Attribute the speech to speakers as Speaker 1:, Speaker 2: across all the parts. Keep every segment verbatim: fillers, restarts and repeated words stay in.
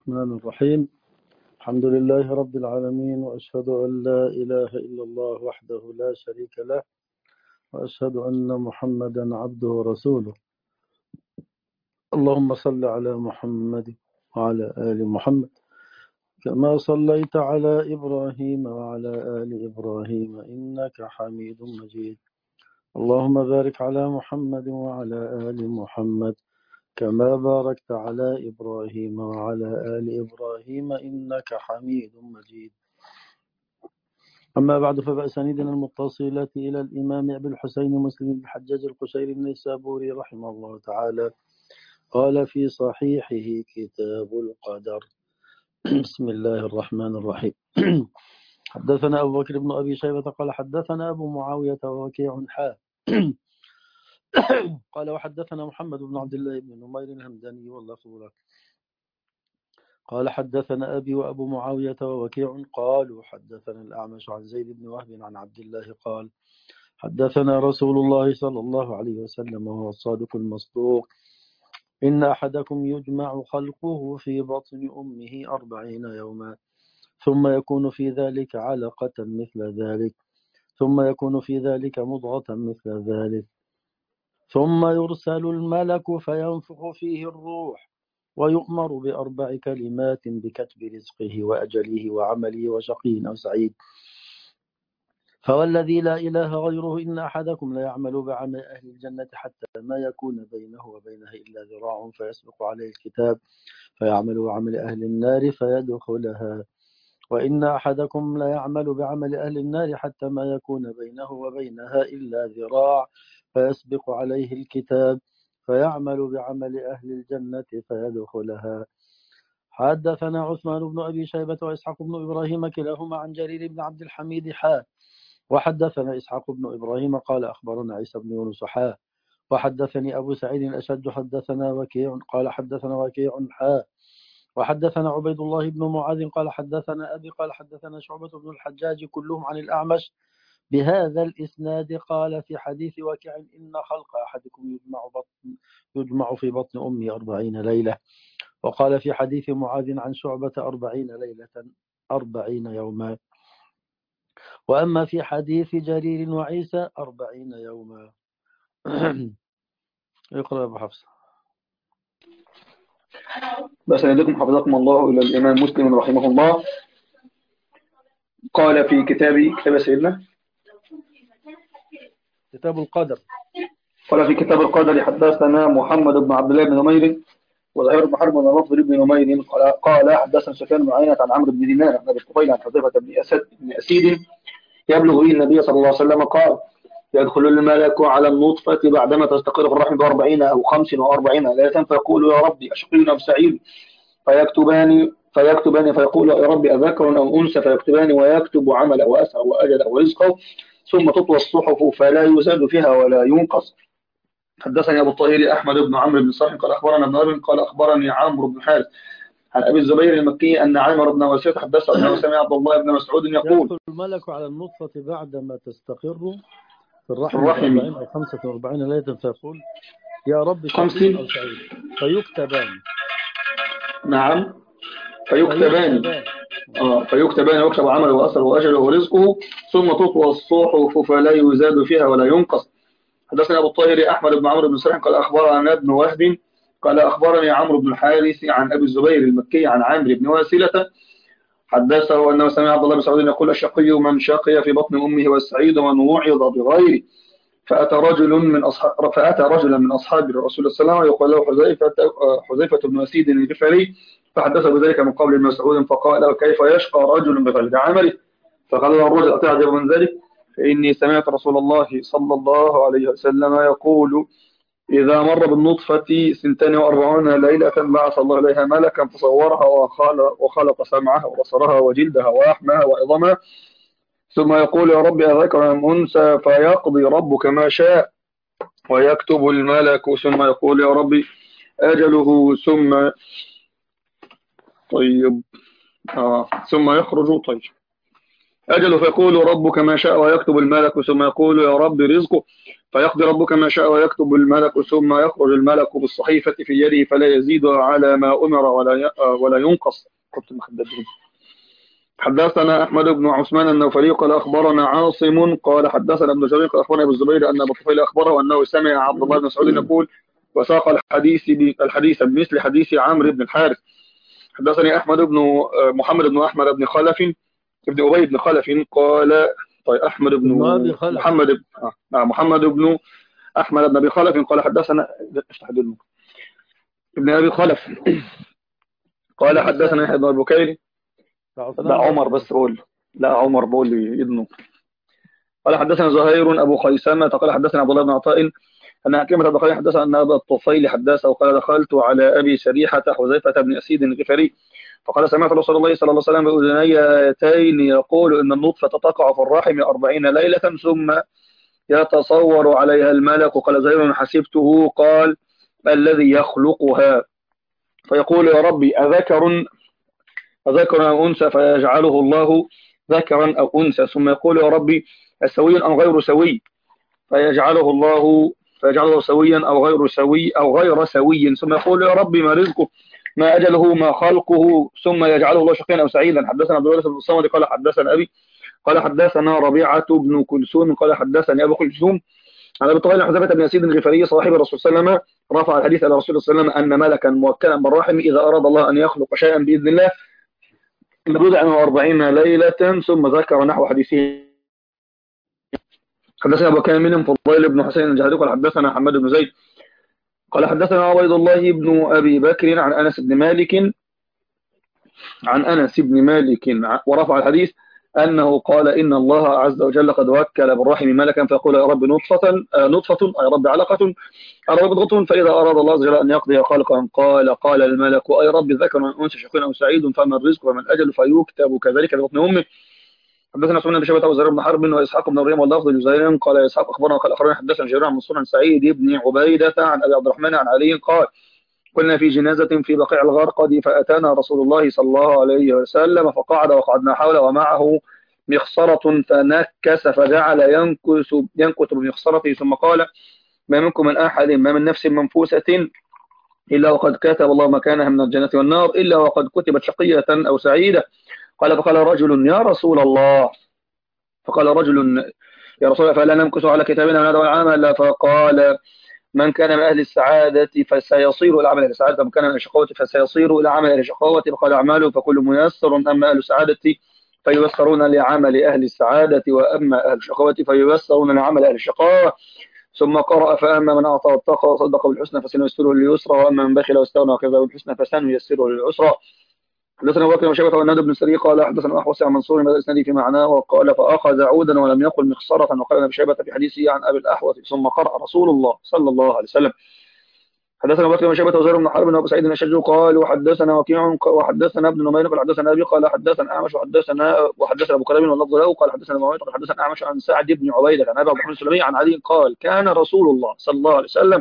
Speaker 1: الرحمن الرحيم. الحمد لله رب العالمين، وأشهد أن لا إله إلا الله وحده لا شريك له، وأشهد أن محمدا عبده ورسوله. اللهم صل على محمد وعلى آل محمد كما صليت على إبراهيم وعلى آل إبراهيم إنك حميد مجيد. اللهم بارك على محمد وعلى آل محمد كما باركت على إبراهيم وعلى آل إبراهيم إنك حميد مجيد. أما بعد، فبأسانيدنا المتصلة إلى الإمام أبي الحسين مسلم بن الحجاج القشيري النيسابوري رحمه الله تعالى قال في صحيحه كتاب القدر: بسم الله الرحمن الرحيم. حدثنا أبو بكر بن أبي شيبة قال حدثنا أبو معاوية ووكيع حا قال وحدثنا محمد بن عبد الله بن نمير الهمداني واللفظ له قال حدثنا أبي وأبو معاوية ووكيع قالوا حدثنا الأعمش عن زيد بن وهب عن عبد الله قال حدثنا رسول الله صلى الله عليه وسلم وهو الصادق المصدوق: إن أحدكم يجمع خلقه في بطن أمه أربعين يوما، ثم يكون في ذلك علقة مثل ذلك، ثم يكون في ذلك مضغة مثل ذلك، ثم يرسل الملك فينفخ فيه الروح، ويؤمر بأربع كلمات بكتب رزقه وأجله وعمله وشقي أو سعيد. فوالذي لا إله غيره إن أحدكم لا يعمل بعمل أهل الجنة حتى ما يكون بينه وبينها إلا ذراع فيسبق عليه الكتاب فيعمل بعمل أهل النار فيدخلها، وإن أحدكم لا يعمل بعمل أهل النار حتى ما يكون بينه وبينها إلا ذراع فيسبق عليه الكتاب فيعمل بعمل أهل الجنة فيدخلها. حدثنا عثمان بن أبي شيبة وإسحاق بن إبراهيم كلاهما عن جرير بن عبد الحميد حا وحدثنا إسحاق بن إبراهيم قال أخبرنا عيسى بن يونس حا وحدثني أبو سعيد الأشج حدثنا وكيع قال حدثنا وكيع حا وحدثنا عبيد الله بن معاذ قال حدثنا أبي قال حدثنا شعبة بن الحجاج كلهم عن الأعمش بهذا الإسناد قال في حديث وكيع: إن خلق أحدكم يجمع, بطن يجمع في بطن أمه أربعين ليلة. وقال في حديث معاذ عن شعبة أربعين ليلة أربعين يوما. وأما في حديث جرير وعيسى أربعين يوما. اقرأ أبو حفص.
Speaker 2: بسندكم حفظكم الله إلى الإمام مسلم رحمه الله. قال في كتاب كتاب سيدنا
Speaker 1: كتاب القدر
Speaker 2: قال في كتاب القدر حدثنا محمد بن عبد الله بن نمير وزهير بن حرب ونصر بن نمير قال قال حدثنا سفيان بن عيينة عن عمرو بن دينار عن ابي الطفيل عن حذيفة بن اسد بن اسيد يبلغ به النبي صلى الله عليه وسلم قال: يدخل الملك على النطفة بعدما تستقر في الرحم بأربعين أو خمس وأربعين ليلة فيقول: يا ربي أشقي أم سعيد؟ فيكتبان فيكتبان فيقول: يا ربي أذكر أم أنثى؟ فيكتبان ويكتب عمل وأسر وأجل ورزقه، ثم تطوى الصحف فلا يزاد فيها ولا ينقص. حدثني أبو الطاهر أحمد بن عمرو بن صالح قال أخبرنا ابن أبي قال أخبرني عمرو بن حارث عن أبي الزبير المكي أن عامر بن وسيط حدثه أنه سمع عبد الله بن مسعود يقول:
Speaker 1: يدخل الملك على النطفة بعدما تستقر في الرحم
Speaker 2: الرحم
Speaker 1: بأربعين أو خمسة وأربعين ليلة فيقول: يا رب شقي
Speaker 2: خمسين
Speaker 1: أو سعيد، فيكتبان
Speaker 2: نعم فيكتبان
Speaker 1: فيكتبان
Speaker 2: آه فيكتبان ويكتب عمله وأثره وأجله ورزقه، ثم تطوى الصحف فلا يزاد فيها ولا ينقص. حدثنا أبو الطاهر أحمد بن عمرو بن سرح قال أخبرنا ابن وهب قال أخبرني عمرو بن الحارث عن أبي الزبير المكي عن عامر بن واسلة حدثه أنه سمع عبد الله بن مسعود يقول: الشقي من شقي في بطن أمه، والسعيد من وعظ بغيره. فأتى رجل من أصحاب فأتى رجلا من أصحاب الرسول صلى الله عليه وسلم يقال له حذيفة حذيفة بن أسيد الغفاري، فحدثه بذلك من قول ابن مسعود فقال له: كيف يشقى رجل بغير عمله؟ فقال له الرجل: أتعجب من ذلك؟ فإني سمعت رسول الله صلى الله عليه وسلم يقول: إذا مر بالنطفة سنتان وأربعون ليلة بعث الله إليها ملكا فصورها وخلق, وخلق سمعها وبصرها وجلدها ولحمها وعظامها، ثم يقول: يا رب أذكر أم أنثى؟ فيقضي ربك ما شاء ويكتب الملك، ثم يقول: يا رب أجله، ثم طيب آه ثم يخرج طيب أجل فيقول ربك ما شاء ويكتب الملك ثم يقول يا رب رزقه فيقضي ربك ما شاء ويكتب الملك ثم يخرج الملك بالصحيفة في يده فلا يزيد على ما أمر ولا ولا ينقص. كنت مخددين. حدثنا أحمد بن عثمان النوفلي قال أخبرنا عاصم قال حدثنا ابن جرير قال أخبرنا أبو الزبير أن أبو الطفيل أخبره أنه سمع عبد الله بن مسعود يقول وساق الحديث الحديث بمثل حديث عمرو بن الحارث. حدثني أحمد بن محمد بن أحمد بن خلف ابن أبي بن خلف قال طيب أحمد بن محمد بن آه محمد بن أحمد بن أبي خلف قال حدثنا افتح ابن أبي خلف قال حدثنا يحيى بن البكيري. لا عمر بس بقول لا عمر بقول لي ابنه. قال حدثنا زهير أبو خيسمة قال حدثنا عبد الله بن عطاء أن حكيمة بن خليل حدث أن أبا الطفيل حدثه وقال دخلت على أبي شريحة حذيفة بن أسيد الغفاري فقال سمعت رسول الله صلى الله عليه وسلم بأذني آتين يقول إن النطفة تقع في الرحم أربعين ليلة ثم يتصور عليها الملك. قال زهير حسبته قال الذي يخلقها فيقول يا ربي أذكر أذكر أو أنثى فيجعله الله ذكرا أو أنثى ثم يقول يا ربي أسوي أو غير سوي فيجعله الله فيجعله سويا أو غير سوي أو غير سوي ثم يقول يا ربي ما رزقه ما أجله ما خلقه ثم يجعله الله شقيا أو سعيدا. حدثنا عبد الله بن الصمد قال حدثنا أبي قال حدثنا ربيعة بن كلثوم قال حدثني أبو كلثوم على أبي طويل حذيفة بن أسيد الغفاري صاحب الرسول صلى الله عليه وسلم رفع الحديث إلى الرسول صلى الله عليه وسلم أن ملكا موكلا بالرحم إذا أراد الله أن يخلق شيئا بإذن الله لابد عنه أربعين ليلة ثم ذكر نحو حديثه. حدثنا أبو كامل من فضيل بن حسين الجهري قال حدثنا حماد بن زيد قال حدثنا عبيد الله بن أبي بكر عن أنس بن مالك عن أنس بن مالك ورفع الحديث أنه قال إن الله عز وجل قد وكل بالرحم ملكا فيقول يا رب نطفة نطفة أي رب علقة أي رب ضغط فإذا أراد الله عز وجل أن يقضي خلقا قال قال الملك أي رب ذكر أنثى شقي أو سعيد فما الرزق وما الأجل فيكتب كذلك ببطن أمه. حدثنا سنن بشبة وزهير بن حرب وإسحاق بن مريم واللفظ لزهير قال إسحاق أخبرنا قال أخبرنا حدثنا جرير عن منصور عن سعيد بن عبيدة عن أبي عبد الرحمن عن علي قال كنا في جنازة في بقيع الغرقد فأتانا رسول الله صلى الله عليه وسلم فقعد وقعدنا حوله ومعه مخصرة فنكس فجعل ينكس ينكت بمخصرته ثم قال ما منكم من أحد ما من نفس منفوسة إلا وقد كتب الله مكانها من الجنة والنار إلا وقد كتبت شقية أو سعيدة. قال فقال رجل يا رسول الله فقال رجل يا رسول الله فلا نمكس على كتابنا من هذا العمل فقال من كان من أهل السعادة فسيصير إلى عمل أهل السعادة ومن كان من الشقاوة فسيصير إلى عمل أهل الشقاوة فقال أعماله فكل ميسر أما أهل السعادة فييسرون لعمل أهل السعادة وأما أهل الشقاوة فييسرون لعمل أهل الشقاوة. ثم قرأ فأما من أعطى واتقى وصدق بالحسنى فسنيسره لليسرى وأما من بخل واستغنى وكذب بالحسنى فسنيسره للعسرى. حدثنا أبو بكر وشيبة والنادي بن السري قال حدثنا أحوص عن منصور بهذا الإسناد في معناه وقال فأخذ عودا ولم يقل مخصرة وقال ابن شيبة في حديثه عن أبي الأحوص ثم قرأ رسول الله صلى الله عليه وسلم. حدثنا أبو بكر وشيبة وزهير بن حرب وأبو سعيد الأشج قال وحدثنا وكيع وحدثنا ابن نمير قال حدثنا أبي قال حدثنا أعمش وحدثنا وحدثنا أبو كريم واللفظ له قال حدثنا معاوية قال حدثنا أعمش عن سعد بن عبيدة عن أبي عبد الرحمن السلمي عن علي قال كان رسول الله صلى الله عليه وسلم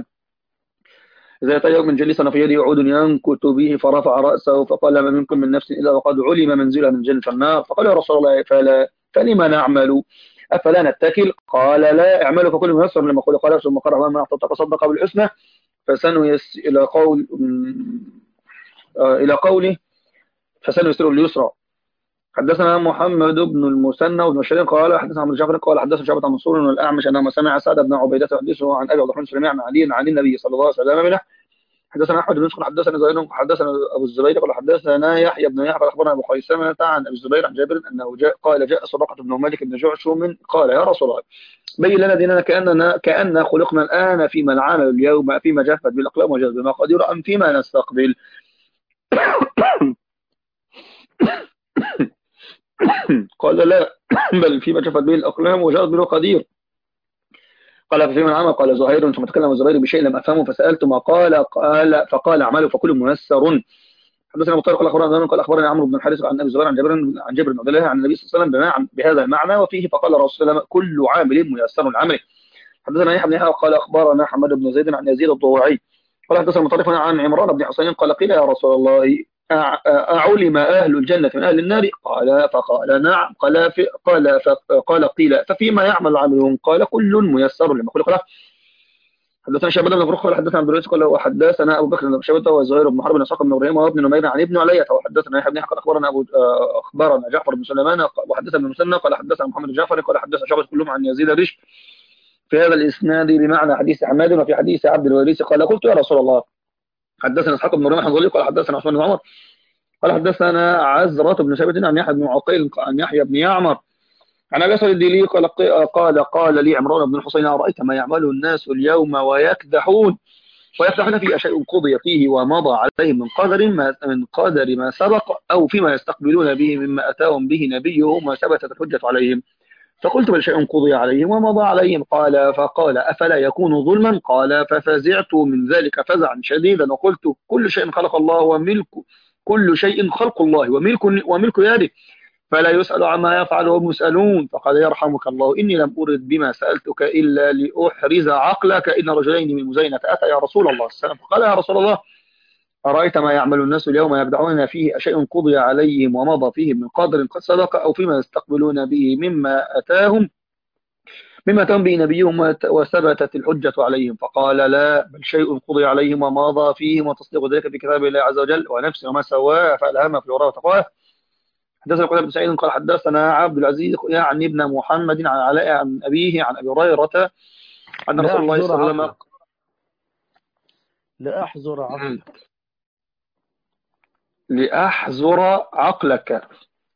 Speaker 2: إذا أتى يوم جلسنا في يده عود ينكت به فرفع رأسه فقال ما منكم من نفس إلا وقد علم منزلها من جنة النار فقال يا رسول الله فلا فلما نعمل أفلا نتكل قال لا اعملوا فكل ميسر لما قال قال ثم قرأ ما أعطى صدق بالحسنى فسنيس إلى قول إلى قوله فسنيسر اليسرى. حدثنا محمد بن المثنى وابن بشير قال حدثنا عبد الجعفر قال حدثنا شعبة عن منصور والأعمش أنه سمع سعد بن عبيدة يحدثه عن أبي عبد الرحمن السلمي عن علي عن النبي صلى الله عليه وسلم منه. حدثنا أحمد بن يوسف حدثنا زهير حدثنا أبو الزبير قال حدثنا يحيى بن يحيى أخبرنا أبو خيثمة عن أبي الزبير عن جابر أنه جاء قال جاء سراقة بن مالك بن جعشم قال يا رسول الله بين لنا ديننا كأننا كأن خلقنا الآن فيما نعمل اليوم فيما جفت بالأقلام وجاز بالمقادير أم فيما نستقبل. قال لا بل فيما جفت به الأقلام وجاز بالمقادير. قال ففي من عمل قال زهير ثم تكلم الزبير بشيء لم أفهمه فسألت ما قال قال فقال أعمله فكل ميسر. حدثنا أبو طارق قال أخبرنا قال أخبرني عمرو بن الحارث عن أبي الزبير عن جابر عن جابر بن عبد الله عن النبي صلى الله عليه وسلم بهذا المعنى وفيه فقال رسول الله كل عامل ميسر لعمله. حدثنا يحيى بن يحيى قال أخبرنا حماد بن زيد عن يزيد الضوعي قال حدثنا مطرف عن عمران بن حسين قال قيل يا رسول الله أعلم أهل الجنة من أهل النار؟ قال فقال نعم. قال في قال فقال قيل ففيما يعمل عملهم؟ قال كل ميسر لما خلق له. حدثنا شعبان بن فرخ قال حدثنا عبد العزيز قال وحدثنا ابو بكر بن شيبه وزهير بن حرب بن اسحاق بن ابراهيم وابن نمير عن ابن علية وحدثنا يحيى بن قال اخبرنا ابو اخبرنا جعفر بن سليمان وحدثنا ابن مسنى قال حدثنا محمد بن جعفر قال حدثنا شعبة كلهم عن يزيد الرشد في هذا الاسناد بمعنى حديث حماد. وفي حديث عبد الوارث قال قلت يا رسول الله حدثنا اسحاق بن ابراهيم الحنظلي قال حدثنا عثمان بن عمر قال حدثنا عزرة بن ثابت عن يحيى بن عقيل عن يحيى بن يعمر عن ابي اسود الديلي قال قال قال لي عمران بن الحصين ارايت ما يعمل الناس اليوم ويكدحون ويفتحون في شيء قضي فيه ومضى عليهم من قدر ما من قدر ما سبق او فيما يستقبلون به مما اتاهم به نبيهم وثبتت الحجه عليهم. فقلت بل شيء قضي عليهم ومضى عليهم. قال فقال افلا يكون ظلما؟ قال ففزعت من ذلك فزعا شديدا وقلت كل شيء خلق الله وملك كل شيء خلق الله وملك وملك يده فلا يسأل عما يفعل وهم يسألون. فقال يرحمك الله إني لم أرد بما سألتك إلا لأحرز عقلك إن رجلين من مزينة أتى يا رسول الله السلام فقال يا رسول الله أرأيت ما يعمل الناس اليوم يبدعون فيه أشيء قضي عليهم ومضى فيه من قدر قد سبق أو فيما يستقبلون به مما أتاهم مما أتاهم به نبيهم وثبتت الحجة عليهم؟ فقال لا بل شيء قضي عليهم ومضى فيهم وتصديق ذلك في كتاب الله عز وجل ونفس وما سواه فألهمها في الوراء وتقواه. حدثنا قتيبة بن سعيد قال حدثنا عبد العزيز يعني ابن محمد عن علاء عن أبيه عن أبي هريرة أن رسول الله صلى الله عليه وسلم
Speaker 1: لأحزر عقلك
Speaker 2: لأحزر عقلك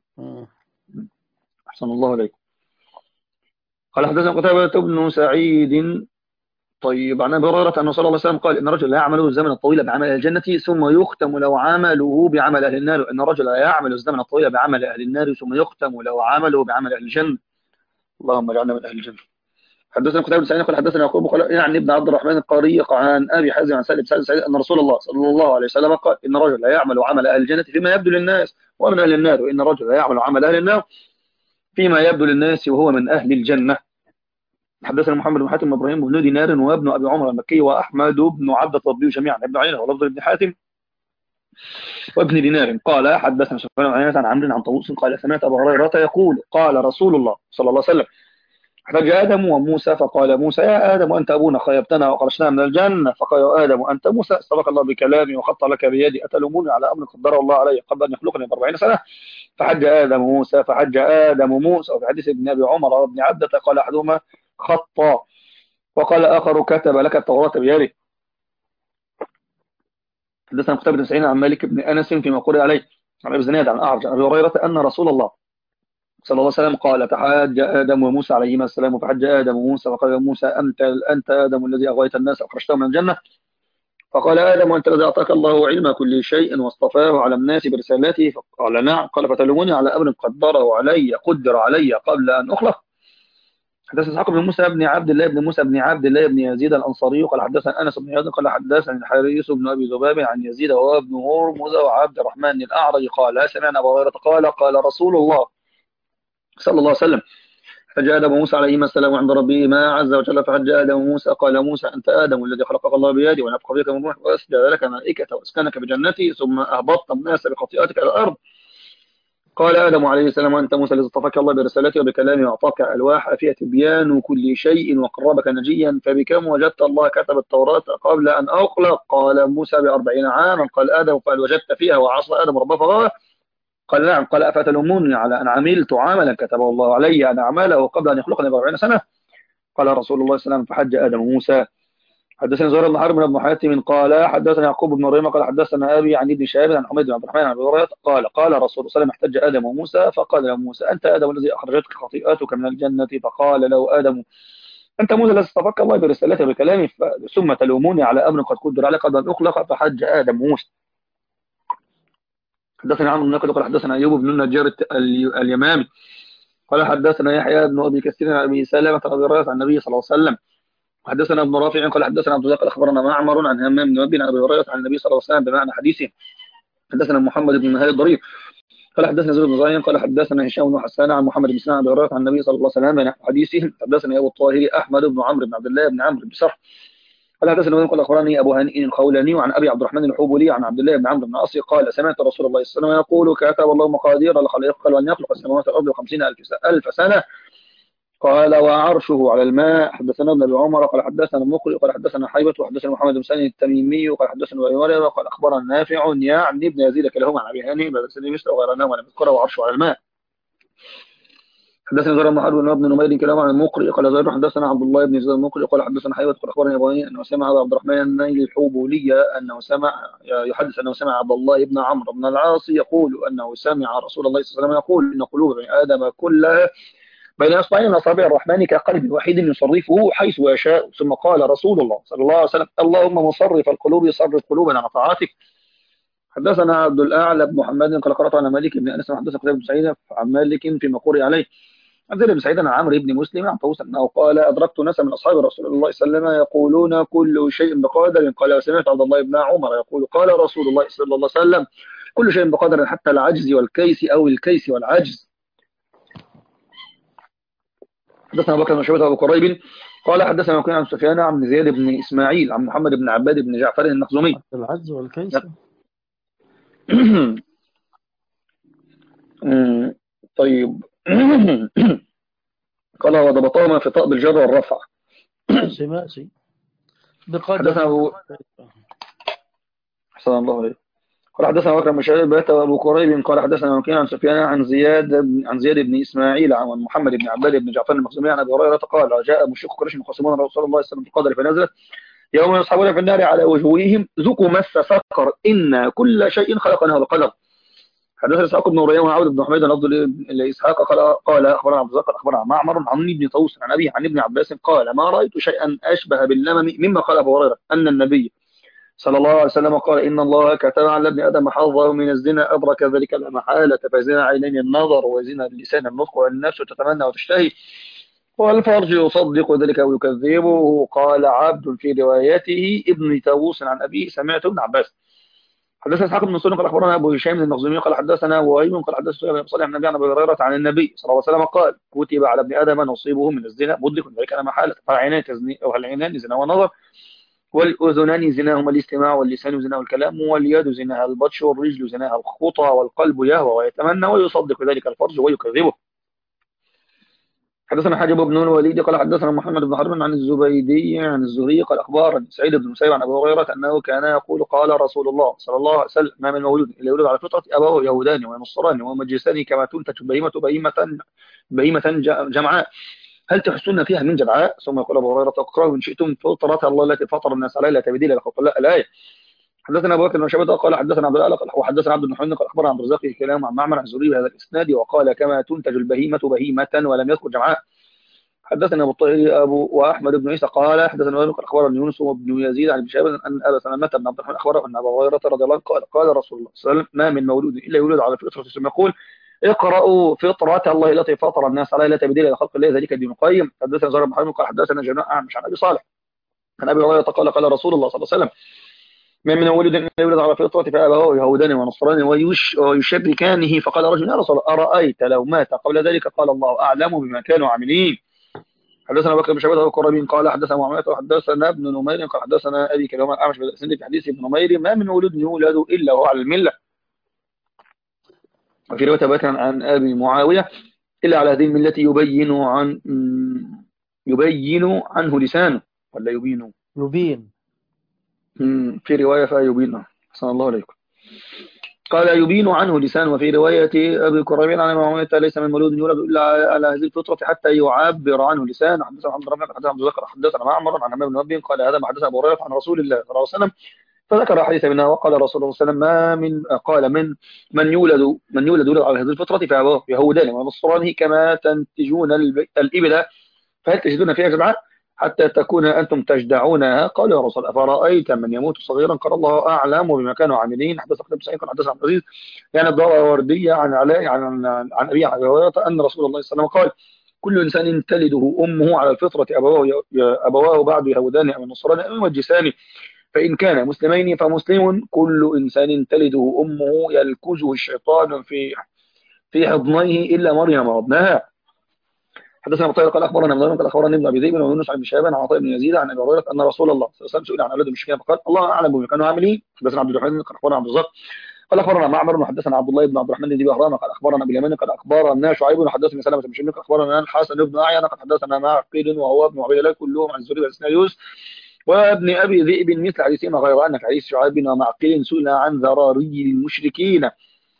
Speaker 2: أحسن الله عليكم. قال حدثنا قتيبة بن سعيد طيب عن أبي هريرة أن صلى الله عليه وسلم قال إن رجل لا يعمل الزمن الطويل بعمل أهل الجنة ثم يختم له عمله بعمل أهل النار إن رجل لا يعمل الزمن الطويل بعمل أهل النار ثم يختم له عمله بعمل أهل الجنة. اللهم اجعلنا من أهل الجنة. حدثنا قتيبة بن سعيد قال حدثنا يعقوب قال يعني ابن عبد الرحمن القاري عن أبي حازم عن سالم بن سعيد أن رسول الله صلى الله عليه وسلم قال إن رجل لا يعمل عمل أهل الجنة فيما يبدو للناس ومن أهل النار وإن رجل لا يعمل عمل أهل النار فيما يبدو للناس وهو من أهل الجنة. حدثنا محمد بن حاتم وابراهيم بن دينار وابن ابي عمر المكي واحمد بن عبد الطبي جميعا ابن عيينة ولفظ ابن حاتم وابن دينار قال حدثنا سفيان بن عيينة عن عمرو عن طاووس قال سمعت ابا هريره يقول قال رسول الله صلى الله عليه وسلم احتج ادم وموسى فقال موسى يا ادم انت ابونا خيبتنا وخرجتنا من الجنه فقال يا ادم انت موسى سبق الله بكلامي وخط لك بيدي اتلوموني على امر قدره الله علي قبل ان يخلقني بأربعين سنه فحج ادم موسى فحج ادم موسى. وفي حديث ابن ابي عمر وابن عبده قال احدهما خطا وقال آخر كتب لك التوراة بيده. حدثنا قتيبة بن سعيد عن مالك بن أنس فيما قرئ عليه عن أبي زناد عن أعرج عن أبي هريرة أن رسول الله صلى الله عليه وسلم قال تحاج آدم وموسى عليهما السلام فحج آدم وموسى فقال يا موسى أنت أنت آدم الذي أغويت الناس أخرجتهم من الجنة فقال آدم أنت الذي أعطاك الله علم كل شيء واصطفاه على الناس برسالته فقال نعم قال فتلوموني على أمر قدره علي قدر علي قبل أن أخلق. حدثنا اسحاق بن موسى بن عبد الله بن موسى بن عبد الله بن يزيد الانصاري قال حدثنا انس بن يزيد قال حدثنا الحارث بن ابي ذباب عن يزيد وابن هرمز وعبد الرحمن الاعرج قال سمعنا ابا هريره قال قال رسول الله صلى الله عليه وسلم حج ادم وموسى عليهما السلام عند ربه ما عز وجل فحج ادم وموسى قال موسى انت ادم الذي خلقك الله بيدي ونفخ فيك من روح واسجد لك ملائكه واسكنك بجنتي ثم اهبطت الناس بخطيئتك الى الارض قال آدم عليه السلام وأنت موسى الذي اصطفاك الله برسالته وبكلامه وأعطاك ألواح فيها تبيان كل شيء وقربك نجيا فبكم وجدت الله كتب التوراة قبل أن أخلق؟ قال موسى بأربعين عاما. قال آدم قال وجدت فيها وعصى آدم ربه فغوى؟ قال نعم. قال أفتلوموني على أن عملت عملا كتبه الله علي أن أعمله قبل أن يخلقني بأربعين سنة؟ قال رسول الله صلى الله عليه وسلم فحج آدم وموسى. حدثنا زهير بن حرب بن حاتم قال حدثنا يعقوب بن مريم قال حدثنا ابي عن ابن شهاب عن حميد بن عبد الرحمن عن ابي هريره قال قال رسول الله صلى الله عليه وسلم احتج ادم وموسى فقال له موسى انت ادم الذي اخرجتك خطيئتك من الجنه فقال له ادم انت موسى الذي اصطفاك الله برسالته بكلامه ثم تلوموني على امر قد قدر علي قبل ان اخلق فحج ادم وموسى. حدثنا عمرو بن ناقد قال حدثنا ايوب بن النجار اليمامي قال حدثنا يحيى بن ابي كثير عن ابي سلمة عن ابي هريره عن النبي صلى الله عليه وسلم حدثنا ابن رافع قال حدثنا عبد الله قال اخبرنا معمر عن همام بن ابي عن ابي هريره عن النبي صلى الله عليه وسلم بمعنى حديثه. حدثنا محمد بن مهاد الضرير قال حدثنا زيد بن زايد قال حدثنا هشام بن حسان عن محمد بن سنان عن ابي هريره عن النبي صلى الله عليه وسلم بمعنى حديثه. حدثنا ابو الطاهر احمد بن عمرو بن عبد الله بن عمرو بن سرح قال حدثنا ابن قال اخبرني ابو هانئ الخولاني عن ابي عبد الرحمن الحوبلي عن عبد الله بن عمرو بن العاص قال سمعت رسول الله صلى الله عليه وسلم يقول كتب الله مقادير الخلائق قبل ان يخلق السماوات والارض وخمسين الف ألف سنه قال وعرشه على الماء. حدثنا ابن ابي عمر قال حدثنا المقري قال حدثنا حيبه وحدثنا محمد بن سالم التميمي قال حدثنا ابي هريره قال اخبرنا نافع يعني ابن يزيد كلاهما عن ابي هانئ بن سليم مثل وغيرنا ولم يذكره وعرشه على الماء. حدثنا زهير بن حرب بن نمير كلاهما عن المقري قال زهير حدثنا عبد الله بن زيد المقري قال حدثنا حيوة قال اخبرني ابو هانئ انه سمع ابا عبد الرحمن النيل الحوبولي انه سمع يحدث انه سمع عبد الله بن عمرو بن العاص يقول انه سمع رسول الله صلى الله عليه وسلم يقول ان قلوب بني ادم كلها بين اصبعين من اصابع الرحمن كقلب وحيد يصرفه حيث يشاء. ثم قال رسول الله صلى الله عليه وسلم اللهم مصرف القلوب صرف قلوبنا على طاعتك. حدثنا عبد الاعلى بن محمد قال قرات على مالك بن انس حدثنا قتيبة بن سعيد عن مالك فيما قرئ عليه عن زيد بن سعيد عن عمرو بن مسلم عن طاووس انه قال ادركت ناسا من اصحاب رسول الله صلى الله عليه وسلم يقولون كل شيء بقدر قال وسمعت عبد الله بن عمر يقول قال رسول الله صلى الله عليه وسلم كل شيء بقدر حتى العجز والكيس او الكيس والعجز. حدثنا ابو بكر بن شيبه وابو كريب قال حدثنا وكيع عن سفيان عن زياد بن اسماعيل عن محمد بن عباد بن جعفر المخزومي.
Speaker 1: العجز والكيس.
Speaker 2: طيب. قال وضبطهما في طأب الجر والرفع.
Speaker 1: ماشي ماشي بقدر.
Speaker 2: حدثنا ابو حسن الله عليه قال حدثنا ابو بكر بن شيبه وابو كريب قال حدثنا وكيع عن سفيان عن زياد عن زياد بن اسماعيل عن محمد بن عباد بن جعفر المخزومي عن ابي هريره قال جاء مشرك قريش يخاصمون رسول الله صلى الله عليه وسلم في القدر فنزلت يوم يصحبون في النار على وجوههم ذوقوا مس سقر إن كل شيء خلقناه بقدر. حدثنا اسحاق بن مريم وعبد بن حميد لفظ لاسحاق قال قال اخبرنا عبد الرزاق اخبرنا معمر عن ابن طوس عن ابي عن ابن عباس قال ما رايت شيئا اشبه باللمم مما قال ابو هريره ان النبي صلى الله عليه وسلم قال ان الله كتب على ابن ادم حظه من الزنا ادرك ذلك لا محاله فزنا عينين النظر وزنا اللسان النطق والنفس تتمنى وتشتهي والفرج يصدق ذلك او يكذبه. قال عبد في روايته ابن طاووس عن ابيه سمعت ابن عباس. حدثنا اسحاق بن مسلم قال اخبرنا ابو هشام المخزومي قال حدثنا وهيب قال حدثنا ابن صالح عن النبي عن ابي هريره عن النبي صلى الله عليه وسلم قال كتب على ابن ادم نصيبه من الزنا مدرك ذلك لا محاله فالعينان تزني او العينان زنا والنظر والاذنان زناهما الاستماع واللسان زناه الكلام واليد زناها البطش والرجل زناها الخطى والقلب يهوى ويتمنى ويصدق ذلك الفرج ويكذبه. حدثنا حاجب بن الوليد قال حدثنا محمد بن حرب عن الزبيدي عن الزهري قال اخبارني سعيد بن مسيب عن ابي هريره انه كان يقول قال رسول الله صلى الله عليه وسلم ما من مولود الا يولد على فطره ابوه يهودان ونصران ومجوسان كما تنتج بهيمه بهيمه بهيمه جمعاء هل تحسن فيها من جمعاء. ثم يقول ابو هريره اقرأوا ان شئتم فطره الله التي فطر الناس عليها لا تبديل لخلق الله الايه. حدثنا ابو بكر بن شيبه قال حدثنا عبد الله وحدثنا عبد بن حميد قال اخبرنا عبد الرزاق كلام عن معمر عن الزهري بهذا الاسناد وقال كما تنتج البهيمه بهيمه ولم يذكر جمعاء. حدثنا ابو الطاهر ابو واحمد بن عيسى قال حدثنا ابن اخبرنا يونس وابن يزيد عن ابن شهاب ان ابا سلمة بن عبد الرحمن اخبره ان ابا هريره رضي الله عنه قال قال رسول الله صلى الله عليه وسلم ما من مولود الا يولد على فطره ثم يقول اقرأوا فطرة الله التي فطر الناس عليها لا تبديل لخلق الله ذلك الدين القيم. حدثنا زهير بن حرب قال حدثنا جماعة أعمش عن ابي صالح عن ابي هريره قال قال رسول الله صلى الله عليه وسلم ما من مولود الا يولد على فطره فابواه يهودان ونصران ويشركانه فقال رجل يا رسول الله ارايت لو مات قبل ذلك قال الله اعلم بما كانوا عاملين. حدثنا بكر بن شيبه وكربين قال حدثنا معاويه وحدثنا ابن نمير قال حدثنا ابي كلاهما الاعمش بالاسناد في حديث ابن نمير ما من مولود يولد الا وهو على المله. وفي روايه بكر عن ابي معاويه الا على هذه المله يبين عن يبين عنه لسانه ولا يبين
Speaker 1: يبين
Speaker 2: في روايه فيبين صلى الله عليكم قال يبين عنه لسانه. وفي رواية أبي كريم عن معاوية ليس من مولود يولد إلا على هذه الفطرة حتى يعبر عنه لسانه. حدثنا عبد الرحمن حدثنا عبد الزكر حدثنا معمر عن عمرو بن نبي قال هذا ما حدث أبو هريرة عن رسول الله صلى الله عليه وسلم فذكر حديث منها وقال رسول الله صلى الله عليه وسلم ما من قال من من يولد من يولد يولد على هذه الفطرة فأبواه يهودان ونصرانه كما تنتجون الإبل فهل تجدون فيها جمعاء حتى تكون أنتم تجدعونها. قال يا رسول أفرأيت من يموت صغيرا قال الله أعلم بما كانوا عاملين. حدث قتيبة سعيد حدث عن عزيز يعني الضوء وردية عن علاء عن عن أبي هريرة أن رسول الله صلى الله عليه وسلم قال كل إنسان تلده أمه على الفطرة أبواه أبواه بعد يهودان أو نصران أو يمجسان فإن كان مسلمين فمسلم كل إنسان تلده أمه يلكزه الشيطان في في حضنيه إلا مريم وابنها. حدثنا ابو طاهر قال اخبرنا ابن قال اخبرنا ابن ابي ذئب ويونس عن شهاب عن عطاء بن يزيد عن ابي هريره ان رسول الله صلى الله عليه وسلم سئل عن اولاد المشركين فقال الله اعلم بما كانوا عاملين. حدثنا عبد الرحمن قال اخبرنا عبد الرزاق قال اخبرنا معمر وحدثنا عبد الله بن عبد الرحمن بن بهرام قال اخبرنا ابو اليمن قال اخبرنا شعيب وحدثني سلمة بن شبيب اخبرنا الحسن بن اعين قد حدثنا معقيل وهو ابن عبيد الله كلهم عن الزهري والاسناد يوسف وابن ابي ذئب مثل حديثهما غير ان في حديث شعيب ومعقيل سئل عن ذراري المشركين.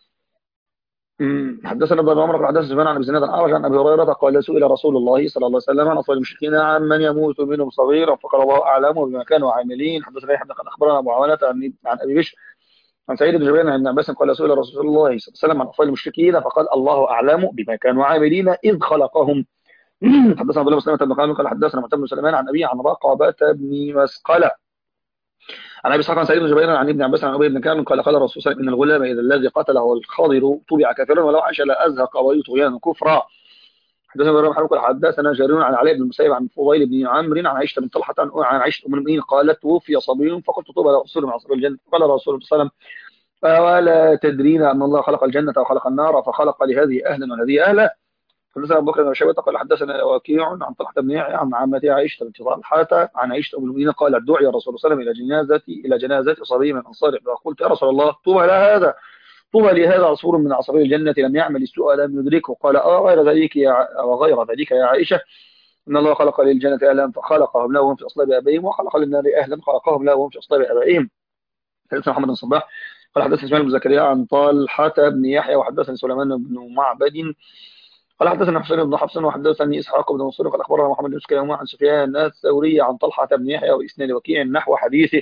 Speaker 2: أمم، حدثنا ابن عمر قال حدثنا سفيان عن ابي زناد عن اعرج عن ابي هريره قال سئل رسول الله صلى الله عليه وسلم عن اطفال المشركين عن من يموت منهم صغيرا فقال الله اعلم بما كانوا عاملين. حدثنا يحيى قال اخبرنا ابو عوانه عن عن ابي بشر عن سعيد بن جبير عن ابن عباس قال سئل رسول الله صلى الله عليه وسلم عن اطفال المشركين فقال الله اعلم بما كانوا عاملين اذ خلقهم. حدثنا عبد الله بن سلمة بن قال قال حدثنا معتمد بن سليمان عن ابي عن رقبه بن مسقله عن ابي اسحاق عن سعيد بن جبير عن ابن عباس عن ابي بن كعب قال قال الرسول صلى الله عليه وسلم ان الغلام اذا الذي قتله الخضر طبع كافرا ولو عاش لازهق ابويه طغيانا كفرا. حدثنا ابن حرب قال حدثنا جرير عن علي بن المسيب عن فضيل بن عمرو عن عائشه بن طلحه عن عائشه ام المؤمنين قالت توفي صبي فقلت طوبى لرسول من اصحاب الجنه قال الرسول صلى الله عليه وسلم أولا تدرين أن الله خلق الجنة وخلق النار فخلق لهذه أهلا ولهذه أهلا. حدثنا أبو بكر بن شيبة قال حدثنا وكيع عن طلحة بن يحيى عن عمته عائشة بنت طلحة عن عائشة أم المؤمنين قال دعي الرسول صلى الله عليه وسلم إلى جنازة إلى جنازة صبي من أنصار فقلت يا رسول الله طوبى لهذا طوبى لهذا عصفور من عصافير الجنة لم يعمل السوء لم يدركه. قال أه غير ذلك يا وغير ذلك يا عائشة إن الله خلق للجنة أهلا فخلقهم لهم في أصلاب أبيهم وخلق للنار أهلا خلقهم لهم في أصلاب أبائهم. حدثنا محمد بن صباح قال حدثنا اسماعيل بن زكريا عن طلحة بن يحيى وحدثني سليمان بن معبد قال حدثنا حسين بن حفص وحدثني اسحاق بن منصور قال اخبرنا محمد بن سكينة عن سفيان الثوري عن طلحة بن يحيى واسناد وكيع نحو حديثه.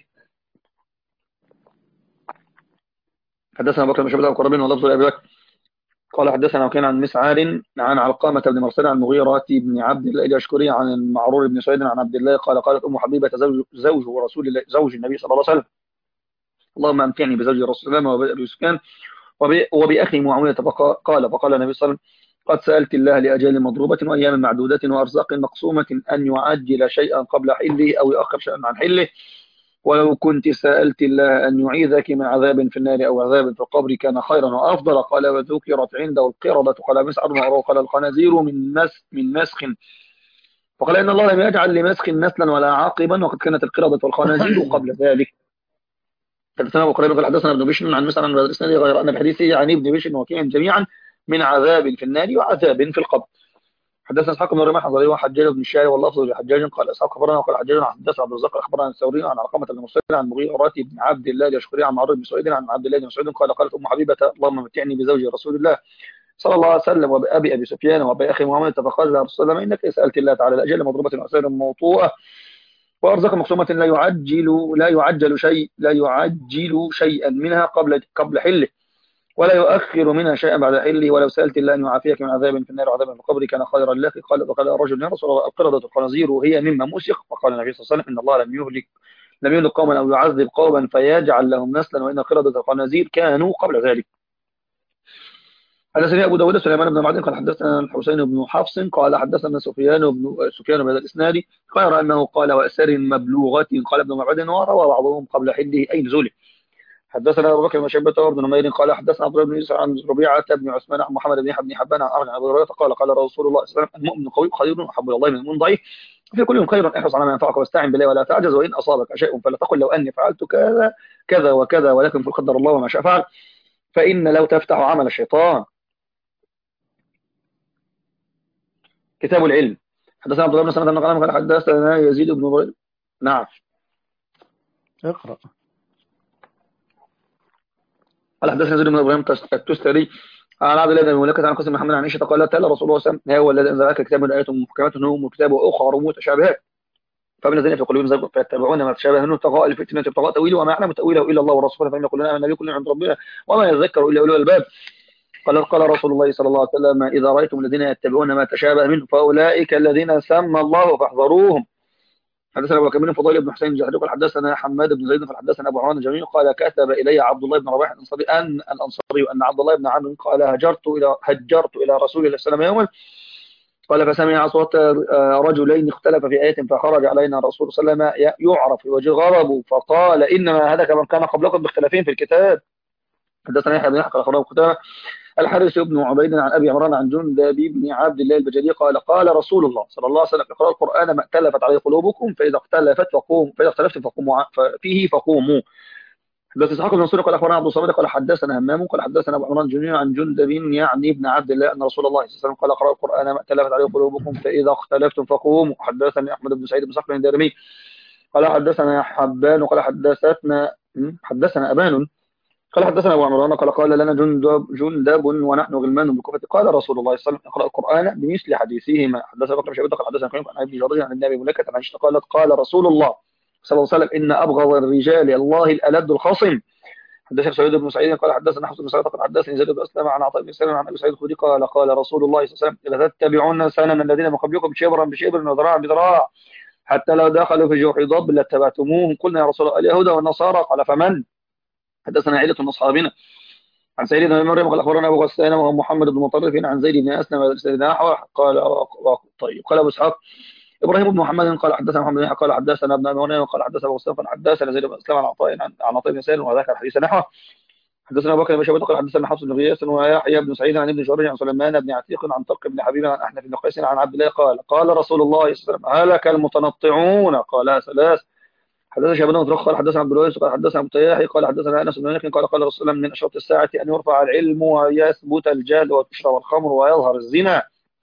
Speaker 2: حدثنا بكر بن شيبة وقربين ولفظ ابي بكر قال حدثنا وكيع عن مسعر عن علقامة بن مرسل عن مغيرة بن عبد الله الاشكري عن المعرور بن سعيد عن عبد الله قال قالت ام حبيبة زوج زوج رسول الله زوج النبي صلى الله عليه وسلم اللهم امتعني بزوج رسول الله وابي سفيان وبأخي معاوية قال فقال النبي صلى الله عليه وسلم قد سألت الله لأجال مضروبة وأيام معدودة وأرزاق مقسومة أن يعجل شيئا قبل حله أو يؤخر شيئا عن حله ولو كنت سألت الله أن يعيذك من عذاب في النار أو عذاب في القبر كان خيرا وأفضل. قال وذكرت عنده القردة قال مسعر وقال الخنازير من مس من مسخ فقال إن الله لم يجعل لمسخ نسلا ولا عاقبا وقد كانت القردة والخنازير قبل ذلك. حدثنا ابو قريب قال حدثنا ابن بشر عن مسعر عن الاسناد غير ان بحديثه عن ابن بشر وكيع جميعا من عذاب في النار وعذاب في القبر. حدثنا اسحاق بن رمح حضري وحجاج بن الشاعر واللفظ لحجاج قال اسحاق خبرنا وقال حجاج عن حدثنا عبد الرزاق اخبرنا الثوري عن علقمه بن مسعود عن مغيرة بن عبد الله الاشكري عن معرض بن سعيد عن عبد الله بن مسعود قال قالت ام حبيبه اللهم متعني بزوج رسول الله صلى الله عليه وسلم وبابي ابي سفيان وابي اخي محمد فقال يا رسول الله انك سالت الله تعالى الاجل مضروبه واسير موطوءه وأرزاق مقسومة لا يعجل لا يعجل شيء لا يعجل شيئا منها قبل قبل حله ولا يؤخر منها شيئا بعد حله ولو سألت الله أن يعافيك من عذاب في النار وعذاب في القبر كان خيرا لك. قال فقال الرجل يا رسول الله القردة الخنازير هي مما مسخ فقال النبي صلى الله عليه وسلم إن الله لم يهلك لم يهلك قوما أو يعذب قوما فيجعل لهم نسلا وإن القردة الخنازير كانوا قبل ذلك. حدثني أبو داود سليمان بن معدن قال حدثنا الحسين بن حفص قال حدثنا سفيان بن سفيان بن الإسناد غير أنه قال وأسر مبلوغة قال ابن معدن وروى بعضهم قبل حله أي نزوله. حدثنا أبو بكر بن شيبة وابن نمير قال حدثنا عبد الله بن يوسف عن ربيعة بن عثمان عن محمد بن بن حبان عن أبي هريرة قال قال رسول الله صلى الله عليه وسلم المؤمن قوي خير وأحب إلى الله من المؤمن ضعيف في كل خير احرص على ما ينفعك واستعن بالله ولا تعجز وإن أصابك شيء فلا تقل لو أني فعلت كذا كذا وكذا ولكن فقدر الله وما شاء فعل فإن لو تفتح عمل الشيطان. كتاب العلم. حدثنا عبد الله بن سلمة بن غنم قال حدثنا يزيد بن بريد. نعم
Speaker 1: اقرأ.
Speaker 2: قال حدثنا يزيد بن ابراهيم التستري عن عبد الله بن ملكة عن قاسم محمد عن عائشة قالت قال رسول الله صلى الله عليه وسلم هو الذي انزل عليك كتاب آيات محكمات هو كتاب اخر متشابهات فمن الذين في قلوبهم زيغ فيتبعون ما تشابه منه ابتغاء الفتنة ابتغاء تأويله وما يعلم تأويله إلا الله ورسوله فإن كلنا آمنا به كل عند ربنا وما يذكر إلا أولو الألباب. قال قال رسول الله صلى الله عليه وسلم إذا رأيتم الذين يتبعون ما تشابه منه فأولئك الذين سمى الله فاحذروهم. حدثنا ابو كبير فضيل بن حسين الجهري قال حدثنا حماد بن زيد فحدثنا ابو عوان الجميع قال كتب الي عبد الله بن رواحه الانصاري ان الانصاري ان عبد الله بن عمرو قال هجرت الى هجرت الى رسول الله صلى الله عليه وسلم يوما قال فسمع اصوات رجلين اختلف في ايه فخرج علينا الرسول صلى الله عليه وسلم يعرف وجه غضب فقال انما هلك من كان قبلكم باختلافهم في الكتاب. حدثنا يحيى بن يحيى قال اخبرنا قتاده الحارث بن عبيد عن ابي عمران عن جندب بن عبد الله البجلي قال قال رسول الله صلى الله عليه وسلم اقرأوا القرآن ما ائتلفت عليه قلوبكم فاذا اختلفت فقوم فاذا اختلفتم فقوموا فيه فقوموا. حدث اسحاق بن منصور قال اخبرنا عبد الصمد قال حدثنا همام قال حدثنا ابو عمران الجني عن جندب يعني ابن عبد الله ان رسول الله صلى الله عليه وسلم قال اقرأوا القرآن ما ائتلفت عليه قلوبكم فاذا اختلفتم فقوموا. حدثني احمد بن سعيد بن صخر الدارمي قال حدثنا حبان قال حدثتنا حدثنا ابان قال حدثنا ابو عمران قال قال لنا جندب جندب ونحن غلمان بالكوفه قال رسول الله صلى الله عليه وسلم اقرأ القرآن بمثل حديثهما. حدثنا بكر بن شيبه قال حدثنا كريم عن ابي جرير عن النبي ملكه عن عائشه قالت قال رسول الله صلى الله عليه وسلم ان ابغض الرجال الله الالد الخصم. حدثنا سعيد بن سعيد قال حدثنا حفص بن سعيد قال حدثني زيد بن اسلم عن عطاء بن سلمة عن ابي سعيد الخدري قال قال رسول الله صلى الله عليه وسلم لا تتبعون سنن الذين من قبلكم شبرا بشبر وذراعا بذراع حتى لو دخلوا في جحر ضب لاتبعتموهم. قلنا يا رسول الله اليهود والنصارى قال فمن؟ حدثنا عيلة من اصحابنا عن سعيد بن مريم قال اخبرنا ابو غسان وهو محمد بن مطرف عن زيد بن اسلم سيدنا نحوه قال طيب قال ابو اسحاق ابراهيم بن محمد قال حدثنا محمد بن قال حدثنا ابن ابي قال حدثنا ابو غسان قال حدثنا زيد بن اسلم عن عطاء عن عطاء بن سالم وذكر حديث نحوه. حدثنا ابو بكر بن شيبه قال حدثنا حفص بن غياث ويحيى بن سعيد عن ابن جريج عن سليمان بن عتيق عن طلق بن حبيب عن احنف بن قيس عن عبد الله قال قال رسول الله صلى الله عليه وسلم هلك المتنطعون قال ثلاث. حدثنا شيبان بن رخ قال حدثنا عبد الوارث قال حدثنا ابو تياحي قال حدثنا انس بن مالك قال قال رسول الله من اشراط الساعه ان يرفع العلم ويثبت الجهل وتشرب الخمر ويظهر الزنا.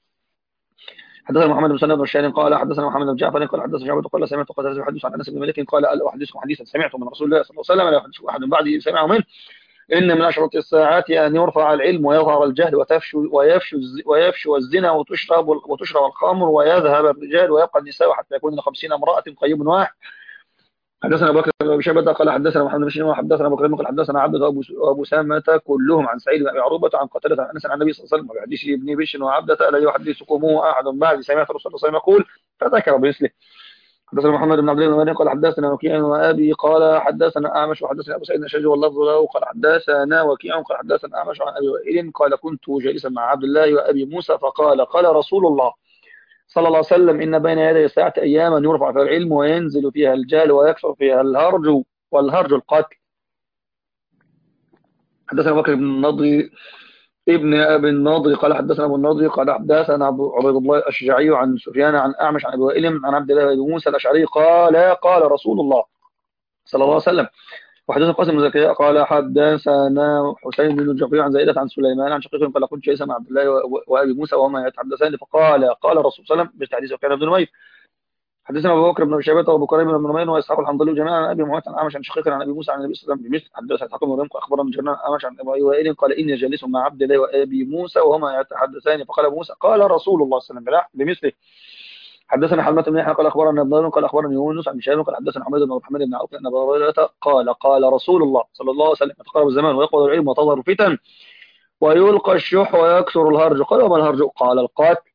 Speaker 2: حدثنا محمد بن سنة بن الشاري قال حدثنا محمد بن جعفر قال حدثنا شعبة قال سمعت قتادة يحدث عن انس بن مالك قال الا احدثكم حديثا سمعته من رسول الله صلى الله عليه وسلم لا يحدث احد بعدي سمعه منه ان من اشراط الساعات ان يرفع العلم ويظهر الجهل وتفشو ويفشو ويفشو الزنا وتشرب وتشرب الخمر ويذهب الرجال ويبقى النساء حتى يكون خمسين امرأة قيم واحد. حدثنا ابو بكر بن شيبة قال حدثنا محمد بن سيرين وحدثنا ابو بكر قال حدثنا عبد وابو وابو سامة كلهم عن سعيد بن ابي عروبة عن قتادة عن انس عن النبي صلى الله عليه وسلم وحديث ابن بشر وعبدة لا يحدثكم احد بعد سمعت رسول الله صلى الله عليه وسلم يقول فذكر بمثله. حدثنا محمد بن عبد الله بن قال حدثنا وكيع وابي قال حدثنا اعمش وحدثنا ابو سعيد الشاذلي واللفظ له قال حدثنا وكيع قال حدثنا اعمش عن ابي وائل قال كنت جالسا مع عبد الله وابي موسى فقال قال رسول الله صلى الله عليه وسلم إن بين يدي الساعة أياما يرفع فيها العلم وينزل فيها الجهل ويكثر فيها الهرج والهرج القتل. حدثنا أبو بكر بن النضر ابن أبي النضر قال حدثنا أبو النضر قال حدثنا عبيد الله الشجاعي عن سفيان عن أعمش عن أبي وائل عن عبد الله بن موسى الأشعري قال قال رسول الله صلى الله عليه وسلم. وحدثنا قاسم بن زكريا قال حدثنا حسين بن الجعفي عن زائدة عن سليمان عن شقيق قال كنت جالسا مع عبد الله وابي موسى وهما يتحدثان فقال قال الرسول صلى الله عليه وسلم بحديث وكان بن نمير. حدثنا ابو بكر بن شيبة وابو كريم بن نمير واسحاق الحنظلي جميعا عن ابي معاذ عن اعمش عن شقيق عن ابي موسى عن النبي صلى الله عليه وسلم بمثل. حدثنا اسحاق بن مريم اخبرنا جرير اعمش عن ابي وائل قال اني جالس مع عبد الله وابي موسى وهما يتحدثان فقال ابو موسى قال رسول الله صلى الله عليه وسلم بمثله. حدثنا حلمة بن يحيى قال اخبرنا ابن قال اخبرني يونس عن هشام قال حدثنا حميد بن محمد بن عوف ان ابا هريره قال قال رسول الله صلى الله عليه وسلم يتقرب الزمان ويقبض العلم وتظهر الفتن ويلقى الشح ويكثر الهرج قال وما الهرج قال القتل.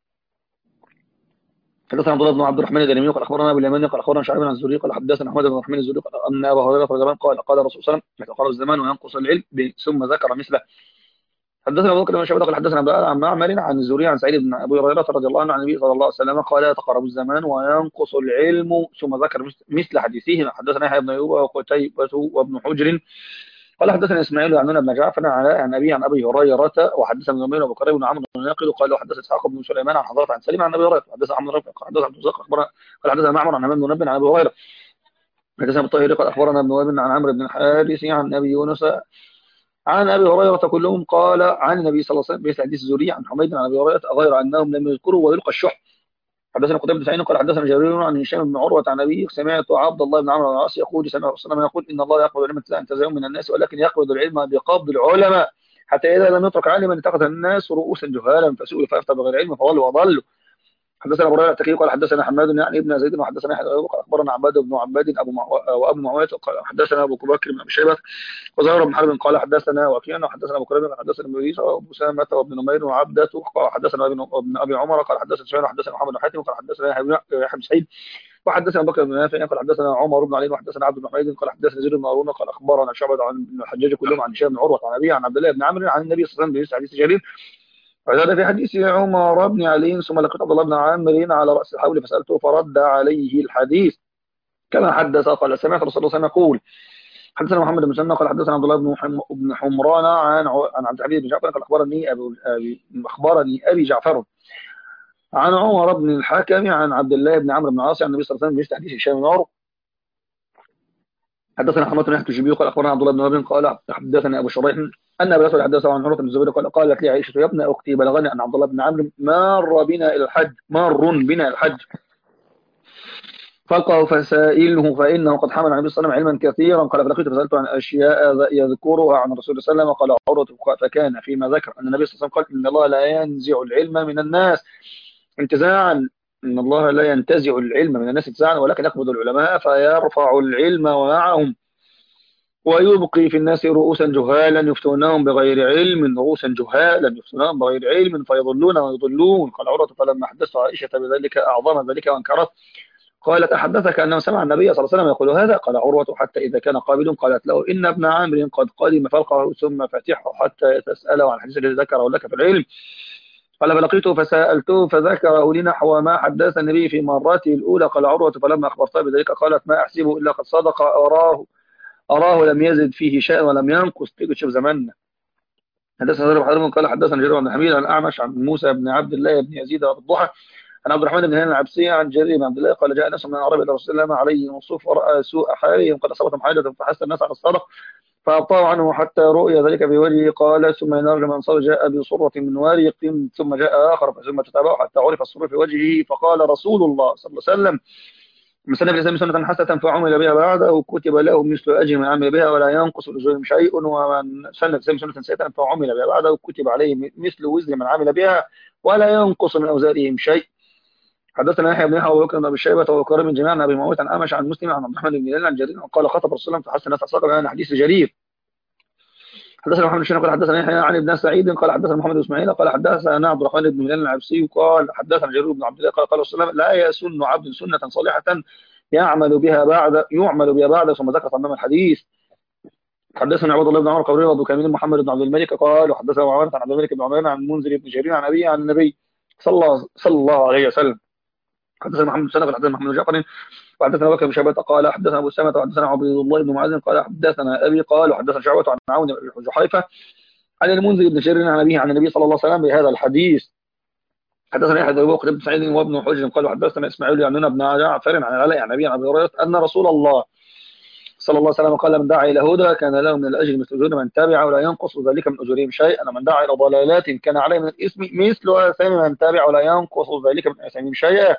Speaker 2: حدثنا عبد الله بن عبد الرحمن الدارمي قال اخبرنا ابو اليماني قال اخبرنا شعيب عن الزهري قال حدثنا احمد بن الرحمن الزهري قال ان ابا هريره رضي الله عنه قال قال الرسول صلى الله عليه وسلم يتقرب الزمان وينقص العلم ثم ذكر مثله. حدثنا ابو بكر بن شيبة قال حدثنا عبد الله عن معمر عن الزهري عن سعيد بن ابي هريره رضي الله عنه عن النبي صلى الله عليه وسلم قال يتقرب الزمان وينقص العلم ثم ذكر مثل حديثهما. حدثنا يحيى بن ايوب وقتيبة وابن حجر قال حدثنا اسماعيل عن بن جعفر عن ابي عن ابي هريره وحدثنا ابن نمير وابو كريم بن عمرو بن ناقد قال وحدث اسحاق بن سليمان عن حضرة عن سليم عن ابي هريره حدثنا عمرو قال حدثنا عبد الرزاق اخبرنا قال حدثنا معمر عن حمام بن منبه عن ابي هريره حدثنا الطاهري قال اخبرنا ابن وهب عن عمرو بن الحارث عن ابي يونس عن ابي هريره كلهم قال عن النبي صلى الله عليه وسلم بحديث حديث الزهري عن حميد عن ابي هريره غير انهم لم يذكروا ويلقى الشح. حدثنا قتيبة بن سعيد قال حدثنا جرير عن هشام بن عروه عن ابي سمعت عبد الله بن عمرو بن العاص يقول سمع رسول الله يقول ان الله لا يقبض العلم انتزاعا من الناس ولكن يقبض العلم بقبض العلماء حتى اذا لم يترك عالما اتخذ الناس رؤوسا جهالا فسئلوا فافتى بغير علم فضلوا وضلوا. حدثنا ابو هريره التكي قال حدثنا حماد يعني ابن زيد وحدثنا يحيى قال اخبرنا عباد بن عباد ابو مع... وابو معاويه قال حدثنا ابو بكر بن ابي شيبه وزهير بن حرب قال حدثنا وكيع وحدثنا ابو كريم قال حدثنا ابن ابي وابو سامه وابن نمير وعبده قال حدثنا ابن ابي عمر قال حدثنا سفيان وحدثنا محمد بن حاتم قال حدثنا يحيى بن سعيد وحدثنا ابو بكر بن نافع قال حدثنا عمر بن علي وحدثنا عبد بن حميد قال حدثنا زيد بن هارون قال اخبرنا شعبة عن الحجاج كلهم عن هشام بن عروه عن ابي عن عبد الله بن عمرو عن النبي صلى الله عليه وسلم بحديث جرير وزاد في حديث عمر بن علي ثم لقيت عبد الله بن عامر على راس الحول فسالته فرد عليه الحديث كما حدث قال سمعت رسول الله صلى الله عليه وسلم يقول حدثنا محمد بن مسنى قال حدثنا عبد الله بن حم... بن حمران عن عن عبد الحميد بن جعفر قال اخبرني ابي ابي اخبرني ابي جعفر عن عمر بن الحكم عن عبد الله بن عمرو بن العاص عن النبي صلى الله عليه وسلم بحديث هشام بن عروه. حدثنا حماد بن يحيى الشيبي قال اخبرنا عبد الله بن وهب قال حدثنا ابو شريح ان ابا الاسود حدثه عن عروه بن الزبير قال قالت لي عائشه يا ابن اختي بلغني ان عبد الله بن عمرو مار بنا الى الحج مار بنا الحج فقه فسائله فانه قد حمل عن النبي صلى الله عليه وسلم علما كثيرا قال فلقيت فسالته عن اشياء يذكرها عن الرسول صلى الله عليه وسلم قال عروه فكان فيما ذكر ان النبي صلى الله عليه وسلم قال ان الله لا ينزع العلم من الناس انتزاعا ان الله لا ينتزع العلم من الناس انتزاعا ولكن يقبض العلماء فيرفع العلم معهم ويبقي في الناس رؤوسا جهالا يفتونهم بغير علم رؤوسا جهالا يفتونهم بغير علم فيضلون ويضلون قال عروة فلما حدثت عائشة بذلك أعظم ذلك وانكرت قالت أحدثك أنه سمع النبي صلى الله عليه وسلم يقول هذا قال عروة حتى إذا كان قابل قالت له إن ابن عامر قد قدم فلقه ثم فتحه حتى تسأله عن الحديث الذي ذكره لك في العلم قال فلقيته فسألته فذكره لي نحو ما حدث النبي في مرته الأولى قال عروة فلما أخبرتها بذلك قالت ما أحسبه إلا قد صدق أراه أراه لم يزد فيه شيء ولم ينقص تيجي تشوف زماننا. حدثنا زهير بن حرب قال حدثنا جرير بن حميد عن الأعمش عن موسى بن عبد الله بن يزيد الضحى عن عبد الرحمن بن هانئ العبسي عن جرير بن عبد الله قال جاء ناس من العرب إلى رسول الله عليه وصوف ورأى سوء حالهم قد أصابتهم حاجة فحث الناس على الصدق فأبطأوا عنه حتى رؤي ذلك في وجهه قال ثم ينرج من صار جاء بصرة من وارق ثم جاء آخر ثم تتابعوا حتى عرف السرور في وجهه فقال رسول الله صلى الله عليه وسلم من سن في الإسلام سنة حسنة فعمل بها بعده كتب له مثل أجر من عمل بها ولا ينقص لأجورهم شيء ومن سن في الإسلام سنة سيئة فعمل بها بعده كتب عليه مثل وزر من عمل بها ولا ينقص من أوزارهم شيء. حدثنا يحيى بن يحيى وبكر بن ابي شيبه وكرم جميعا عن ابي معاويه عن امش عن مسلم عن عبد الرحمن بن هلال عن جرير قال خطب رسول الله فحسن الناس اصدق عن حديث جرير. حدثنا محمد بن قال حدثنا يحيى عن ابن سعيد قال حدثنا محمد بن اسماعيل قال حدثنا عبد الرحمن بن هلال العبسي قال حدثنا جرير بن عبد الله قال قال رسول الله لا يسن عبد سنه صالحه يعمل بها بعد يعمل بها بعد ثم ذكر تمام الحديث. حدثنا عبد الله بن عمر قبري وابو كامل محمد بن عبد الملك قال وحدثنا معاويه عن عبد الملك بن عمران عن منذر بن جرير عن ابي عن النبي صلى الله صلى الله عليه وسلم. حدثنا محمد بن سنة حدثنا محمد بن جعفر وحدثنا بكر بن شيبة قال حدثنا ابو سامة وحدثنا عبد الله بن معاذ قال حدثنا ابي قال وحدثنا شعبة عن عون بن جحيفة عن المنذر بن جرير عن ابيه عن النبي صلى الله عليه وسلم بهذا الحديث. حدثنا يحيى بن بن سعيد وابن حجر قال حدثنا اسماعيل عن بن جعفر عن العلاء عن ابي عن ابي هريرة ان رسول الله صلى الله عليه وسلم قال من دعا الى هدى كان له من الاجر مثل اجور من تبع ولا ينقص ذلك من اجورهم شيئا ومن دعا الى ضلالات كان عليه من الاثم مثل اثام من تبع ولا ينقص ذلك من اثامهم شيئا.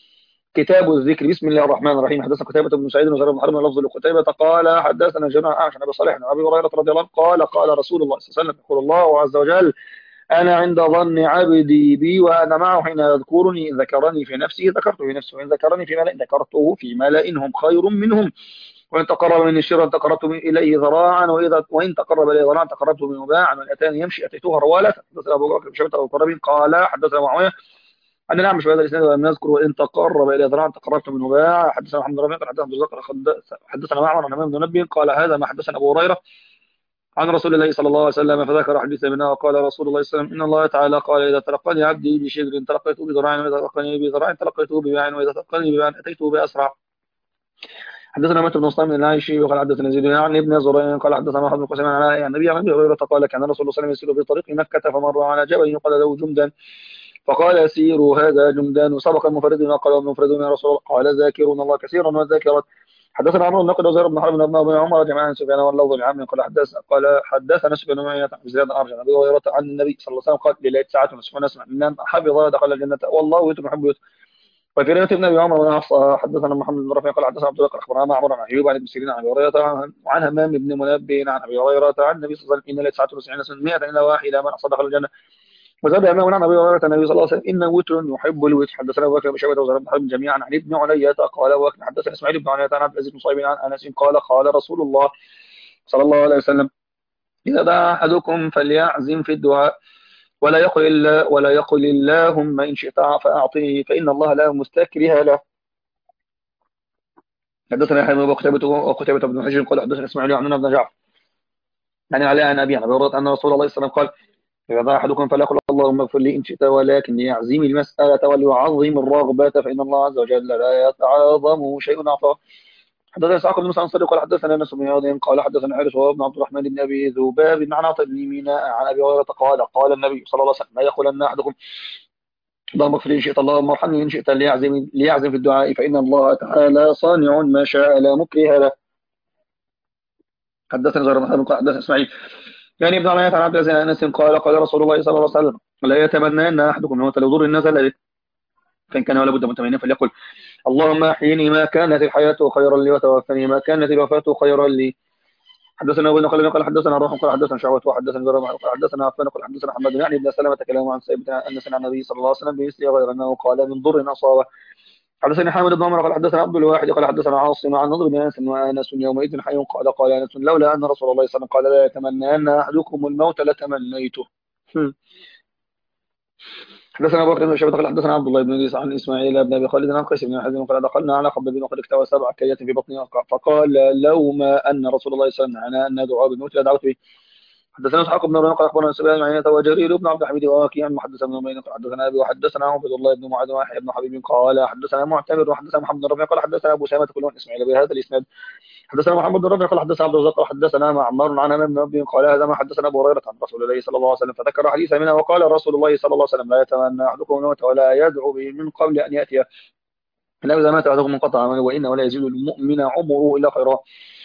Speaker 2: كتاب الذكر بسم الله الرحمن الرحيم. حدثنا قتيبة بن سعيد وزهير بن حرب لفظ لقتيبة قال حدثنا جماعة عن ابي صالح عن ابي هريرة رضي الله عنه قال قال رسول الله صلى الله عليه وسلم يقول الله عز وجل انا عند ظن عبدي بي وانا معه حين يذكرني ان ذكرني في نفسه ذكرته في نفسه وان ذكرني في ملأ ذكرته في ملأ هم خير منهم وإن تقرب مني شرا تقربت إليه ذراعا وإذا وإن تقرب إليه ذراعا تقربت منه باعا وإن أتاني يمشي أتيته هرولة. حدثنا أبو بكر بن شيبة أبو كرب قال حدثنا معاوية أن الأعمش بهذا الإسناد ولم نذكر وإن تقرب إليه ذراعا تقربت منه باعا. حدثنا محمد بن ربيع قال حدثنا عبد الرزاق حدثنا معمر عن إمام بن منبه قال هذا ما حدثنا أبو هريرة عن رسول الله صلى الله عليه وسلم فذكر حديثا منها وقال رسول الله صلى الله عليه وسلم إن الله تعالى قال إذا تلقاني عبدي بشبر تلقيته بذراع وإذا تلقاني بذراع تلقيته بباع وإذا تلقاني بباع أتيته بأسرع. حدثنا مات بن مصطفى بن العائشي وقال حدثنا زيد عن ابن زرين قال حدثنا محمد بن قاسم عن النبي عن ابي هريره قال كان رسول الله صلى الله عليه وسلم يسير في طريق مكه فمر على جبل يقال له جمدان فقال سيروا هذا جمدان سبق المفردون قال المفردون يا رسول الله قال ذاكرون الله كثيرا والذاكرات. حدثنا عمرو النقد وزهير بن حرب بن ابن عمر جميعا عن سفيان واللفظ العام قال حدثنا قال حدثنا سفيان بن عيينة عن زياد ارجع عن ابي هريره عن النبي صلى الله عليه وسلم قال ليله ساعه ونصف نسمع من حفظ دخل الجنه والله يتم يحب وفي رواية ابن ابي عمر ونحصى حدثنا محمد بن رافع قال حدثنا عبد الله اخبرنا معمر عن ايوب عن ابن سيرين عن ابي هريره وعن همام بن منبه عن ابي هريره عن النبي صلى الله عليه وسلم ان لا تسعة وتسعين سنه مئة الا واحده من اصاب دخل الجنه. وزاد همام عن ابي هريره النبي صلى الله عليه وسلم ان وتر يحب الوتر. حدثنا ابو بكر بن شيبه وزهير بن حرب جميعا عن ابن علية قال ابو بكر حدثنا اسماعيل بن علية عن عبد العزيز بن صهيب عن انس قال قال رسول الله صلى الله عليه وسلم اذا دعا احدكم فليعزم في الدعاء ولا يقل الله ولا يقل اللهم ان شئت فاعطيه فان الله لا مستكره له. حدثنا يحيى بن قتيبة وقتيبة بن حجر قال حدثنا اسماعيل عن بن جعفر يعني علي عن ابي عن ابي هريره ان رسول الله صلى الله عليه وسلم قال اذا دعا احدكم فلا يقل اللهم اغفر لي ان شئت ولكن يعزم المساله وليعظم الرغبه فان الله عز وجل لا يتعاظم شيء اعطاه. حدثنا اسحاق بن موسى عن صديق قال حدثنا انس بن عياض قال حدثنا حارث وهو ابن عبد الرحمن بن ابي ذباب عن عطاء بن ميناء عن ابي هريره قال قال النبي صلى الله عليه وسلم لا يقولن احدكم اللهم اغفر لي ان شئت اللهم ارحمني ان شئت ليعزم ليعزم في الدعاء فان الله تعالى صانع ما شاء لا مكره له. حدثنا زهير بن حرب قال حدثنا اسماعيل يعني ابن عمية عن عبد العزيز عن انس قال قال رسول الله صلى الله عليه وسلم لا يتمنى ان احدكم الموت لو ضر النزل فان كان ولا بد متمنيا فليقل اللهم احيني ما كانت الحياه خيرا لي وتوفني ما كانت الوفاه خيرا لي. حدثنا ابو نقل قال حدثنا الروح قال حدثنا شعبة وحدثنا زهير قال حدثنا عفان قال حدثنا محمد يعني ابن سلمة كلام عن سيدنا انس عن النبي صلى الله عليه وسلم بمثله غير انه قال من ضر اصابه. حدثني حامد بن عمر قال حدثنا عبد الواحد قال حدثنا عاصم عن نضر بن انس وانس يومئذ حي قال قال انس لولا ان رسول الله صلى الله عليه وسلم قال لا يتمنى ان احدكم الموت لتمنيته. حدثنا ابو بكر بن شيبه قال حدثنا عبد الله بن ادريس عن اسماعيل بن ابي خالد عن قيس بن حزم قال دخلنا على خباب بن وقد اكتوى سبع كيات في بطنه فقال لو ما ان رسول الله صلى الله عليه وسلم نهانا ان ندعو بالموت لدعوت به. حدثنا اسحاق بن ابراهيم قال اخبرنا سفيان عن وجرير بن عبد الحميد وواكي عن محدث بن مبين قال حدثنا ابي وحدثنا عبد الله بن معاذ ويحيى بن حبيب قال حدثنا معتمر وحدثنا محمد بن ربيع قال حدثنا ابو سامه كلهم اسماعيل بهذا الاسناد. حدثنا محمد بن ربيع قال حدثنا عبد الرزاق قال حدثنا معمر عن امام بن ربيع قال هذا ما حدثنا ابو هريره عن رسول الله صلى الله عليه وسلم فذكر حديثا منها وقال رسول الله صلى الله عليه وسلم لا يتمنى احدكم الموت ولا يدعو به من قبل ان ياتي الا اذا مات احدكم انقطع عمله وانه ولا يزيد المؤمن عمره الا خيرا.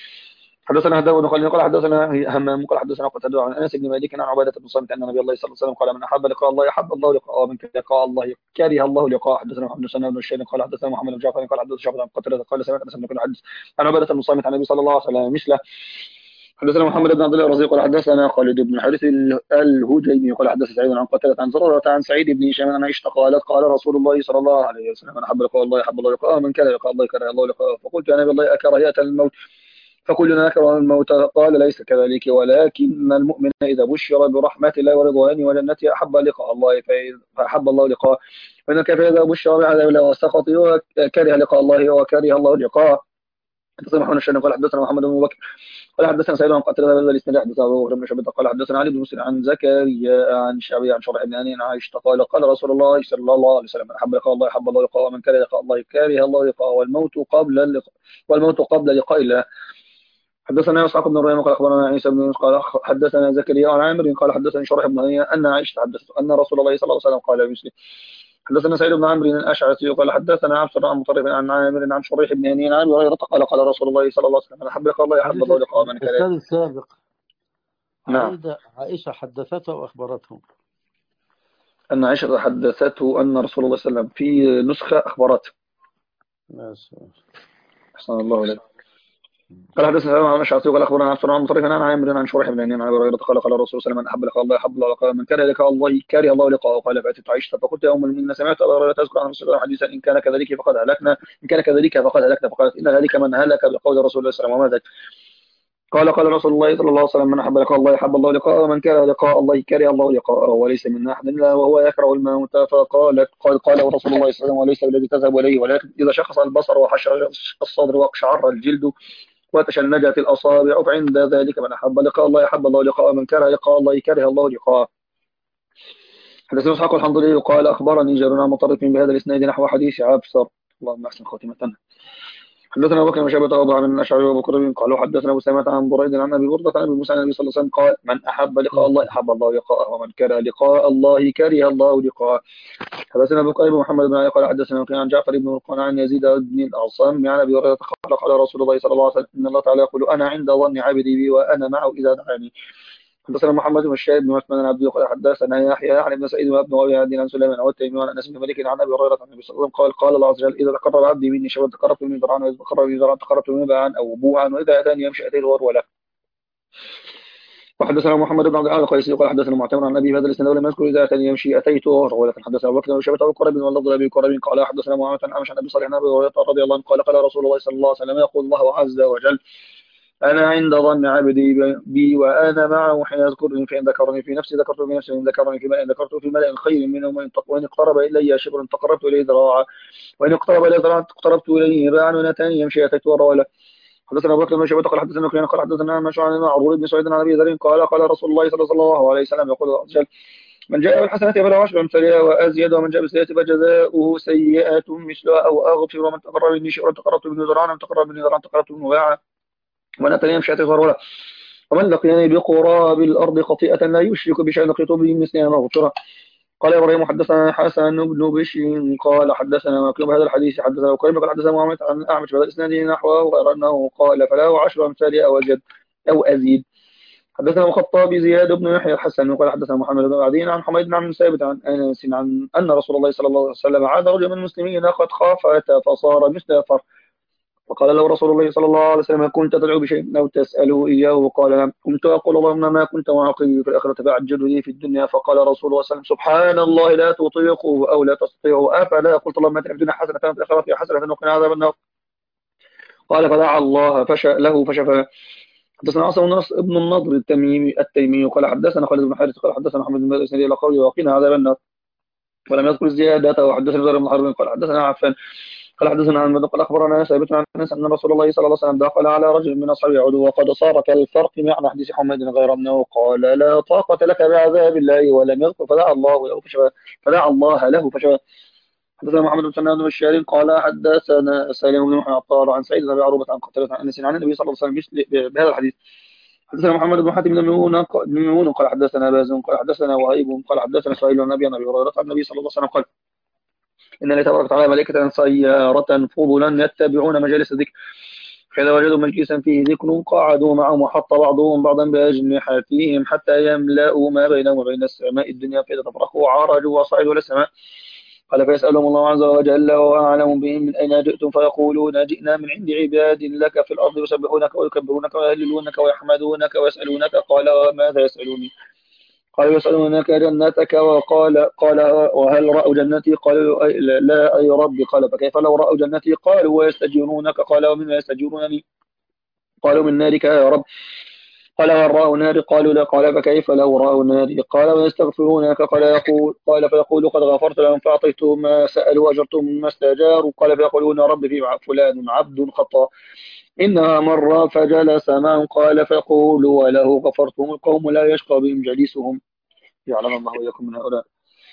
Speaker 2: حدثنا هدى بن خالد قال حدثنا همام قال حدثنا قتادة عن انس بن مالك عن عباده بن صامت ان النبي الله صلى الله عليه وسلم قال من احب لقاء الله احب الله لقاءه من كره لقاء الله كره الله لقاءه. حدثنا محمد بن سنه بن الشيخ قال حدثنا محمد بن جعفر قال حدثنا شعبة عن قتادة قال سمعت انس بن كل حدث عن عباده بن صامت عن النبي صلى الله عليه وسلم مثله. حدثنا محمد بن عبد الله الرزيق قال حدثنا خالد بن حارث الهجيمي قال حدث سعيد عن قتادة عن زرارة عن سعيد بن هشام عن عائشة قالت قال رسول الله صلى الله عليه وسلم من احب لقاء الله احب الله لقاءه من كره لقاء الله كره الله لقاءه. فقلت يا نبي الله اكراهية الموت فكلنا نكره الموت قال ليس كذلك ولكن المؤمن إذا بشر برحمة الله ورضوانه وجنته أحب لقاء الله فأحب الله لقاءه وإن الكافر إذا بشر بعذاب الله وسخطه كره لقاء الله وكره الله لقاءه. حدثنا محمد بن قال حدثنا محمد بن بكر قال حدثنا سعيد عن قتادة بن الاسناد حدثنا ابو بكر بن شيبة قال حدثنا علي بن مسلم عن زكريا عن شعبي عن شرح بن عن عائشة قال قال رسول الله صلى الله عليه وسلم احب لقاء الله احب الله لقاءه ومن كره لقاء الله كره الله لقاءه والموت قبل اللقاء والموت قبل لقاء الله. حدثنا اسحاق بن ابراهيم قال اخبرنا عيسى بن قال حدثنا زكريا عن عامر قال حدثني شرح بن هنيه ان عائشه حدثت ان رسول الله صلى الله عليه وسلم قال مثله. حدثنا سعيد بن عمرو الاشعثي قال حدثنا عبد الله مطرف عن عامر عن شريح بن هنيه عن ابي هريره قال قال رسول الله صلى الله عليه وسلم احب لقاء الله احب الله لقاء من كره.
Speaker 1: الأستاذ السابق
Speaker 2: نعم
Speaker 1: عائشة حدثته وأخبرته
Speaker 2: ان عائشه حدثته ان رسول الله صلى الله عليه وسلم في نسخه اخبرته. احسن الله اليك. قال حدثنا عن الشعثي قال اخبرنا عبد الله مطرف عن عامر عن شريح بن هنيه عن ابي هريره قال قال الرسول صلى الله عليه وسلم من احب لقاء الله احب الله لقاء من كره لقاء الله كره الله لقاءه. قال فاتت عائشه فقلت يا ام المؤمنين سمعت ابا هريره تذكر عن رسول الله حديثا ان كان كذلك فقد هلكنا ان كان كذلك فقد هلكنا فقالت ان ذلك من هلك بقول رسول الله صلى الله عليه وسلم وما ذاك. قال قال رسول الله صلى الله عليه وسلم من احب لقاء الله احب الله لقاءه ومن كره لقاء الله كره الله لقاءه وليس منا احد الا وهو يكره الموت. فقالت قال قال رسول الله صلى الله عليه وسلم وليس الذي تذهب اليه ولكن اذا شخص البصر وحشر الصدر واقشعر الجلد وتشنجت الأصابع فعند ذلك من أحب لقاء الله أحب الله لقاء من كره لقاء الله كره الله لقاء. حدثنا إسحاق الحنظلي قال أخبرني جابر عن مطرف بهذا الإسناد نحو حديث عبسر اللهم أحسن خاتمتنا. حدثنا أبو بكر بن شيبة وأبو عن الأشعري وأبو بكر قالوا حدثنا أبو سلمة عن بريد عن أبي بردة عن أبي موسى عن النبي صلى الله عليه وسلم قال من أحب لقاء الله أحب الله لقاءه ومن كره لقاء الله كره الله لقاءه. حدثنا ابو قريب محمد بن علي قال حدثنا عن جعفر بن مرقان عن يزيد بن الاعصام عن ابي هريره قال قال رسول الله صلى الله عليه وسلم ان الله تعالى يقول انا عند ظن عبدي بي وانا معه اذا دعاني. حدثنا محمد بن الشاهد بن عثمان عن عبد قال حدثنا يحيى عن ابن سعيد وابن ابي عدي عن سليمان عن تيميه عن انس بن مالك عن ابي هريره عن النبي صلى الله عليه وسلم قال قال الله عز وجل اذا تقرب عبدي مني شبرا تقربت منه ذراعا واذا تقرب مني ذراعا تقربت منه باعا او بوعا واذا اتاني يمشي اتيته ورولا. وحدثنا محمد بن عبد العال القيسي قال حدثنا معتمر عن ابي هذا الاسناد ولم يذكر اذا اتاني يمشي اتيته ورولا. حدثنا ابو بكر بن شيبه وقريب واللفظ ابي قريب قال حدثنا معاويه عن عائشه عن ابي صالح عن ابي هريره رضي الله عنه قال قال رسول الله صلى الله عليه وسلم يقول الله عز وجل أنا عند ظن عبدي بي وأنا معه حين يذكرني فإن ذكرني في نفسي ذكرته في نفسي وإن ذكرني في ملأ ذكرته في ملأ خير منه وإن اقترب إلي شبرا تقربت إليه ذراعا وإن اقترب إلي ذراعا اقتربت إليه باعا وإن أتاني يمشي أتيت ورولا. حدثنا أبو بكر بن شيبة قال حدثنا كلنا قال حدثنا مشعر عن معروف بن سعيد عن أبي ذر قال قال رسول الله صلى الله عليه وسلم يقول عز وجل من جاء بالحسنة فله عشر أمثالها وأزيد، ومن جاء بالسيئة فجزاؤه سيئة مثلها أو أغفر، ومن تقرب مني شيئا تقربت منه ذراعا، ومن تقرب مني ذراعا تقربت منه باعا، ومن أتاني يمشي غرولا، ومن لقيني بقراب الأرض خطيئة لا يشرك بشيء لقيت به مثلها مغفرة. قال إبراهيم حدثنا حسن بن بشر قال حدثنا مكتوب هذا الحديث حدثنا وكريم قال حدثنا معاوية عن الأعمش بهذا الإسناد نحوه غير أنه قال فله عشر أمثال أو أزيد أو أزيد. حدثنا الخطابي زياد بن يحيى الحسن وقال حدثنا محمد بن عدي عن حميد بن عبد ثابت عن انس عن ان رسول الله صلى الله عليه وسلم عاد رجل من المسلمين قد خافت فصار مثل الفر، فقال له رسول الله صلى الله عليه وسلم كنت تدعو بشيء او تساله اياه؟ قال نعم. كنت اقول اللهم ما كنت معاقبي في الاخره فاعجل لي في الدنيا. فقال رسول الله صلى الله عليه وسلم سبحان الله لا تطيقه او لا تستطيعه افلا قلت اللهم اتنا في الدنيا حسنه وفي الاخره حسنه وقنا عذاب النار. قال فدعا الله فشا له فشفاه. حدثنا عاصم بن النضر التميمي التيمي قال حدثنا خالد بن حارث قال حدثنا محمد بن بدر الاسنادي الى قوله وقنا عذاب النار ولم يذكر الزيادة. وحدثنا زهير بن حرب قال حدثنا عفان قال حدثنا عن بدر قال اخبرنا ثابت عن انس ان رسول الله صلى الله عليه وسلم دخل على رجل من اصحابه يعود وقد صار كالفرق معنى حديث حميد غير انه قال لا طاقة لك بعذاب الله ولم يذكر فدعا الله له فشفى فدعا الله له فشفى. حدثنا محمد بن سنان بن الشاري قال حدثنا سالم بن محمد عطار عن سعيد بن ابي عروبه عن قتاده عن انس عن النبي صلى الله عليه وسلم بهذا الحديث. حدثنا محمد بن حاتم بن ميمون بن ميمون قال حدثنا باز قال حدثنا وهيب قال حدثنا سهيل بن ابي ابي هريره عن النبي صلى الله عليه وسلم قال ان الله تبارك وتعالى ملائكه سياره فضلا يتبعون مجالس الذكر فاذا وجدوا مجلسا فيه ذكر قعدوا معهم وحط بعضهم بعضا باجنحتهم حتى يملأوا ما بينهم وبين السماء الدنيا فاذا تفرقوا عرجوا وصعدوا الى السماء. قال فيسألهم الله عز وجل وهو أعلم بهم من أين جئتم فيقولون جئنا من عند عباد لك في الأرض يسبحونك ويكبرونك ويهللونك ويحمدونك ويسألونك. قال ماذا يسألوني؟ قال يسألونك جنتك. وقال قال وهل رأوا جنتي؟ قالوا لا أي رب. قال فكيف لو رأوا جنتي؟ قالوا ويستجيرونك. قال ومما يستجيرونني؟ قالوا من نارك يا رب. قال هل رأوا ناري؟ قالوا لا. قال فكيف لو رأوا ناري؟ قال ويستغفرونك. قال يقول قال فيقول قد غفرت لهم فأعطيتهم ما سألوا وأجرتهم ما استأجاروا. قال فيقولون رب في فلان عبد خطأ إنها مرة فجلس معهم. قال فيقول وله غفرتهم. القوم لا يشقى بهم جليسهم يعلم الله وإياكم من هؤلاء.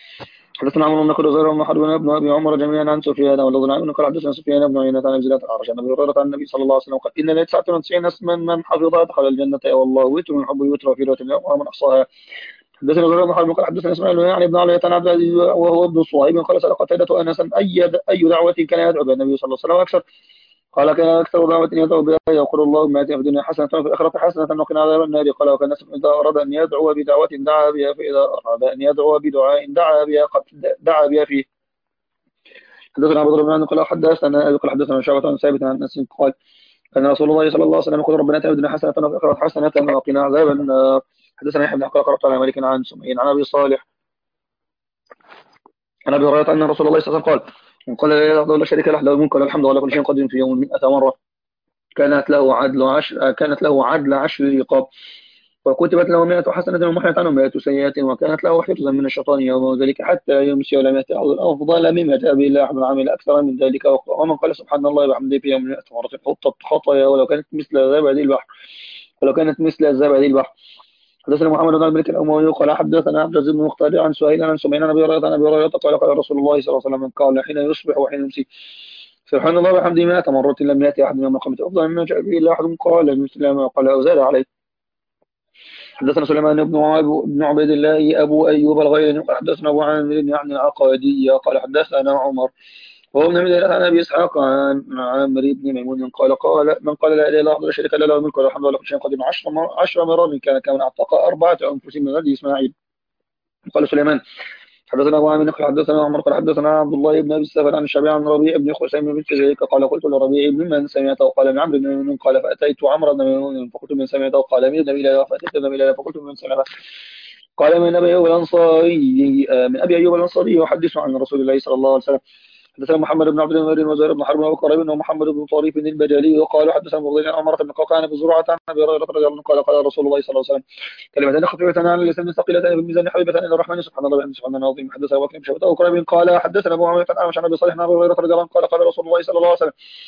Speaker 2: حدثنا عمرو بن نقل زهير بن حرب بن ابي عمر جميعا عن سفيان واللفظ عنه قال حدثنا سفيان بن عيينة عن ابي اعرج عن ابي هريره عن النبي صلى الله عليه وسلم قال ان ل تسعة وتسعين اسما من حفظها دخل الجنه والله وتر من حب الوتر وفي روايه اليوم ومن احصاها. حدثنا زهير بن حرب قال حدثنا اسماعيل يعني ابن علي عن عبد العزيز وهو ابن صهيب قال سال قتاده انسا اي اي دعوه كان يدعو بها النبي صلى الله عليه وسلم اكثر؟ قال كان اكثر دعوه يدعو بها يقول اللهم اتنا في الدنيا حسنه وفي الاخره حسنه وقنا عذاب النار. قال وكان الناس اذا اراد ان يدعو بدعوه دعا بها فاذا اراد ان يدعو بدعاء دعا بها قد دعا بها فيه. حدثنا ابو بكر بن قال حدثنا ابي قال حدثنا شعبة عن ثابت عن انس قال كان رسول الله صلى الله عليه وسلم يقول ربنا اتنا في الدنيا حسنه وفي الاخره حسنه وقنا عذاب النار. حدثنا يحيى بن قال قرات على مالك عن سمعين عن ابي صالح عن ابي هريره ان رسول الله صلى الله عليه وسلم قال من قال لا اله الا الله شريك له له الملك وله الحمد وله كل شيء قدير في يوم مئة مره كانت له عدل عشر كانت له عدل عشر رقاب وكتبت له مئة حسنة ومحيت عنه مئة سيئة وكانت له حفظا من الشيطان يوم ذلك حتى يمسي ولم يأتي أحد أفضل مما جاء به الله أحد عمل أكثر من ذلك. ومن قال سبحان الله وبحمده في يوم مئة مرة حطت خطايا ولو كانت مثل زبد البحر ولو كانت مثل زبد البحر. حدثنا محمد بن الملك الأموي قال حدثنا عبد العزيز بن مختار عن سهيل عن سمعين عن أبي هريرة عن أبي هريرة قال قال رسول الله صلى الله عليه وسلم قال حين يصبح وحين يمسي سبحان الله وبحمده مئة مرة لم يأتي أحد يوم القيامة أفضل مما جاء به إلا أحد قال مثل ما قال أو زاد عليه. حدثنا سليمان بن بن عبيد الله أبو أيوب الغيلاني قال حدثنا أبو عامر يعني العقادي قال حدثنا عمر وهو من مدينة عن أبي إسحاق عن عامر بن ميمون قال قال من قال لا إله إلا الله شريك له له الملك وله الحمد وله كل شيء قدير عشر عشر مرات كان كمن أعتق أربعة أنفس من ولد إسماعيل. قال سليمان حدثنا ابو عامر قال حدثنا عمر قال حدثنا عبد الله بن ابي السفر عن الشعبي عن ربيع بن خثيم بن كذلك قال قلت لربيع بن من سمعته قال من عمرو بن ميمون قال فاتيت عمرو بن ميمون فقلت من سمعته قال من النبي لا فاتيت النبي لا فقلت من سمعته قال من ابي ايوب الانصاري من ابي ايوب الانصاري يحدث عن رسول الله صلى الله عليه وسلم. حدثنا محمد بن عبد الملك وزهير بن حرب وقريب ومحمد بن طريف البجلي وقالوا حدثنا بغضي عن عمرة بن قوقعة بن زرعة عن ابي هريرة رضي الله عنه قال قال رسول الله صلى الله عليه وسلم كلمتان خفيفتان على اللسان ثقيلتان في الميزان حبيبتان الى الرحمن سبحان الله وبحمده سبحان الله العظيم. حدثنا ابو بكر بن شيبة وقريب قال حدثنا ابو عمرو عن ابي صالح عن ابي هريرة رضي الله عنه قال قال رسول الله صلى الله عليه وسلم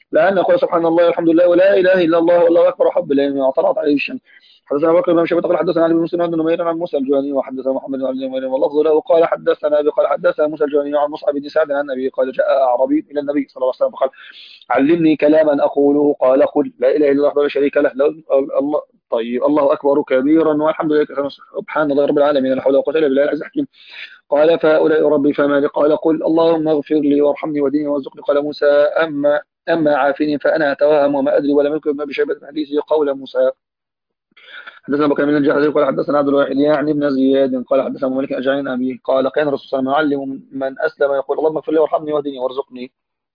Speaker 2: لأن يقول سبحان الله والحمد لله ولا إله إلا الله والله أكبر حب لأن طلعت عليه الشمس. حدثنا أبو بكر بن شيبة قال حدثنا علي بن مسلم بن نمير عن موسى الجهني وحدثنا محمد بن عبد نمير واللفظ له قال حدثنا أبي قال حدثنا موسى الجهني عن مصعب بن سعد عن أبي قال جاء أعرابي إلى النبي صلى الله عليه وسلم فقال علمني كلاما أقوله قال قل لا إله إلا الله وحده لا شريك له له الله طيب الله أكبر كبيرا والحمد لله كثيرا سبحان الله رب العالمين لا حول ولا قوة إلا بالله العزيز الحكيم. قال فهؤلاء ربي فما لي قال قل اللهم اغفر لي وارحمني وديني وارزقني. قال موسى أما أما عافني فأنا أتوهم وما أدري ولم يكن ابن أبي شيبة حديثي قول موسى. حدثنا بكر بن الجحدي قال حدثنا عبد الواحد يعني ابن زياد قال حدثنا مالك أجعين أبي قال كان الرسول صلى الله عليه وسلم يعلم من أسلم يقول اللهم اغفر لي وارحمني وديني وارزقني.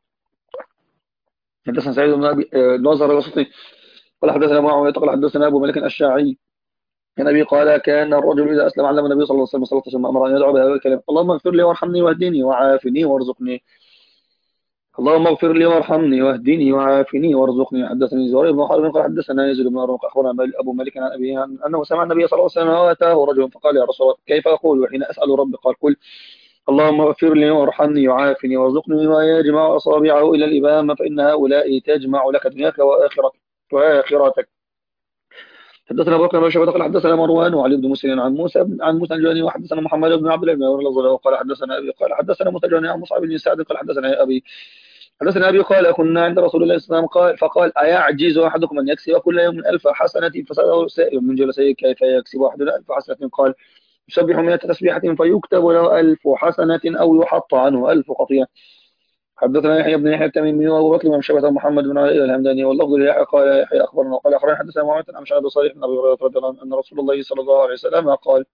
Speaker 2: حدثنا سعيد بن أبي النظر الوسطي قال حدثنا معاوية قال حدثنا أبو مالك الشاعري النبي قال كان الرجل إذا أسلم علم النبي صلى الله عليه وسلم ثم أمر أن يدعو بهذا الكلام اللهم اغفر لي وارحمني واهدني وعافني وارزقني. اللهم اغفر لي وارحمني واهدني وعافني وارزقني. حدثني زهير بن حرب قال حدثنا يزيد بن هارون أخبرنا أبو مالك عن أبيه أنه سمع النبي صلى الله عليه وسلم وأتاه رجل فقال يا رسول الله كيف أقول وحين أسأل ربي قال قل اللهم اغفر لي وارحمني وعافني وارزقني ويجمع أصابعه إلى الإبهام فإن هؤلاء تجمع لك دنياك وآخرتك وآخرتك. حدثنا ابو بكر بن شيبة قال حدثنا مروان وعلي بن مسلم عن موسى عن موسى الجهني وحدثنا محمد بن عبد الله بن عمر قال حدثنا ابي قال حدثنا موسى الجهني عن مصعب بن سعد قال حدثنا ابي حدثنا ابي قال كنا عند رسول الله صلى الله عليه وسلم قال فقال ايعجز احدكم ان يكسب كل يوم الف حسنه فساله سائل من جلسه كيف يكسب احدنا الف حسنه قال يسبح مئة تسبيحه فيكتب له الف حسنه او يحط عنه الف خطيئه. حدثنا يحيى بن يحيى التميمي وابو بكر بن شيبة محمد بن علي الهمداني واللفظ ليحيى قال يحيى اخبرنا قال اخبرنا حدثنا معاويه عن شعب صالح بن ابي هريره رضي الله عنه ان رسول الله صلى الله عليه وسلم قال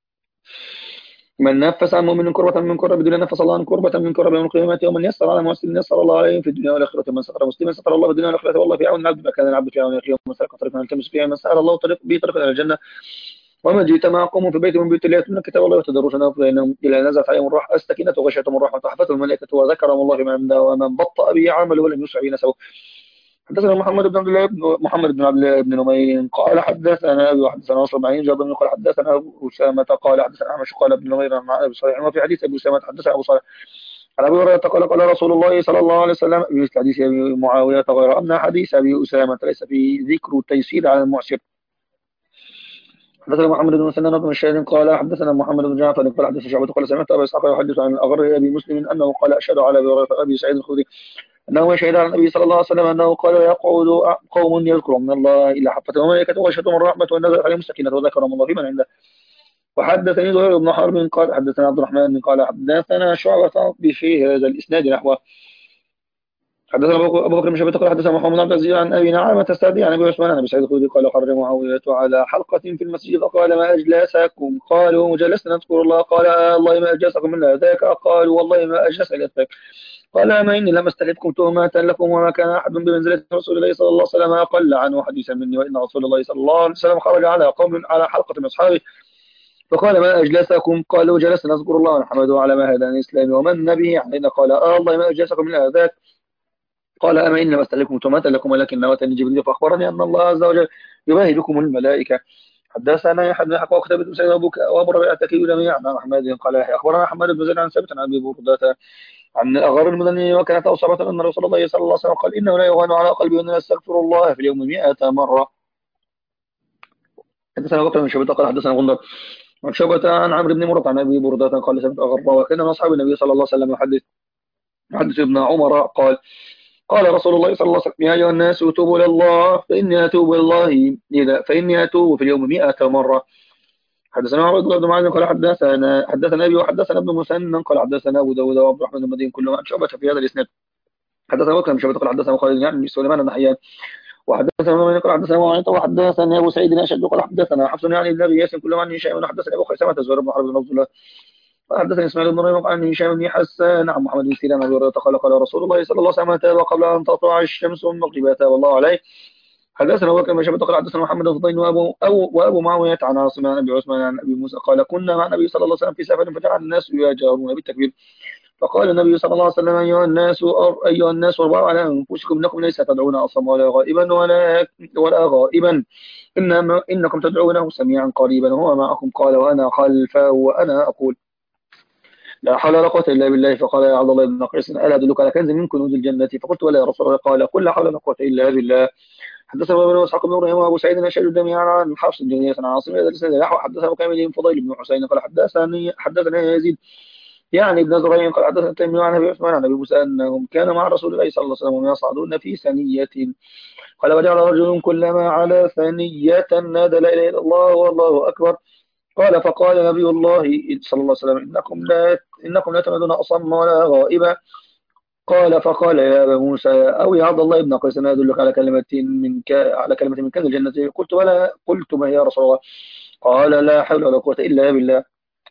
Speaker 2: من نفس عن مؤمن كربة من كرب الدنيا نفس الله عن كربة من كرب يوم القيامة ومن يسر على مسلم يسر الله عليه في الدنيا والآخرة من ستر مسلما ستر الله في الدنيا والآخرة والله في عون العبد ما كان العبد في عون أخيه ومن سلك طريقا يلتمس فيها من سأل الله طريق به طريقا إلى الجنة ومن جئت مع قوم في بيت من بيوت الله يتلون كتاب الله يتدرسون فإنهم إلى نزلت عليهم الراحة السكينة وغشيتهم الرحمة وحفتهم الملائكة وذكرهم الله فيمن عنده ومن بطأ به عمله ولم يسرع به نسبه. حدثنا محمد بن عبد الله بن محمد بن عبد الله بن نمير قال حدثنا ابي وحدثنا نصر بن عين جابر قال حدثنا ابو اسامه قال حدثنا احمد قال ابن نمير مع ابي صالح وفي حديث ابي اسامه حدثنا ابو صالح عن ابي هريره قال قال رسول الله صلى الله عليه وسلم في حديث ابي معاويه غير ان حديث ابي اسامه ليس فيه ذكر التيسير على المعسر. حدثنا محمد بن مسنن بن الشهيد قال حدثنا محمد بن جعفر قال حدثنا شعبة قال سمعت ابا اسحاق يحدث عن الاغر ابي مسلم انه قال اشهد على ابي هريره ابي سعيد الخدري أنه شهد على النبي صلى الله عليه وسلم أنه قال يقعد قوم يذكرون من الله إلا حفة وملائكة وغشتهم الرحمة ونزل عليهم السكينة وذكرهم الله فيمن عنده. وحدثني زهير بن حرب قال حدثنا عبد الرحمن قال حدثنا شعبة بشيء هذا الإسناد نحوه. حدثنا أبو بكر بن شيبة قال حدثنا محمد بن عبد العزيز عن أبي نعامة السعدي عن أبي عثمان عن أبي سعيد الخدري قال خرج معاوية على حلقة في المسجد فقال ما أجلسكم قالوا جلسنا نذكر الله قال آه الله ما أجلسكم إلا ذاك قالوا والله ما أجلس إلا ذاك قال أما إني لم أستحبكم تهمة لكم وما كان أحد بمنزلة رسول الله صلى الله عليه وسلم أقل عنه حديثا مني وإن رسول الله صلى الله عليه وسلم خرج على قوم على حلقة من أصحابه فقال ما أجلسكم قالوا جلسنا نذكر الله ونحمده على ما هدانا الإسلام ومن به علينا قال آه الله ما أجلسكم إلا ذاك قال أما إني لم أستحبكم تهمة لكم ولكن نواتني جبريل فأخبرني أن الله عز وجل يباهي بكم الملائكة. حدثنا يحيى بن حق وكتب بن سعيد وأبو ربيعة التكي جميعا عن أحمد قال يحيى أخبرنا أحمد بن زيد عن ثابت عن أبي بردة عن أغار المدني وكانت أوصبة أن رسول الله صلى الله عليه وسلم قال إنه لا يغان على قلبي أن أستغفر الله في اليوم مئة مرة. حدثنا بكر بن شيبة قال حدثنا غندر عن شعبة عن عمرو بن مرة عن أبي بردة قال سمعت أغر وكان من أصحاب النبي صلى الله عليه وسلم يحدث يحدث ابن عمر قال قال رسول الله صلى الله عليه وسلم يا أيها الناس توبوا إلى الله فإني أتوب إلى الله إذا فإني أتوب في اليوم مئة مرة. حدثنا عبد الله بن معاذ قال حدثنا حدثنا أبي وحدثنا ابن مسنن قال حدثنا أبو داود وعبد الرحمن المدين كلهم عن شعبة في هذا الإسناد. حدثنا بكر بن شيبة قال حدثنا خالد يعني سليمان بن حيان وحدثنا من قال حدثنا معاذ وحدثنا أبو سعيد الأشد قال حدثنا حفص يعني بن أبي ياسين كلهم عن هشام وحدثنا أبو خيثمة زهير بن حرب بن عبد الله حدثني اسماعيل بن ريم عن هشام بن حسان عن محمد بن سيران ابي هريره قال قال رسول الله صلى الله عليه وسلم تاب قبل ان تطلع الشمس من مغربها تاب الله عليه. حدثنا ابو بكر بن شيبة قال حدثنا محمد بن فضيل وابو أو وابو معاويه عن عاصم عن ابي عثمان عن ابي موسى قال كنا مع النبي صلى الله عليه وسلم في سفر فجعل الناس يجارون بالتكبير فقال النبي صلى الله عليه وسلم ايها الناس ايها الناس اربعوا على انفسكم انكم ليس تدعون اصما ولا غائبا ولا ولا غائبا انما انكم تدعونه سميعا قريبا وهو معكم قال وانا خلفه وانا اقول لا حول ولا قوة إلا بالله. فقال يا عبد الله بن قيس ألا أدلك على كنز من كنوز الجنة؟ فقلت ولا يا رسول الله. قال قل لا حول ولا قوة إلا بالله. حدثنا ابن اسحاق بن ابراهيم وابو سعيد الاشعري جميعا عن حفص بن غياث عن عاصم بن الاسد نحو. حدثنا كامل بن فضيل بن حسين قال حدثني حدثنا يزيد يعني ابن زريع قال حدثنا تيمي عن ابي عثمان عن ابي موسى انهم كانوا مع رسول الله صلى الله عليه وسلم يصعدون في ثنية. قال وجعل رجل كلما على ثنية نادى لا اله الا الله والله اكبر. قال فقال نبي الله صلى الله عليه وسلم انكم لا انكم لا تمدون اصم ولا غائبا. قال فقال يا أبا موسى أو يا عبد الله بن قيس أنا أدلك على كلمة من ك... على كلمة من كنز الجنة؟ قلت ولا. قلت ما هي يا رسول الله؟ قال لا حول ولا قوة إلا بالله.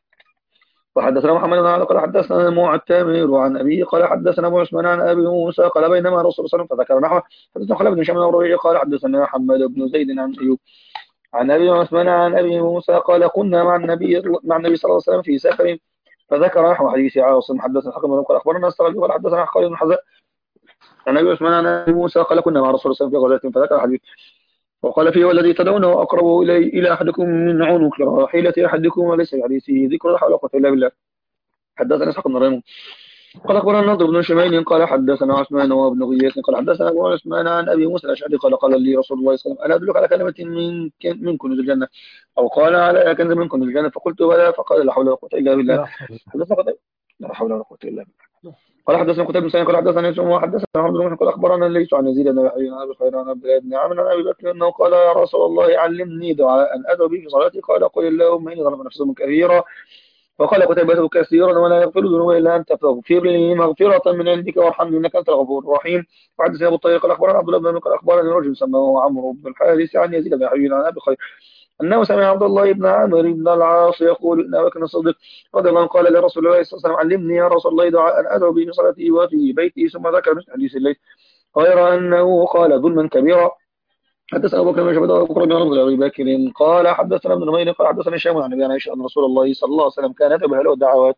Speaker 2: وحدثنا محمد بن علي قال حدثنا معتمر عن أبي قال حدثنا أبو عثمان عن أبي موسى قال بينما رسول الله صلى الله عليه وسلم فذكر نحوه. حدثنا خالد بن شمال الربيعي قال حدثنا محمد بن زيد عن أيوب عن أبي عثمان عن أبي موسى قال كنا مع النبي مع النبي صلى الله عليه وسلم في سفر فذكر نحو حديث عاصم. حدثنا الحكم بن قال أخبرنا استغل قال حدثنا خالد بن حذاء عن ابي عثمان عن ابي موسى قال كنا مع رسول الله صلى الله عليه وسلم في غزاة فذكر الحديث وقال فيه والذي تدعونه اقرب الي الى احدكم من عنق راحلة احدكم وليس في حديثه ذكر لا حول ولا قوة الا بالله. حدثنا اسحاق بن ريمون قال اخبرنا النضر بن شميل قال حدثنا عثمان وابن غياث قال حدثنا ابو عثمان عن ابي موسى الاشعري قال قال لي رسول الله صلى الله عليه وسلم الا ادلك على كلمة من من كنوز الجنة او قال على كنز من كنوز الجنة؟ فقلت بلى. فقال لا حول ولا قوة الا بالله.
Speaker 1: لا حول.
Speaker 2: حدثنا قتيبة لا حول ولا قوة الا بالله. قال حدثنا قتيبة بن سعيد قال حدثنا يوسف وحدثنا محمد بن قال اخبرنا ليس عن يزيد بن يحيى عن ابي خير عن عبد الله بن عامر عن ابي بكر انه قال يا رسول الله علمني دعاء ان ادعو به في صلاتي. قال قل اللهم اني ظلمت نفسي كثيرا. وقال قتيبة كثيرا ولا يغفر الذنوب الا انت فاغفر لي مغفرة من عندك وارحمني انك انت الغفور الرحيم. وحدثنا ابو الطيب قال اخبرنا عبد الله بن عامر قال اخبرني رجل سماه عمرو بن الحارث عن يزيد بن يحيى عن ابي خير أنه سمع عبد الله بن عامر بن العاص يقول إن أبا بكر الصديق رضي الله عنه قال لرسول الله صلى الله عليه وسلم علمني يا رسول الله دعاء أن أدعو به في صلاتي وفي بيتي. ثم ذكر مثل حديث الليل غير أنه قال ظلما كبيرا. حدثنا أبو بكر بن شهبة وأبو بكر بن أبي بكر قال حدثنا ابن نمير قال حدثنا هشام عن أبي عائشة أن رسول الله صلى الله عليه وسلم كان يدعو بهؤلاء الدعوات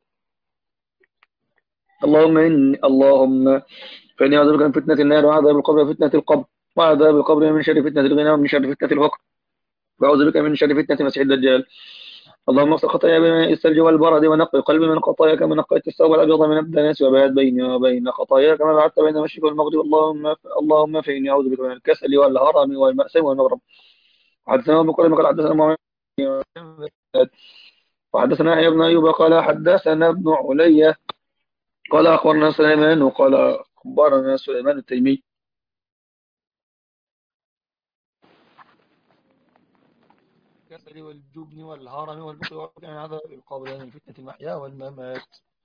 Speaker 2: اللهم إني اللهم فإني أعوذ بك من فتنة النار وعذاب القبر وفتنة القبر وعذاب القبر من شر فتنة الغنى ومن شر فتنة الفقر وأعوذ بك من شر فتنة المسيح الدجال. اللهم اغفر خطايا بماء الثلج والبرد ونقي قلبي من خطايا كما نقيت الثوب الابيض من الدنس وبعد بيني وبين خطايا كما بعدت بين المشرق والمغرب. اللهم اللهم فاني اعوذ بك من الكسل والهرم والمأسم والمغرب. حدثنا ابو بكر قال حدثنا معاوية وحدثنا يحيى بن ايوب قال حدثنا ابن علي قال اخبرنا سليمان وقال اخبرنا سليمان التيمي الكسل والجبن والهرم والبخل وعن عذاب القبر من فتنة المحيا والممات.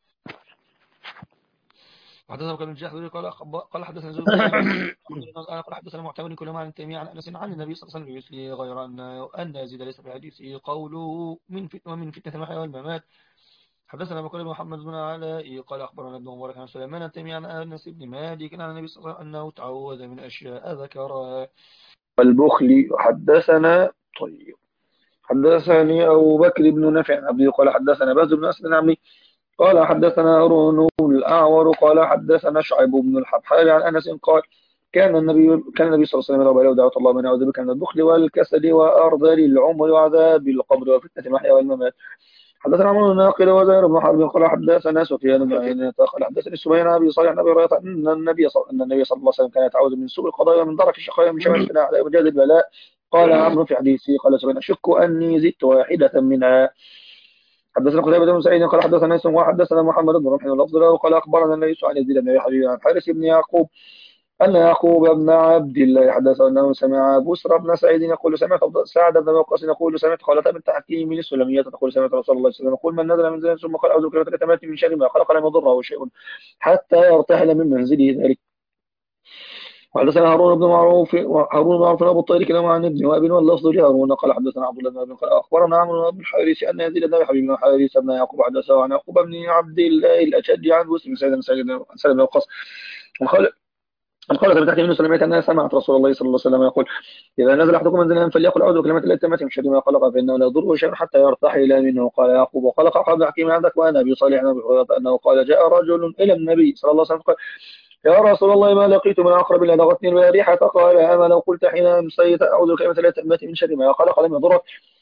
Speaker 2: حدثنا ابو بكر بن جحفر قال قال حدثنا زهير قال حدثنا معتمر كل ما عن تيمية عن انس عن النبي صلى الله عليه وسلم غير ان ان يزيد ليس في حديثه قوله من فتنه ومن فتنه المحيا والممات. حدثنا ابو بكر بن محمد بن علاء قال اخبرنا ابن مبارك عن سليمان التيمي عن انس بن مالك عن النبي صلى الله عليه وسلم انه تعوذ من اشياء ذكرها والبخل. حدثنا طيب حدثني ابو بكر بن نافع عبد قال حدثنا باز بن اسد عمي قال حدثنا هارون الأعور قال حدثنا شعيب بن الحبحاري عن أنس قال كان النبي كان النبي صلى الله عليه وسلم يدعو دعوة الله من أعوذ بك من البخل والكسل وأرذل العمر وعذاب القبر وفتنة المحيا والممات. حدثنا عمرو بن ناقل وزير بن حرب قال حدثنا سفيان بن عيينة قال حدثني سفيان أبي صالح عن أبي هريرة أن النبي صلى أن النبي صلى الله عليه وسلم كان يتعوذ من سوء القضاء ومن درك الشقاء من شمال البلاء على وجاد البلاء. قال عمرو في حديثه قال سفيان أشك أني زدت واحدة منها. حدثنا قتيبة بن سعيد قال حدثنا نيس وحدثنا محمد بن رمح اللفظ له قال اخبرنا الليث عن يزيد بن يحيى عن حارث بن يعقوب ان يعقوب بن عبد الله حدث انه سمع بسر بن سعيد يقول سمعت سعد بن وقاص يقول سمعت خالة بنت حكيم السلمية تقول سمعت رسول الله صلى الله عليه وسلم يقول من نزل من زين ثم قال اعوذ بك من من شر ما خلق لم يضره شيء حتى يرتحل من منزله ذلك. وحدثنا هارون بن معروف هارون بن معروف ابو الطير كلام عن ابن وابن واللفظ لهارون قال حدثنا عبد الله بن قال اخبرنا عمرو بن الحارث ان يزيد بن حبيب بن حارث بن يعقوب حدثه عن يعقوب بن عبد الله الاشج عن مسلم سعيد بن سعيد بن سعيد بن وقاص قال قال بن تحت من سلمية أنها سمعت رسول الله صلى الله عليه وسلم يقول إذا نزل أحدكم منزلا فليقل أعوذ بكلمات الله التامة من شر ما خلق فإنه لا يضره شيء حتى يرتحل منه. قال يعقوب وقال قال حكيم عندك وأنا أبي صالح عن أبي هريرة أنه قال جاء رجل إلى النبي صلى الله عليه وسلم قال يا رسول الله ما لقيت من عقرب إلا لغتني البارحة قال أما لو قلت حين أمسيت أعوذ بكلمة الله التامة من شر ما خلق لم يضرك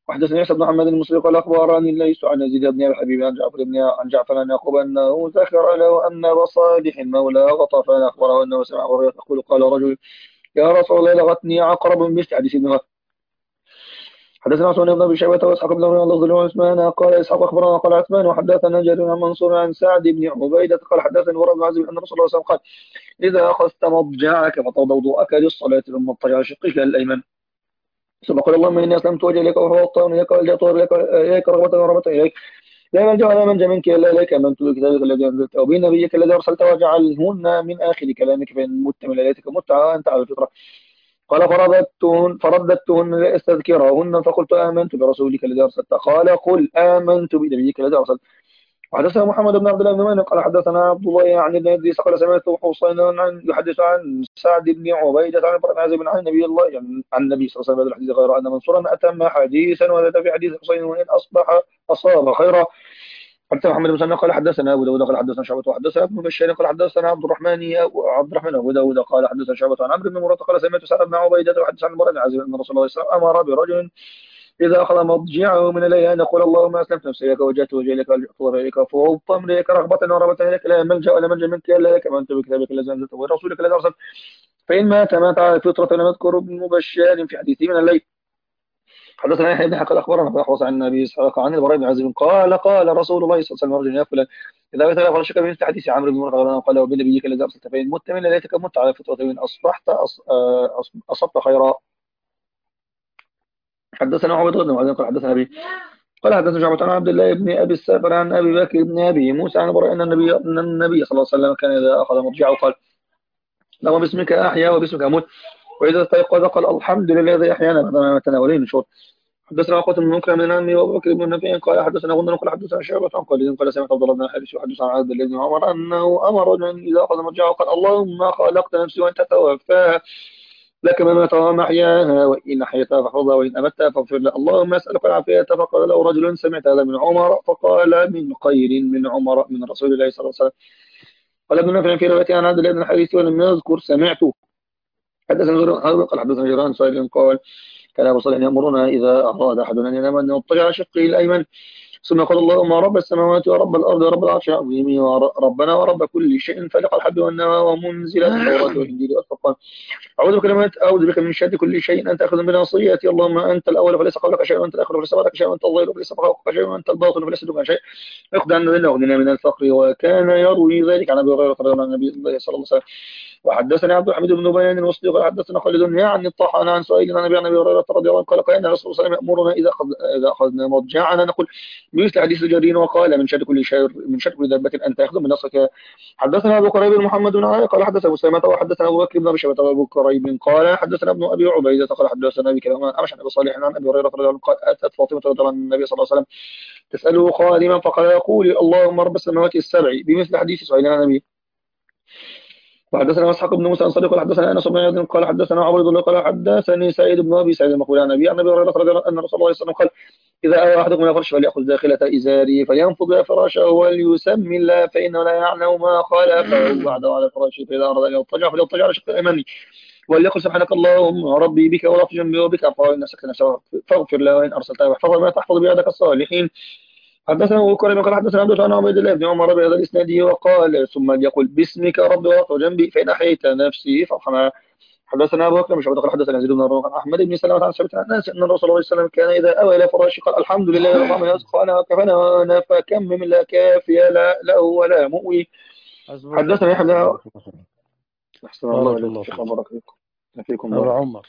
Speaker 2: وحدثني عيسى بن محمد المصري قال أخبرني ليس عن يزيد بن أبي حبيب عن جعفر بن عن جعفر أن يعقوب أنه ذكر له أن أبا صالح مولى غطفان أخبره أنه سمع أبا هريرة يقول قال رجل يا رسول الله لغتني عقرب مثل حديث ابن. حدثنا عثمان بن ابي شيبه واسحاق بن ابي الله بن عثمان قال اسحاق اخبرنا قال عثمان وحدثنا جرير عن منصور عن سعد بن عبيده قال حدثني ورد بن عزيز ان رسول الله صلى الله عليه وسلم قال اذا اخذت مضجعك فتوضا وضوءك للصلاه ثم اضطجع شقك الايمن ثم قال اللهم اني اسلمت وجهي اليك وفوضت اليك والجات اليك اليك رغبه ورغبه اليك لا ملجا ولا منجا منك الا اليك امنت بكتابك الذي انزلت وبنبيك الذي ارسلت واجعلهن من اخر كلامك فان مت من ليلتك مت وانت على الفطره. قال فرددتهن فرددتهن لاستذكرهن فقلت آمنت برسولك الذي أرسلت قال قل آمنت بنبيك الذي أرسلت. وحدثنا محمد بن عبد الله بن مالك قال حدثنا عبد الله يعني بن إدريس قال سمعت حسين عن يحدث عن سعد بن عبيدة عن بن عازب عن النبي الله يعني عن النبي صلى الله عليه وسلم الحديث غير أن منصورا أتم حديثا وزاد في حديث حسين وإن أصبح أصاب خيرا. حدثنا محمد بن سلمة قال حدثنا أبو داود قال حدثنا شعبة وحدثنا ابن بشير قال حدثنا عبد الرحمن عبد الرحمن أبو داود قال حدثنا شعبة عن عمرو بن مرة قال سمعت سعد بن عبيدة وحدث عن البراء بن عازب أن رسول الله صلى الله عليه وسلم أمر برجل إذا أخذ مضجعه من الليل أن يقول اللهم أسلمت نفسي إليك وجهت وجهي إليك والجأت إليك فوضت أمري إليك رغبة ورهبة إليك لا ملجأ ولا منجا منك إلا إليك آمنت بكتابك الذي أنزلت ورسولك الذي أرسلت فإن مات مات على الفطرة لم يذكر ابن بشار في حديثه من الليل. حدثنا يحيى بن قال اخبرنا فاحوص عن النبي اسحاق عن البراء بن عازب قال قال رسول الله صلى الله عليه وسلم يا فلان اذا بيت لا شك من حديث عمرو بن مرة قال وبنبيك الذي ارسلت فإن مت من ليلتك مت على فطرة وإن اصبحت اصبت خيرا. حدثنا عبد الله بن قال حدثنا ابي قال حدثنا شعبة عن عبد الله بن ابي السافر عن ابي بكر بن ابي موسى عن البراء ان النبي ان النبي صلى الله عليه وسلم كان اذا اخذ مضجعه قال اللهم باسمك احيا وباسمك اموت واذا استيقظ قال الحمد لله الذي احيانا بعدما ماتنا ولي النشور. حدثنا عقبة بن منكر من عمي وابو بكر بن نافع قال حدثنا غندر قال حدثنا شعبة عن قال قال سمعت عبد الله بن الحارث يحدث عن عبد الله بن عمر انه امر رجلا اذا اخذ مرجعه قال اللهم خلقت نفسي وانت توفاها لك من مات ومحياها وان احيتها فاحفظها وان امتها فاغفر لها اللهم اسالك العافيه. فقال له رجل سمعت هذا من عمر فقال من خير من عمر من رسول الله صلى الله عليه وسلم. قال ابن نافع في روايته عن عبد الله بن الحارث ولم يذكر سمعته. حدثنا قال حدثنا جيران سائل قال كان أبو صالح يأمرنا إذا أراد أحد أن ينام أن يضطجع على شقه الأيمن ثم قال اللهم رب السماوات ورب الأرض ورب العرش العظيم وربنا ورب كل شيء فلق الحب والنوى ومنزل التوراة والإنجيل والفرقان أعوذ بكلمات أعوذ بك من شر كل شيء أنت أخذ بناصيتي اللهم أنت الأول فليس قبلك شيء وأنت الآخر فليس بعدك شيء وأنت الظاهر فليس فوقك شيء وأنت الباطن فليس دونك شيء اقض عنا ذل وأغننا من الفقر. وكان يروي ذلك عن أبي هريرة رضي الله عنه النبي صلى الله عليه وسلم. وحدثنا عبد الحميد بن بيان الوصلي قال حدثنا خالد يعني الطحان عن سؤال عن ابي هريره رضي الله عنه قال كان الرسول صلى الله عليه وسلم يامرنا اذا اخذ اذا اخذنا مضجعنا نقول مثل حديث جرير وقال من شر كل شيء من شر كل دابه انت ياخذ من نصرك. حدثنا ابو كريب محمد بن علي قال حدثنا ابو سلمة وحدثنا ابو بكر بن ابي شيبه وابو كريب قال حدثنا ابن ابي عبيده قال حدثنا ابي كلام عن ابي صالح عن ابي هريره رضي الله عنه قال اتت فاطمه رضي الله عن النبي صلى الله عليه وسلم تساله خادما فقال يقول اللهم رب السماوات السبع بمثل حديث سؤال عن النبي. وحدثنا اسحاق بن موسى عن صديق قال حدثنا انس بن عياض قال حدثنا عبيد الله قال حدثني سعيد بن ابي سعيد المقبول عن ابي عن ابي هريره رضي الله عنه ان رسول الله صلى الله عليه وسلم قال اذا اوى احدكم الى فرش فليأخذ داخله ازاره فلينفض فراشه وليسمي الله فانه لا يعلم ما خلقه بعده على فراشه فاذا اراد ان يضطجع فليضطجع على شق الايمن وليقل سبحانك اللهم ربي بك ورب جنبي وبك اقول نفسك نفسه فاغفر له وان ارسلته واحفظ ما تحفظ بعبادك الصالحين. حدثنا ابو كريم قال حدثنا عبد الله بن عبيد الله بن عمر بهذا الاسناد وقال ثم ليقل باسمك ربي ورب جنبي فان احييت نفسي فارحمها. حدثنا ابو بكر مش قال حدثنا يزيد بن هارون احمد بن سلمة عن ثابت عن الناس ان الرسول صلى الله عليه وسلم كان اذا اوى الى فراشه قال الحمد لله رب العالمين وانا كفانا وانا فكم من لا كافي له ولا مؤوي. حدثنا يحيى بن احسن الله اليك بارك فيكم
Speaker 1: ابو عمر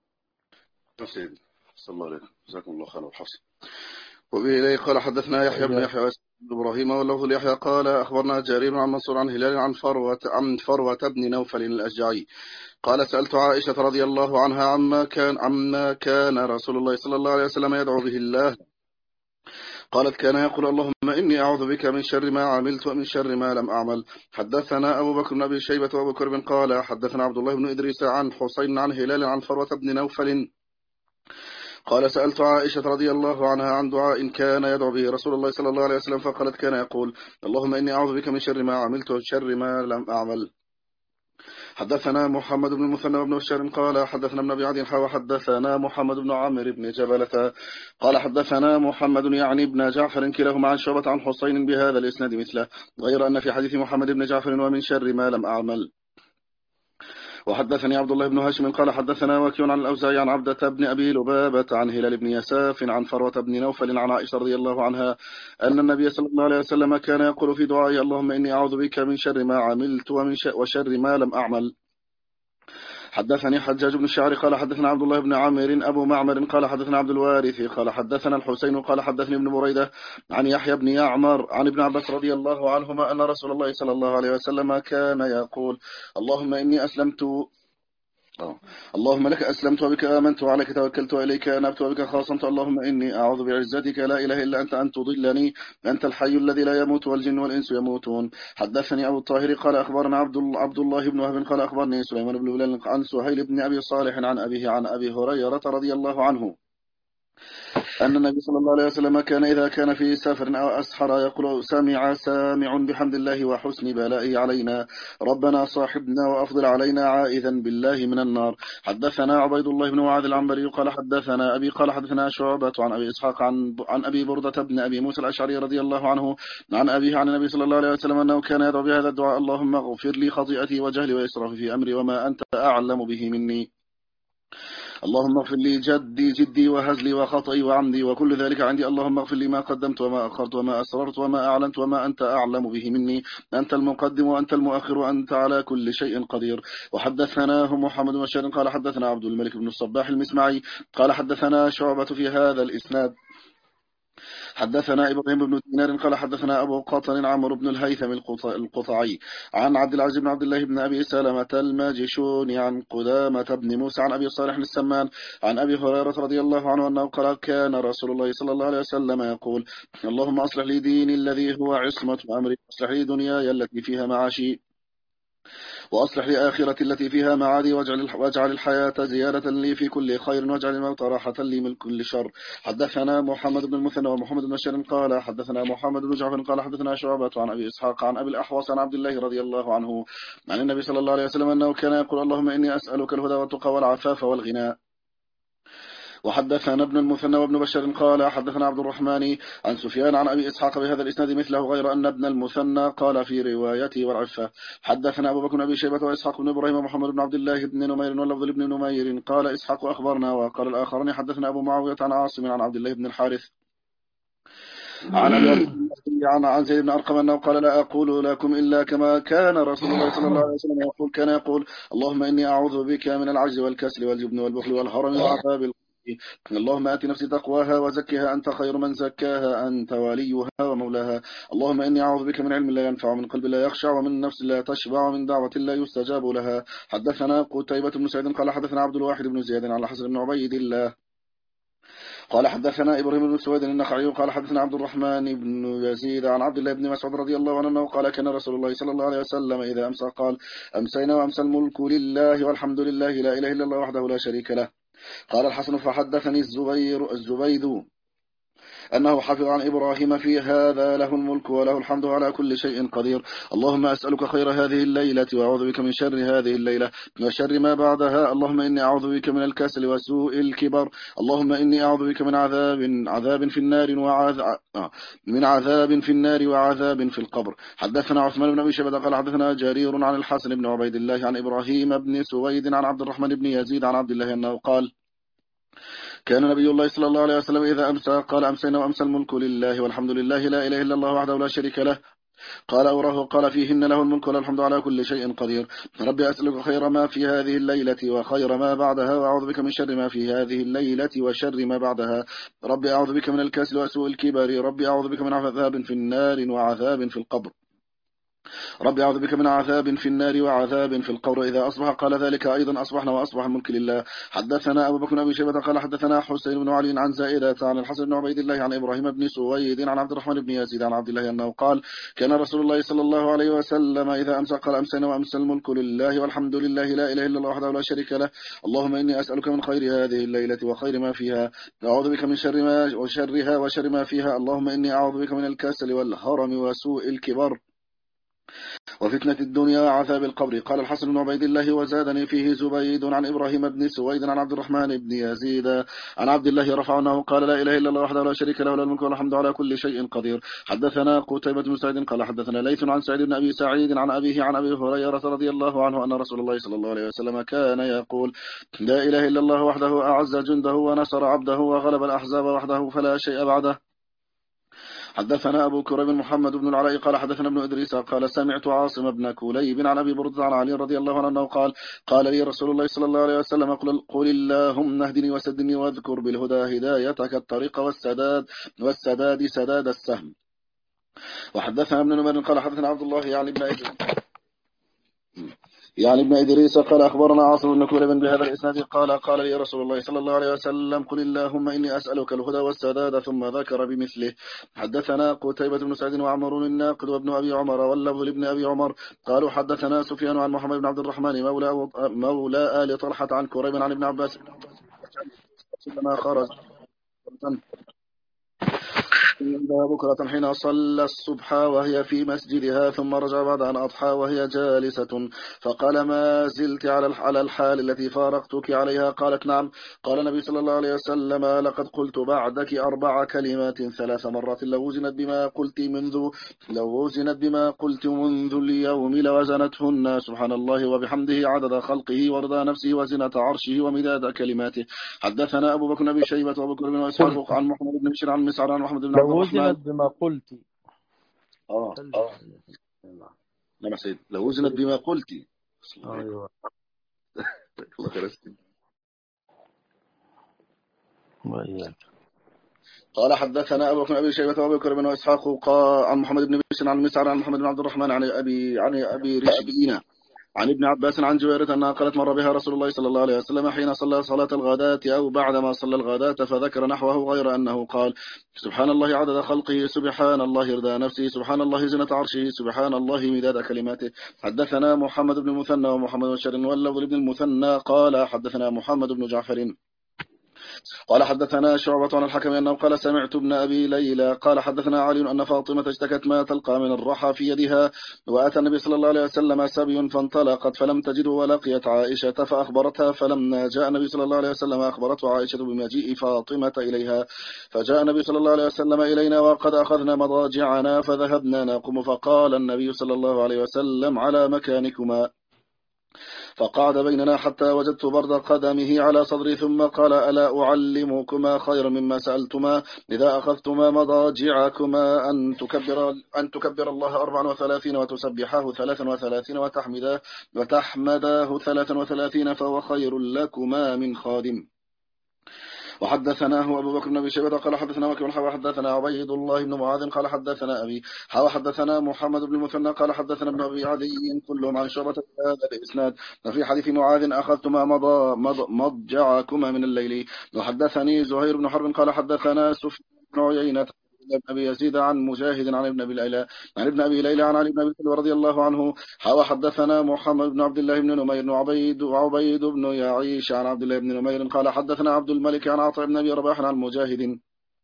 Speaker 3: سيدي صلى الله عليه جزاكم الله خير والحسن. وبه قال حدثنا يحيى بن يحيى بن ابراهيم واللفظ ليحيى قال اخبرنا جرير عن منصور عن هلال عن فروه عن فروه بن نوفل الاشجعي قال سالت عائشه رضي الله عنها عما كان عما كان رسول الله صلى الله عليه وسلم يدعو به الله قالت كان يقول اللهم اني اعوذ بك من شر ما عملت ومن شر ما لم اعمل. حدثنا ابو بكر بن ابي شيبه وابو كرب قال حدثنا عبد الله بن ادريس عن حسين عن هلال عن فروه بن نوفل قال سألت عائشة رضي الله عنها عن دعاء كان يدعو به رسول الله صلى الله عليه وسلم فقالت كان يقول اللهم إني أعوذ بك من شر ما عملت وشر ما لم أعمل. حدثنا محمد بن المثنى وابن بشار قال حدثنا ابن أبي عدي وحدثنا محمد بن عامر بن جبلة قال حدثنا محمد يعني بن جعفر كلاهما عن شعبة عن حسين بهذا الإسناد مثله، غير أن في حديث محمد بن جعفر ومن شر ما لم أعمل. وحدثني عبد الله بن هاشم قال حدثنا وكيع عن الأوزاعي عن عبدة بن أبي لبابة عن هلال بن يساف عن فروة بن نوفل عن عائشة رضي الله عنها أن النبي صلى الله عليه وسلم كان يقول في دعائه اللهم إني أعوذ بك من شر ما عملت ومن وشر ما لم أعمل. حدثني حجاج بن الشعر قال حدثنا عبد الله بن عامر أبو معمر قال حدثنا عبد الوارث قال حدثنا الحسين قال حدثني ابن بريدة عن يحيى بن يعمر عن ابن عباس رضي الله عنهما أن رسول الله صلى الله عليه وسلم كان يقول اللهم إني أسلمت أوه. اللهم لك أسلمت وبك آمنت وعليك توكلت وإليك أنبت وبك خاصمت اللهم إني أعوذ بعزتك لا إله إلا أنت أن تضلني أنت الحي الذي لا يموت والجن والإنس يموتون. حدثني أبو الطاهر قال أخبرنا عبد عبد الله بن وهب قال أخبرني سليمان بن بلال عن سهيل بن أبي صالح عن أبيه عن أبي هريرة رضي الله عنه أن النبي صلى الله عليه وسلم كان إذا كان في سفر أو أسحر يقول سامع سامع بحمد الله وحسن بلائه علينا ربنا صاحبنا وأفضل علينا عائذا بالله من النار. حدثنا عبيد الله بن معاذ العنبري قال حدثنا أبي قال حدثنا شعبة عن أبي إسحاق عن, عن أبي بردة بن أبي موسى الأشعري رضي الله عنه عن أبيه عن النبي صلى الله عليه وسلم أنه كان يدعو بهذا الدعاء اللهم اغفر لي خطيئتي وجهلي وإسرافي في أمري وما أنت أعلم به مني اللهم اغفر لي جدي جدي وهزلي وخطئي وعمدي وكل ذلك عندي اللهم اغفر لي ما قدمت وما أخرت وما أسررت وما أعلنت وما أنت أعلم به مني أنت المقدم وأنت المؤخر وأنت على كل شيء قدير. وحدثناه محمد بن بشار قال حدثنا عبد الملك بن الصباح المسمعي قال حدثنا شعبة في هذا الإسناد. حدثنا إبراهيم بن دينار قال حدثنا أبو قاطن عمرو بن الهيثم القطعي عن عبد العزيز بن عبد الله بن أبي سلمة الماجشوني عن قدامة بن موسى عن أبي صالح السمان عن أبي هريرة رضي الله عنه أنه قال كان رسول الله صلى الله عليه وسلم يقول اللهم أصلح لي ديني الذي هو عصمة أمري أصلح لي دنياي التي فيها معاشي وأصلح لي آخرتي التي فيها معادي واجعل, واجعل الحياة زيادة لي في كل خير واجعل الموت راحة لي من كل شر. حدثنا محمد بن المثنى ومحمد بن بشار قال حدثنا محمد بن جعفر قال حدثنا شعبة عن أبي إسحاق عن أبي الأحوص عن عبد الله رضي الله عنه عن النبي صلى الله عليه وسلم أنه كان يقول اللهم إني أسألك الهدى والتقى والعفاف والغنى. وحدثنا ابن المثنى وابن بشار قال حدثنا عبد الرحمن عن سفيان عن أبي إسحاق بهذا الإسناد مثله غير أن ابن المثنى قال في روايته والعفة. حدثنا أبو بكر بن أبي شيبة وإسحاق بن إبراهيم ومحمد بن عبد الله بن نمير واللفظ لابن نمير قال إسحاق أخبرنا وقال الآخرون حدثنا أبو معاوية عن عاصم عن عبد الله بن الحارث عن عن عن زيد بن أرقم أنه قال لا أقول لكم إلا كما كان رسول الله صلى الله عليه وسلم يقول كان يقول اللهم إني أعوذ بك من العجز والكسل والجبن والبخل والهرم والعذاب اللهم آت نفسي تقواها وزكها أنت خير من زكاها أنت وليها ومولاها اللهم إني أعوذ بك من علم لا ينفع ومن قلب لا يخشع ومن نفس لا تشبع ومن دعوة لا يستجاب لها. حدثنا قتيبة بن سعيد قال حدثنا عبد الواحد بن زياد على حسن بن عبيد الله قال حدثنا إبراهيم بن سويد النخعي قال حدثنا عبد الرحمن بن يزيد عن عبد الله بن مسعود رضي الله عنه قال كان رسول الله صلى الله عليه وسلم إذا أمسى قال أمسينا وأمسى الملك لله والحمد لله لا إله إلا الله وحده لا شريك له. قال الحسن فحدثني الزبير الزبيد أنه حفظ عن إبراهيم في هذا له الملك وله الحمد على كل شيء قدير اللهم أسألك خير هذه الليلة وأعوذ بك من شر هذه الليلة وشر ما بعدها اللهم إني أعوذ بك من الكسل وسوء الكبر اللهم إني أعوذ بك من عذاب عذاب في النار وعذاب من عذاب في النار وعذاب في القبر. حدثنا عثمان بن أبي شيبة قال حدثنا جرير عن الحسن بن عبيد الله عن إبراهيم بن سويد عن عبد الرحمن بن يزيد عن عبد الله أنه قال كان نبي الله صلى الله عليه وسلم إذا أمسى قال أمسينا وأمسى الملك لله والحمد لله لا إله إلا الله وحده لا شريك له قال أوراه قال فيهن له الملك وله الحمد على كل شيء قدير ربي أسألك خير ما في هذه الليلة وخير ما بعدها وأعوذ بك من شر ما في هذه الليلة وشر ما بعدها ربي أعوذ بك من الكسل وسوء الكبر ربي أعوذ بك من عذاب في النار وعذاب في القبر ربي أعوذ بك من عذاب في النار وعذاب في القبر. إذا أصبح قال ذلك أيضا أصبحنا وأصبح الملك لله. حدثنا أبو بكر بن أبي شيبة قال حدثنا حسين بن علي عن زائدة عن الحسن بن عبيد الله عن إبراهيم بن سويد عن عبد الرحمن بن يزيد عن عبد الله أنه قال كان رسول الله صلى الله عليه وسلم إذا أمسى قال أمسينا وأمسى الملك لله والحمد لله لا إله إلا الله وحده لا شريك له اللهم إني أسألك من خير هذه الليلة وخير ما فيها أعوذ بك من شر ما وشرها وشر ما فيها اللهم إني أعوذ بك من الكسل والهرم وسوء الكبر وفتنة الدنيا وعذاب القبر. قال الحسن بن عبيد الله وزادني فيه زبيد عن إبراهيم بن سويد عن عبد الرحمن بن يزيد عن عبد الله رفع أنه قال لا إله إلا الله وحده لا شريك له له الملك والحمد على كل شيء قدير. حدثنا قتيبة بن سعيد قال حدثنا ليث عن سعيد بن أبي سعيد عن أبيه عن أبي هريرة رضي الله عنه أن رسول الله صلى الله عليه وسلم كان يقول لا إله إلا الله وحده أعز جنده ونصر عبده وغلب الأحزاب وحده فلا شيء بعده. حدثنا أبو كريب محمد بن العلاء قال حدثنا ابن إدريس قال سمعت عاصم بن كليب عن أبي بردة عن علي رضي الله عنه أنه قال قال لي رسول الله صلى الله عليه وسلم قل, قل اللهم اهدني وسدني واذكر بالهدى هدايتك الطريق والسداد والسداد سداد السهم. وحدثنا ابن نمير قال حدثنا عبد الله يعني ابن إدريس يعني ابن إدريس قال أخبرنا عاصم بن كليب بهذا الإسناد قال قال لي رسول الله صلى الله عليه وسلم قل اللهم إني أسألك الهدى والسداد ثم ذكر بمثله. حدثنا قتيبة بن سعيد وعمر الناقد وابن أبي عمر واللفظ لابن أبي عمر قالوا حدثنا سفيان عن محمد بن عبد الرحمن مولى مولى آل طلحة عن كريب عن ابن عباس لما خرج بكرة حين صلى الصبح وهي في مسجدها ثم رجع بعد أن أضحى وهي جالسة فقال ما زلت على الحال التي فارقتك عليها؟ قالت نعم. قال النبي صلى الله عليه وسلم لقد قلت بعدك أربع كلمات ثلاث مرات لو وزنت بما قلت منذ لو وزنت بما قلت منذ اليوم لوزنتهن سبحان الله وبحمده عدد خلقه ورضا نفسه وزنة عرشه ومداد كلماته. حدثنا أبو بكر بن شيبة وأبو بكر بن إسحاق عن محمد بن بشير عن مسعر عن محمد بن عبد الرحمن
Speaker 1: لو وزنت بما قلت
Speaker 3: اه اه نعم سيد لو وزنت بما قلت.
Speaker 1: ايوه
Speaker 3: الله خير.
Speaker 1: وإياك.
Speaker 3: قال حدثنا أبو بكر بن أبي شيبة وأبو بكر بن إسحاق عن محمد بن بشير عن مسعر عن محمد بن عبد الرحمن عن أبي عن أبي رشدين عن ابن عباس عن جويرة أنها قالت مر بها رسول الله صلى الله عليه وسلم حين صلى صلاة الغداة أو بعدما صلى الغداة فذكر نحوه غير أنه قال سبحان الله عدد خلقه سبحان الله رضا نفسه سبحان الله زنة عرشه سبحان الله مداد كلماته. حدثنا محمد بن المثنى ومحمد بن بشير واللفظ بن المثنى قال حدثنا محمد بن جعفر قال حدثنا شعبة عن الحكم أنه قال سمعت ابن أبي ليلى قال حدثنا علي أن فاطمة اشتكت ما تلقى من الرحى في يدها وأتى النبي صلى الله عليه وسلم سبي فانطلقت فلم تجده ولقيت عائشة فأخبرتها فلما جاء النبي صلى الله عليه وسلم أخبرته عائشة بمجيء فاطمة إليها فجاء النبي صلى الله عليه وسلم إلينا وقد أخذنا مضاجعنا فذهبنا نقوم فقال النبي صلى الله عليه وسلم على مكانكما فقعد بيننا حتى وجدت برد قدمه على صدري ثم قال ألا أعلمكما خيرا مما سألتما إذا أخذتما مضاجعكما أن تكبر, أن تكبر الله أربعا وثلاثين وتسبحاه ثلاثا وثلاثين وتحمداه, وتحمداه ثلاثا وثلاثين فهو خير لكما من خادم. وحدثناه أبو بكر بن أبي شيبة قال حدثنا وكيع حدثنا عبيد الله بن معاذ قال حدثنا أبي حدثنا محمد بن المثنى قال حدثنا ابن أبي عدي كلهم عن شعبة هذا الإسناد. وفي حديث معاذ أخذتما مضجعكما من الليل. وحدثني زهير بن حرب قال حدثنا سفيان بن عيينة ابن أبي يزيد عن مجاهد عن ابن أبي ليلى عن ابن أبي ليلى عن علي بن أبي طالب رضي الله عنه حدثنا محمد بن عبد الله بن نمير وعبيد وعبيد بن يعيش عن عبد الله بن نمير قال حدثنا عبد الملك عن عطاء بن أبي رباح عن مجاهد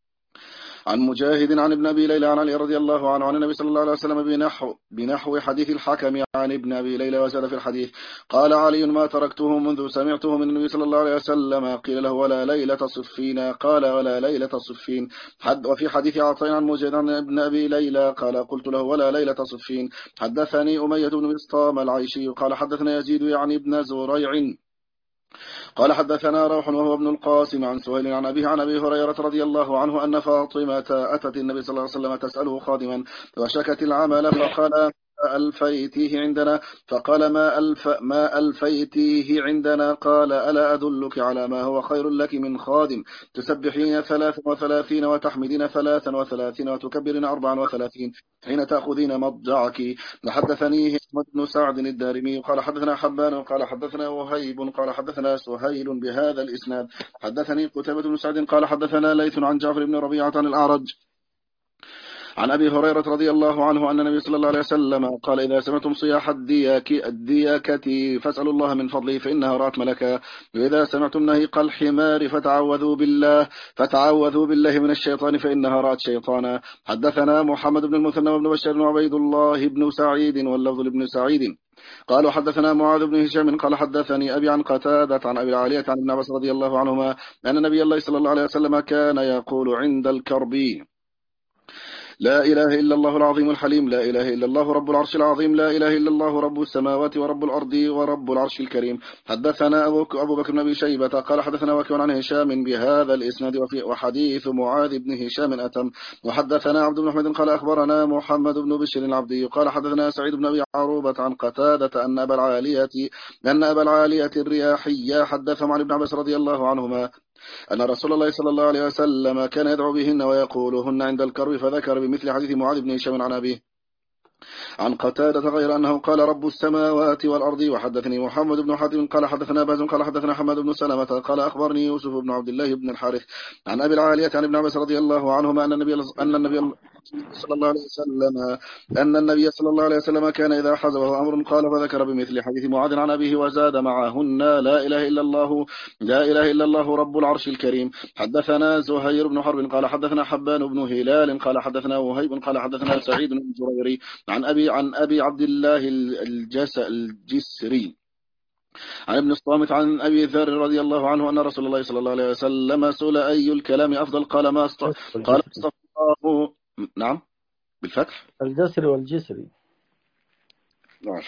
Speaker 3: عن مجاهد عن ابن أبي ليلى عن علي رضي الله عنه عن النبي صلى الله عليه وسلم بنحو, بنحو حديث الحكم عن ابن أبي ليلى وزاد في الحديث قال علي ما تركته منذ سمعته من النبي صلى الله عليه وسلم قيل له ولا ليلة صفين قال ولا ليلة صفين. حد وفي حديث عطاء عن مجاهد عن ابن أبي ليلى قال قلت له ولا ليلة صفين. حدثني أمية بن بسطام العيشي قال حدثنا يزيد يعني ابن زريع قال حدثنا روح وهو ابن القاسم عن سهيل عن أبيه عن أبي هريرة رضي الله عنه أن فاطمة أتت النبي صلى الله عليه وسلم تسأله خادما وشكت العمل فقال ألفيتيه عندنا فقال ما, ألف ما ألفيتيه عندنا قال ألا أدلك على ما هو خير لك من خادم تسبحين ثلاثا وثلاثين وتحمدين ثلاثا وثلاثين وتكبرين أربعا وثلاثين حين تأخذين مضجعك. وحدثنيه أحمد بن سعد الدارمي قال حدثنا حبان قال حدثنا وهيب قال حدثنا سهيل بهذا الإسناد. حدثني قتيبة بن سعد قال حدثنا ليث عن جعفر بن ربيعة عن الأعرج عن أبي هريرة رضي الله عنه أن النبي صلى الله عليه وسلم قال إذا سمعتم صياح الدياك الدياكة فاسألوا الله من فضله فإنها رأت ملكا، وإذا سمعتم نهيق الحمار فتعوذوا بالله فتعوذوا بالله من الشيطان فإنها رأت شيطانا. حدثنا محمد بن المثنى وابن بشار وعبيد الله بن سعيد واللفظ لابن سعيد قالوا حدثنا معاذ بن هشام قال حدثني أبي عن قتادة عن أبي العالية عن ابن عباس رضي الله عنهما أن النبي الله صلى الله عليه وسلم كان يقول عند الكرب لا إله إلا الله العظيم الحليم، لا إله إلا الله رب العرش العظيم، لا إله إلا الله رب السماوات ورب الأرض ورب العرش الكريم. حدثنا أبو, أبو بكر بن أبي شيبة قال حدثنا وكيع عن هشام بهذا الإسناد وحديث معاذ بن هشام أتم. وحدثنا عبد بن حميد قال أخبرنا محمد بن بشر العبدي قال حدثنا سعيد بن أبي عروبة عن قتادة أن أبا العالية أن أبا العالية الرياحية حدثهم عن ابن عباس رضي الله عنهما أن رسول الله صلى الله عليه وسلم كان يدعو بهن ويقولهن عند الكرب، فذكر بمثل حديث معاذ بن هشام عن أبيه عن قتادة غير أنه قال رب السماوات والأرض. وحدثني محمد بن حاتم قال حدثنا باز قال حدثنا حماد بن سلمة قال أخبرني يوسف بن عبد الله بن الحارث عن أبي العالية عن ابن عباس رضي الله عنهما أن النبي أن النبي صلى الله عليه وسلم أن النبي صلى الله عليه وسلم كان إذا حزبه أمر قال فذكر بمثل حديث معاذ عن أبيه وزاد معهن لا إله إلا الله لا إله إلا الله رب العرش الكريم. حدثنا زهير بن حرب قال حدثنا حبان بن هلال قال حدثنا وهيب قال حدثنا سعيد بن جريري عن أبي عن أبي عبد الله الجس الجسري عن ابن الصامت عن أبي ذر رضي الله عنه أن رسول الله صلى الله عليه وسلم سئل أي الكلام أفضل قال ما است قال استغفر. نعم بالفتح
Speaker 1: الجسري والجسري.
Speaker 3: نعم.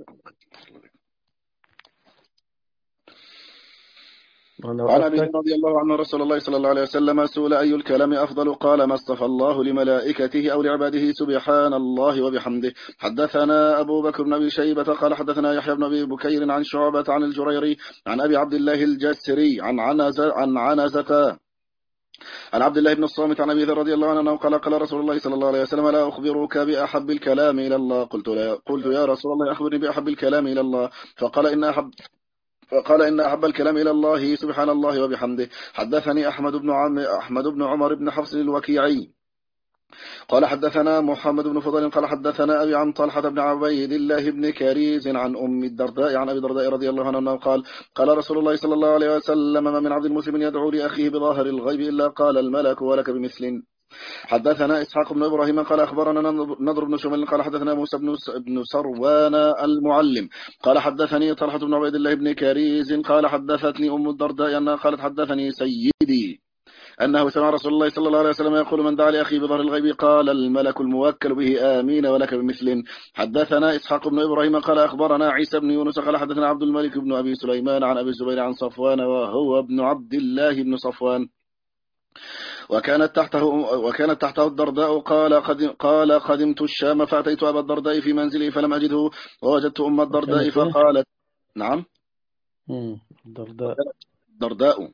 Speaker 3: عن أبي رضي الله عنه رسول الله صلى الله عليه وسلم سئل أي الكلام أفضل قال ما اصطفى الله لملائكته أو لعباده سبحان الله وبحمده. حدثنا أبو بكر بن أبي شيبة قال حدثنا يحيى بن أبي بكير عن شعبة عن الجريري عن أبي عبد الله الجسري عن عنزة عن عنزة عن عبد الله بن الصامت عن أبي ذر رضي الله عنه قال قال رسول الله صلى الله عليه وسلم لا أخبرك بأحب الكلام إلى الله قلت لا قلت يا رسول الله أخبرني بأحب الكلام إلى الله فقال إن أحب فقال إن أحب الكلام إلى الله سبحان الله وبحمده. حدثني أحمد بن عم أحمد بن عمر بن حفص الوكيعي قال حدثنا محمد بن فضل قال حدثنا أبي عن طلحة بن عبيد الله بن كريز عن أم الدرداء عن أبي الدرداء رضي الله عنه قال قال رسول الله صلى الله عليه وسلم ما من عبد المسلم يدعو لأخيه بظاهر الغيب إلا قال الملك ولك بمثل. حدثنا إسحاق بن إبراهيم قال أخبرنا نضر بن شمال قال حدثنا موسى بن سروان المعلم قال حدثني طلحة بن عبيد الله بن كريز قال حدثتني أم الدرداء أنها قالت حدثني سيدي أنه سمع رسول الله صلى الله عليه وسلم يقول من دعا لأخيه بظهر الغيب قال الملك الموكل به آمين ولك بمثل. حدثنا إسحاق بن إبراهيم قال أخبرنا عيسى بن يونس قال حدثنا عبد الملك بن أبي سليمان عن أبي الزبير عن صفوان وهو ابن عبد الله بن صفوان وكانت تحته وكانت تحته الدرداء قال قدم قال قدمت الشام فأتيت أبا الدرداء في منزله فلم أجده ووجدت أم الدرداء فقالت نعم
Speaker 1: الدرداء
Speaker 3: الدرداء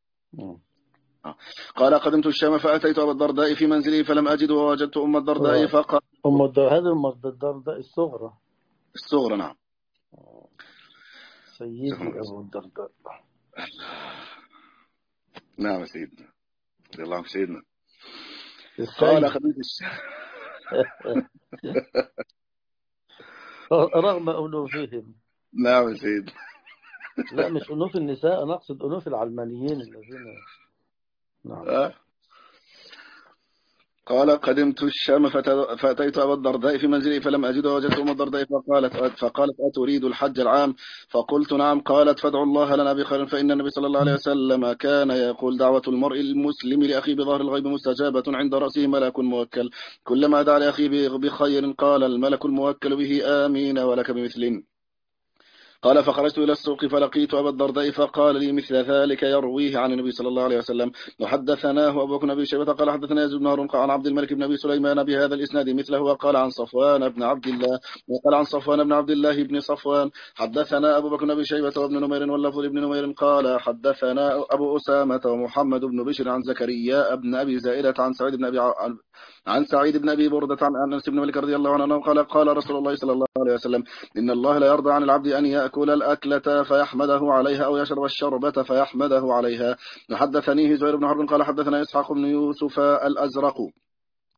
Speaker 3: قال قدمت الشام فأتيت أبا الدرداء في منزله فلم أجده ووجدت أم الدرداء فقال
Speaker 1: أم الدرداء هذه أم الدرداء الصغرى
Speaker 3: الصغرى نعم
Speaker 1: سيدي أبو الدرداء.
Speaker 3: نعم سيدنا رضي الله عنه سيدنا
Speaker 1: قال
Speaker 3: قدمت الشام
Speaker 1: رغم أنوفهم.
Speaker 3: نعم سيدنا.
Speaker 1: لا مش أنوف النساء أنا أقصد أنوف العلمانيين الذين نعم.
Speaker 3: أه؟ قال قدمت الشام فأتيت أبا الدرداء في منزلي فلم أجده وجدت أم الدرداء فقالت فقالت أتريد الحج العام فقلت نعم قالت فادعوا الله لنا بخير فإن النبي صلى الله عليه وسلم كان يقول دعوة المرء المسلم لأخيه بظهر الغيب مستجابة عند رأسه ملك موكل كلما دعا لأخيه بخير قال الملك الموكل به آمين ولك بمثل. قال فخرجت إلى السوق فلقيت أبا الدرداء فقال لي مثل ذلك يرويه عن النبي صلى الله عليه وسلم. وحدثناه أبو بكر بن أبي شيبة قال حدثنا يزيد بن هارون عن عبد الملك بن أبي سليمان بهذا الإسناد مثله وقال عن صفوان بن عبد الله وقال عن صفوان بن عبد الله بن صفوان. حدثنا أبو بكر بن أبي شيبة وابن نمير واللفظ لابن نمير قال حدثنا أبو أسامة ومحمد بن بشر عن زكريا بن أبي زائدة عن سعيد بن أبي عن عن سعيد بن أبي بردة عن أنس بن مالك رضي الله عنه قال قال رسول الله صلى الله عليه وسلم إن الله لا يرضى عن العبد أن يأكل الأكلة فيحمده عليها أو يشرب الشربة فيحمده عليها. حدثنيه زهير بن حرب قال حدثنا إسحاق بن يوسف الأزرق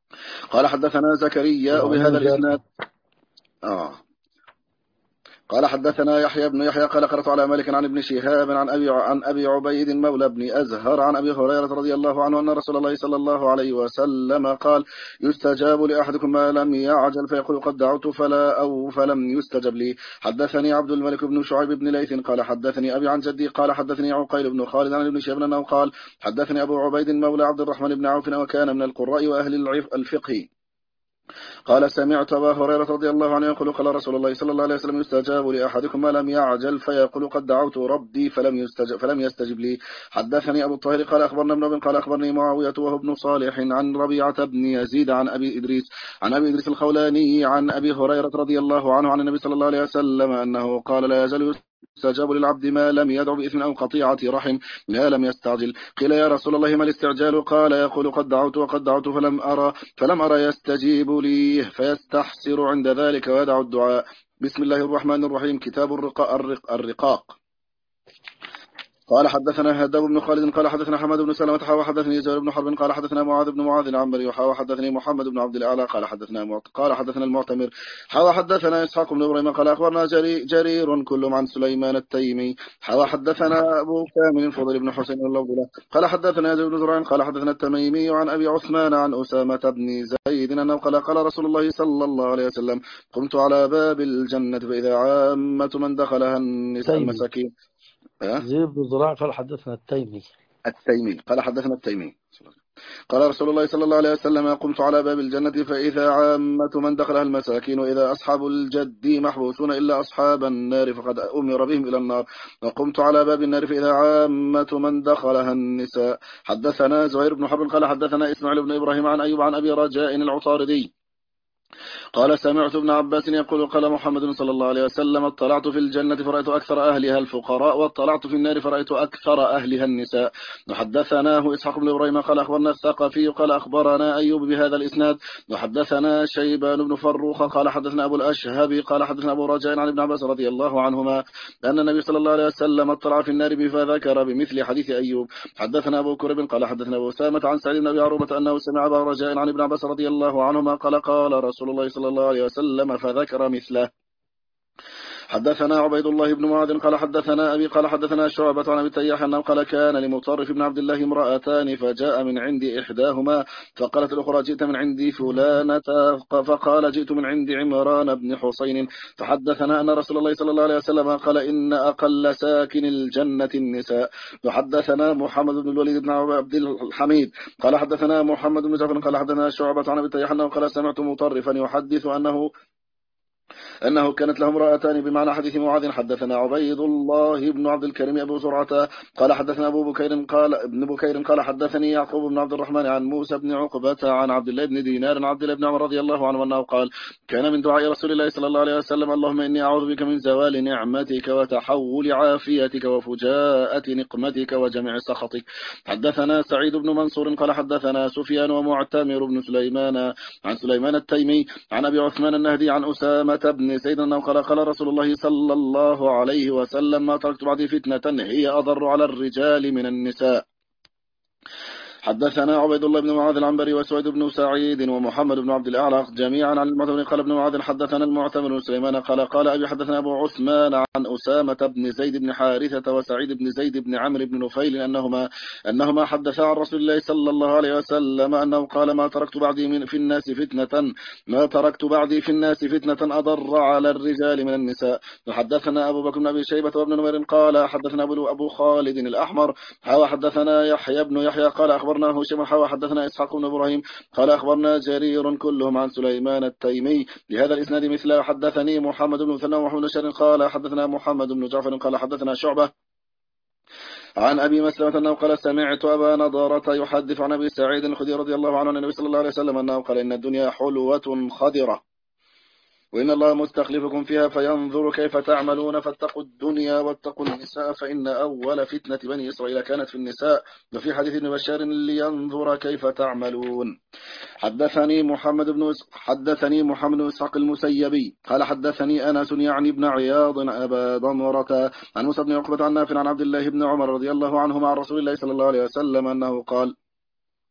Speaker 3: قال حدثنا زكريا بهذا الإسناد. آه قال حدثنا يحيى بن يحيى قال قرأت على مالك عن ابن شهاب عن أبي عن أبي عبيد مولى بن أزهر عن أبي هريرة رضي الله عنه أن رسول الله صلى الله عليه وسلم قال يستجاب لأحدكم ما لم يعجل فيقول قد دعوت فلا أو فلم يستجب لي. حدثني عبد الملك بن شعيب بن ليث قال حدثني أبي عن جدي قال حدثني عقيل بن خالد عن ابن شهاب أنه قال حدثني أبو عبيد مولى عبد الرحمن بن عوف وكان من القراء وأهل الفقه قال سمعت أبا هريرة رضي الله عنه يقول قال رسول الله صلى الله عليه وسلم يستجاب لأحدكم ما لم يعجل فيقول قد دعوت ربي فلم يستجب, فلم يستجب لي. حدثني أبو الطاهر قال أخبرنا ابن أبي قال أخبرني معاوية وهو ابن صالح عن ربيعة بن يزيد عن أبي إدريس عن أبي إدريس الخولاني عن أبي هريرة رضي الله عنه عن النبي صلى الله عليه وسلم أنه قال لا يزال يستجاب للعبد ما لم يدع بإثم أو قطيعة رحم ما لم يستعجل. قيل يا رسول الله ما الاستعجال؟ قال يقول قد دعوت وقد دعوت فلم أرى فلم أرى يستجيب لي فيستحسر عند ذلك ويدع الدعاء. بسم الله الرحمن الرحيم. كتاب الرقاق, الرق الرقاق. قال حدثنا هداب بن خالد قال حدثنا حماد بن سلمة حاوى حدثني زهير بن حرب قال حدثنا معاذ بن معاذ العنبري وحاوى حدثني محمد بن عبد الأعلى قال حدثنا معت... قال حدثنا المعتمر حاوى حدثنا إسحاق بن إبراهيم قال أخبرنا جري... جرير كلهم عن سليمان التيمي حاوى حدثنا أبو كامل فضل بن حسين اللفظ له قال حدثنا يزيد بن زرع قال حدثنا التميمي عن أبي عثمان عن أسامة بن زيد أنه قال قال رسول الله صلى الله عليه وسلم قمت على باب الجنة فإذا عامة من دخلها النساء المساكين.
Speaker 1: زيد بن زراع قال حدثنا التيمي
Speaker 3: التيمي قال حدثنا التيمي قال رسول الله صلى الله عليه وسلم قمت على باب الجنة فإذا عامة من دخلها المساكين وإذا أصحاب الجد محبوسون إلا أصحاب النار فقد أمر بهم إلى النار وقمت على باب النار فإذا عامة من دخلها النساء. حدثنا زهير بن حرب قال حدثنا إسماعيل بن إبراهيم عن أيوب عن أبي رجاء العطاردي قال سمعت ابن عباس يقول قال محمد صلى الله عليه وسلم اطلعت في الجنة فرأيت أكثر أهلها الفقراء واطلعت في النار فرأيت أكثر أهلها النساء. وحدثناه إسحاق بن إبراهيم قال أخبرنا الثقفي قال أخبرنا أيوب بهذا الإسناد. وحدثنا شيبان بن فروخ قال حدثنا أبو الأشهب قال حدثنا أبو رجاء عن ابن عباس رضي الله عنهما أن النبي صلى الله عليه وسلم اطلع في النار فذكر بمثل حديث أيوب. حدثنا أبو كرب قال حدثنا أبو أسامة عن سعيد بن أبي عروبة أنه سمع أبا رجاء عن ابن عباس رضي الله عنهما قال قال رسول الله صلى الله عليه وسلم فذكر مثله. حدثنا عبيد الله بن معاذ قال حدثنا أبي قال حدثنا شعبة عن أبي التياح أنه قال كان لمطرف بن عبد الله امرأتان فجاء من عندي إحداهما فقالت الأخرى جئت من عندي فلانة فقال جئت من عند عمران بن حسين. فحدثنا أن رسول الله صلى الله عليه وسلم قال إن أقل ساكن الجنة النساء. وحدثنا محمد بن الوليد بن عبد الحميد قال حدثنا محمد بن جعفر قال حدثنا شعبة عن أبي التياح أنه قال سمعت مطرفا يحدث أنه أنه كانت له امرأتان بمعنى حديث معاذ. حدثنا عبيد الله بن عبد الكريم أبو زرعة قال حدثنا أبو بكير قال ابن بكير قال حدثني يعقوب بن عبد الرحمن عن موسى بن عقبة عن عبد الله بن دينار عن عبد الله بن عمر رضي الله عنه أنه قال كان من دعاء رسول الله صلى الله عليه وسلم اللهم إني أعوذ بك من زوال نعمتك وتحول عافيتك وفجاءة نقمتك وجميع سخطك. حدثنا سعيد بن منصور قال حدثنا سفيان ومعتمر بن سليمان عن سليمان التيمي عن أبي عثمان النهدي عن أسامة بن زيد أنه قال قال رسول الله صلى الله عليه وسلم ما تركت بعدي فتنة هي أضر على الرجال من النساء. حدثنا عبيد الله بن معاذ العنبري وسويد بن سعيد ومحمد بن عبد الأعلى جميعا عن المعتمر قال ابن معاذ حدثنا المعتمر بن سليمان قال قال أبي حدثنا أبو عثمان عن أسامة بن زيد بن حارثة وسعيد بن زيد بن عمرو بن نفيل أنهما أنهما حدثا عن رسول الله صلى الله عليه وسلم أنه قال ما تركت بعدي من في الناس فتنة ما تركت بعدي في الناس فتنة أضر على الرجال من النساء. وحدثنا أبو بكر بن أبي شيبة وابن نمير قال حدثنا أبو خالد الأحمر حدثنا يحيى بن يحيى قال أخبر هشام حوى حدثنا إسحاق بن إبراهيم قال أخبرنا جرير كلهم عن سليمان التيمي بهذا الإسناد مثله. حدثني محمد بن مثنى ومحمد بن شر قال حدثنا محمد بن جعفر قال حدثنا شعبة عن أبي مسلمة أنه قال سمعت أبا نضارة يحدث عن أبي سعيد الخدري رضي الله عنه عن النبي صلى الله عليه وسلم أنه قال إن الدنيا حلوة خضرة وإن الله مستخلفكم فيها فينظر كيف تعملون فاتقوا الدنيا واتقوا النساء فإن أول فتنة بني إسرائيل كانت في النساء. وفي حديث ابن بشار لينظر كيف تعملون. حدثني محمد بن حدثني محمد بن إسحاق المسيبي قال حدثني أنس يعني ابن عياض أبا ضمرة عن موسى بن عقبة عن نافع عن عبد الله بن عمر رضي الله عنهما عن رسول الله صلى الله عليه وسلم أنه قال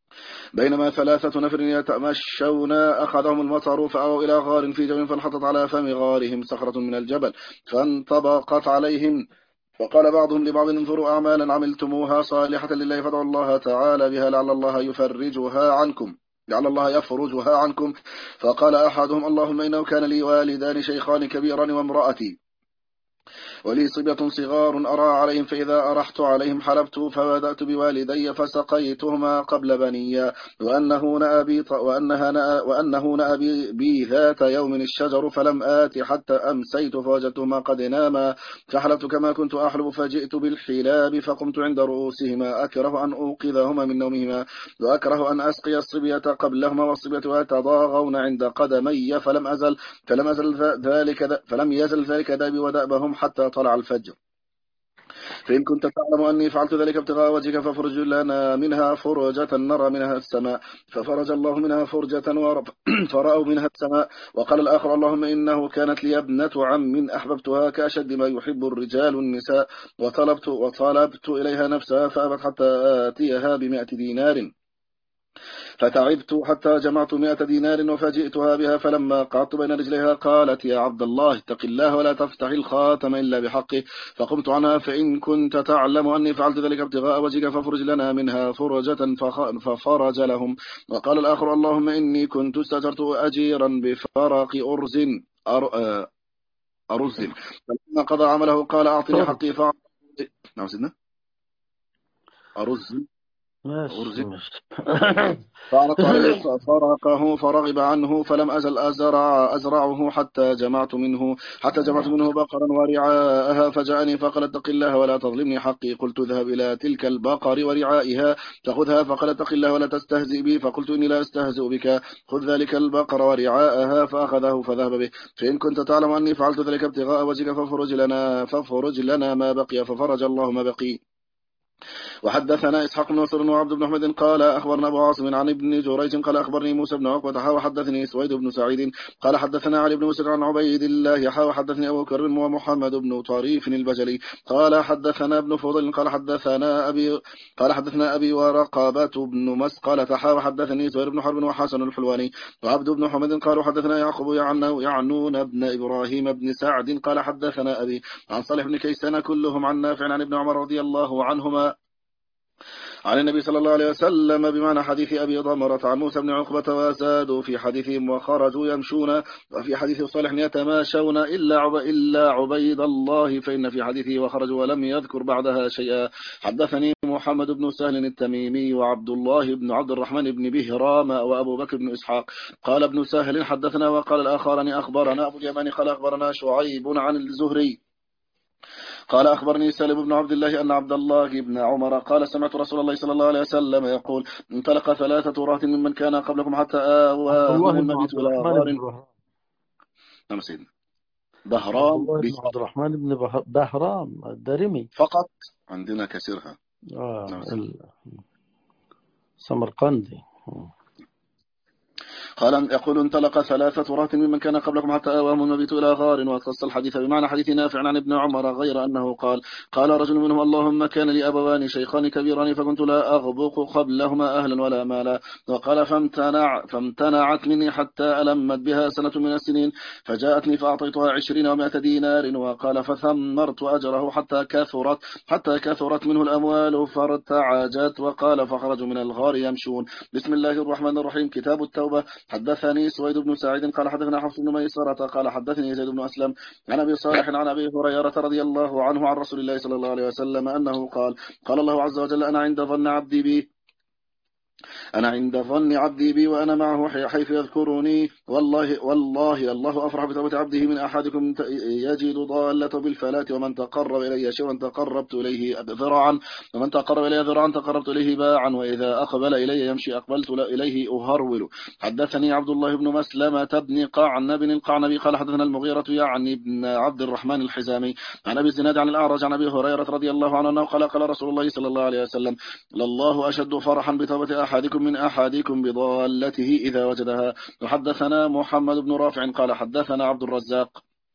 Speaker 3: بينما ثلاثة نفر يتمشون أخذهم المطر فأووا إلى غار في جبل فانحطت على فم غارهم صخرة من الجبل فانطبقت عليهم. فقال بعضهم لبعض انظروا أعمالا عملتموها صالحة لله فادعوا الله تعالى بها لعل الله يفرجها عنكم لعل الله يفرجها عنكم. فقال أحدهم اللهم إنه كان لي والدان شيخان كبيران وامرأتي ولي صبية صغار أرى عليهم فإذا أرحت عليهم حلبت فبدأت بوالدي فسقيتهما قبل بني وأنه نأى بي وأنها نأى وأنه نأى بي, بي ذات يوم الشجر فلم آت حتى أمسيت فوجدتهما قد ناما فحلبت كما كنت أحلب فجئت بالحلاب فقمت عند رؤوسهما أكره أن أوقظهما من نومهما وأكره أن أسقي الصبية قبلهما والصبية يتضاغون عند قدمي فلم أزل فلم أزل ذلك فلم يزل ذلك دابي ودأبهم حتى طلع الفجر. فإن كنت تعلم أني فعلت ذلك ابتغاء وجهك ففرج لنا منها فرجة نرى منها السماء. ففرج الله منها فرجة فرأوا منها السماء. وقال الآخر اللهم إنه كانت لي ابنة عم أحببتها كأشد ما يحب الرجال النساء وطلبت, وطلبت إليها نفسها فأبت حتى آتيها بمئة دينار فتعبت حتى جمعت مئة دينار وفجئتها بها فلما قعدت بين رجليها قالت يا عبد الله اتق الله ولا تفتح الخاتم إلا بحقه. فقمت عنها فإن كنت تعلم أني فعلت ذلك ابتغاء وجهك ففرج لنا منها فرجة ففرج لهم. وقال الآخر اللهم إني كنت استأجرت أجيرا بفرق أرز أر... أرز فلما قضى عمله قال أعطني حقي فعل. نعم سيدنا أرز
Speaker 1: ماشي
Speaker 3: فعرضت عليه فرقه فرغب عنه فلم أزل أزرع أزرعه حتى جمعت منه حتى جمعت منه بقرا ورعاءها فجاءني فقال اتق الله ولا تظلمني حقي. قلت اذهب إلى تلك البقر ورعائها فخذها فقال اتق الله ولا تستهزئ بي. فقلت إني لا أستهزئ بك خذ ذلك البقر ورعاءها فأخذه فذهب به. فإن كنت تعلم أني فعلت ذلك ابتغاء وجهك ففرج لنا ففرج لنا ما بقي ففرج الله ما بقي. وحدثنا إسحاق بن نصر وعبد بن حميد قال أخبرنا أبو عاصم عن ابن جريج قال أخبرني موسى بن عقبة وحدثني سويد بن سعيد قال حدثنا علي بن مسر عن عبيد الله وحدثني أبو بكر ومحمد بن طريف البجلي قال حدثنا ابن فضل قال حدثنا أبي قال حدثنا أبي ورقابة بن مسقلة وحدثني زهير بن حرب وحسن الحلواني وعبد بن حميد قالوا حدثنا يعقوب يعنون ابن إبراهيم بن سعد قال حدثنا أبي عن صالح بن كيسان كلهم عن نافع عن ابن عمر رضي الله عنهما عن النبي صلى الله عليه وسلم بمعنى حديث أبي ضمرة عن موسى بن عقبة وزادوا في حديثهم وخرجوا يمشون وفي حديث صالح يتماشون إلا عب إلا عبيد الله فإن في حديثه وخرجوا ولم يذكر بعدها شيئا. حدثني محمد بن سهل التميمي وعبد الله بن عبد الرحمن بن بهرام وأبو بكر بن إسحاق قال ابن سهل حدثنا وقال الآخران أخبرنا أبو اليمان قال أخبرنا شعيب عن الزهري قال أخبرني سالم بن عبد الله أن عبد الله بن عمر قال سمعت رسول الله صلى الله عليه وسلم يقول انطلق ثلاثة رهط ممن كان قبلكم حتى آواهم المبيت إلى غار. نعم سيدنا بهرام
Speaker 1: بن عبد الرحمن بن بهرام الدارمي
Speaker 3: فقط عندنا كسرها
Speaker 1: آه
Speaker 3: نعم
Speaker 1: سمرقندي.
Speaker 3: قال يقول انطلق ثلاثة رهط ممن كان قبلكم حتى آواهم المبيت إلى غار. وقص الحديث بمعنى حديث نافع عن ابن عمر غير أنه قال قال رجل منهم اللهم كان لي أبوان شيخان كبيران فكنت لا أغبق قبلهما أهلا ولا مالا. وقال فامتنع فامتنعت مني حتى ألمت بها سنة من السنين فجاءتني فأعطيتها عشرين ومائة دينار. وقال فثمرت أجره حتى كثرت حتى كثرت منه الأموال فارتعجت. وقال فخرجوا من الغار يمشون. بسم الله الرحمن الرحيم. كتاب التوبة. حدثني سويد بن سعيد قال حدثنا حفص بن ميسرة قال حدثني زيد بن أسلم عن أبي صالح عن أبي هريرة رضي الله عنه عن رسول الله صلى الله عليه وسلم أنه قال قال الله عز وجل أنا عند ظن عبدي بي أنا عند ظن عبدي بي وأنا معه حيث يذكرني. والله والله الله أفرح بتوبة عبده من أحدكم يجد ضالة بالفلاة ومن تقرب إلي شيئا تقربت إليه ذراعا ومن تقرب إلي ذراعا تقربت إليه باعا وإذا أقبل إلي يمشي أقبلت إليه أهرول. حدثني عبد الله بن مسلمة بن قعنب بن القعنبي قال حدثنا المغيرة يعني بن عبد الرحمن الحزامي عن أبي الزناد عن الأعرج عن أبي هريرة رضي الله عنه أنه قال قال رسول الله صلى الله عليه وسلم لله أشد فرحا بتوبة أحدكم من أحدكم بضالته إذا وجدها. وحدثنا محمد بن رافع قال حدثنا عبد الرزاق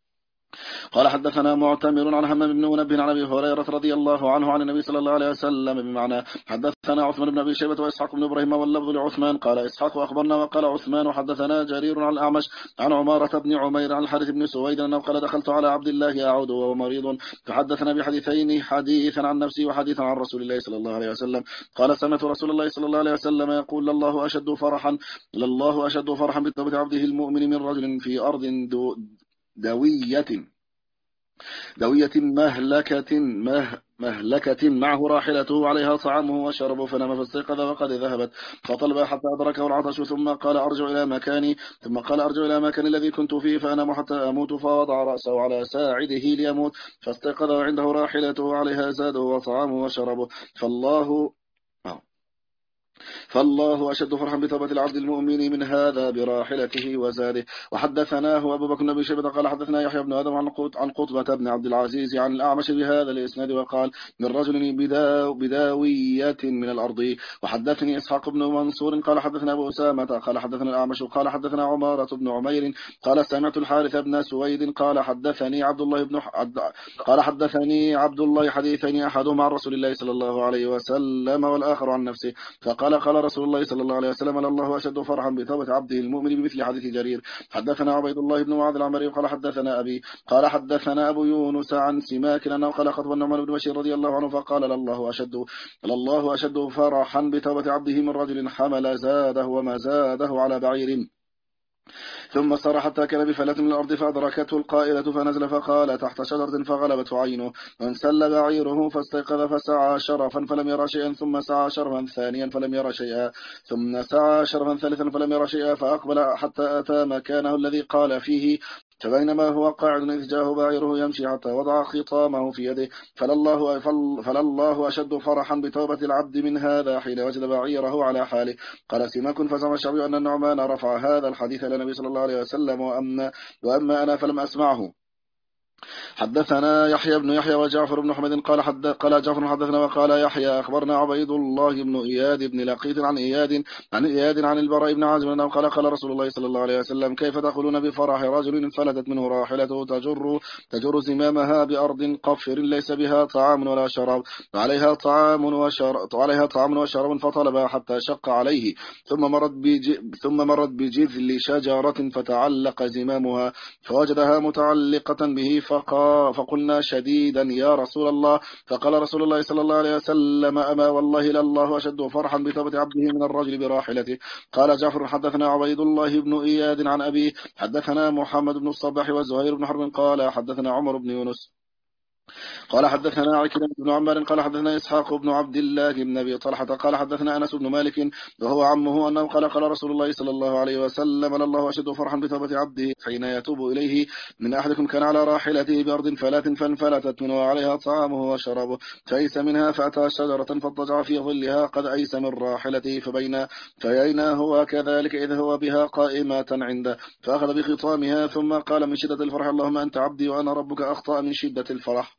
Speaker 3: قال حدثنا معتمر عن همام بن منبه عن أبي هريرة رضي الله عنه عن النبي صلى الله عليه وسلم بمعنى. حدثنا عثمان بن أبي شيبة وإسحاق بن إبراهيم واللفظ لعثمان قال إسحاق أخبرنا وقال عثمان حدثنا جرير عن الأعمش عن عمارة بن عمير عن الحارث بن سويد أنه قال دخلت على عبد الله أعود وهو مريض فحدثنا بحديثين حديثا عن نفسي وحديثا عن رسول الله صلى الله عليه وسلم قال سمعت رسول الله صلى الله عليه وسلم يقول لله أشد فرحا لله أشد فرحا بتوبة عبده المؤمن من رجل في أرض دو دوية دوية مهلكة مه مهلكة معه راحلته عليها طعامه وشربه فنام فاستيقظ وقد ذهبت فطلب حتى أدركه العطش ثم قال أرجع إلى مكاني ثم قال أرجع إلى مكان الذي كنت فيه فأنام حتى أموت فوضع رأسه على ساعده ليموت فاستيقظ وعنده راحلته عليها زاده وطعامه وشربه فالله فالله أشد فرحا بتوبة العبد المؤمن من هذا براحلته وزاده. وحدثناه أبو بكر بن شيبة قال حدثنا يحيى بن آدم عن قطبة بن عبد العزيز عن الأعمش بهذا الإسناد وقال من رجل بداو بداوية من الأرض. وحدثني إسحاق بن منصور قال حدثنا أبو أسامة قال حدثنا الأعمش قال حدثنا عمارة بن عمير قال سمعت الحارث بن سويد قال حدثني عبد الله بن قال حدثني عبد الله حديثين أحدهما عن رسول الله صلى الله عليه وسلم والآخر عن نفسه فقال قال رسول الله صلى الله عليه وسلم الله أشد فرحا بتوبة عبده المؤمن بمثل حديث جرير. حدثنا عبيد الله بن معاذ العمري قال حدثنا أبي قال حدثنا أبو يونس عن سماك أنه قال خطب النعمان بن بشير رضي الله عنه فقال لله أشد لله أشد فرحا بتوبة عبده من رجل حمل زاده وما زاده على بعير ثم سار حتى كان بفلة من الأرض فأدركته القائلة فنزل فقال تحت شجرة فغلبته عينه وانسل بعيره فاستيقظ فسعى شرفا فلم يرى شيئا ثم سعى شرفا ثانيا فلم يرى شيئا ثم سعى شرفا ثالثا فلم يرى شيئا فأقبل حتى أتى مكانه الذي قال فيه فبينما هو قاعد إذ جاءه بعيره يمشي حتى وضع خطامه في يده فلله, فلله أشد فرحا بتوبة العبد من هذا حين وجد بعيره على حاله. قال سماك فزعم الشعبي أن النعمان رفع هذا الحديث إلى النبي صلى الله عليه وسلم وأما, وأما أنا فلم أسمعه. حدثنا يحيى بن يحيى وجعفر بن حميد قال حد قال جعفر حدثنا وقال يحيى أخبرنا عبيد الله بن إياد بن لقيط عن إياد عن إياد عن البراء بن عازب أنه قال قال رسول الله صلى الله عليه وسلم كيف تقولون بفرح رجل فلتت منه راحلته تجر تجر زمامها بأرض قفر ليس بها طعام ولا شراب وعليها طعام وشراب وعليها طعام وشراب فطلبها حتى شق عليه ثم مرت بج ثم مرت بجذل شجرة فتعلق زمامها فوجدها متعلقة به فقلنا شديدا يا رسول الله فقال رسول الله صلى الله عليه وسلم أما والله لله أشد فرحا بتوبة عبده من الرجل براحلته. قال جعفر حدثنا عبيد الله بن إياد عن أبي حدثنا محمد بن الصباح وزهير بن حرب قال حدثنا عمر بن يونس قال حدثنا عكرمة بن عمار قال حدثنا إسحاق بن عبد الله بن أبي طلحة قال حدثنا أنس بن مالك وهو عمه أنه قال قال رسول الله صلى الله عليه وسلم الله أشد فرحا بتوبة عبده حين يتوب إليه من أحدكم كان على راحلته بأرض فلات فانفلتت منه وعليها طعامه وشرابه فأيس منها فأتى شجرة فاضطجع في ظلها قد أيس من راحلته فبين فبينا هو كذلك إذ هو بها قائمة عنده فأخذ بخطامها ثم قال من شدة الفرح اللهم أنت عبدي وأنا ربك أخطأ من شدة الفرح.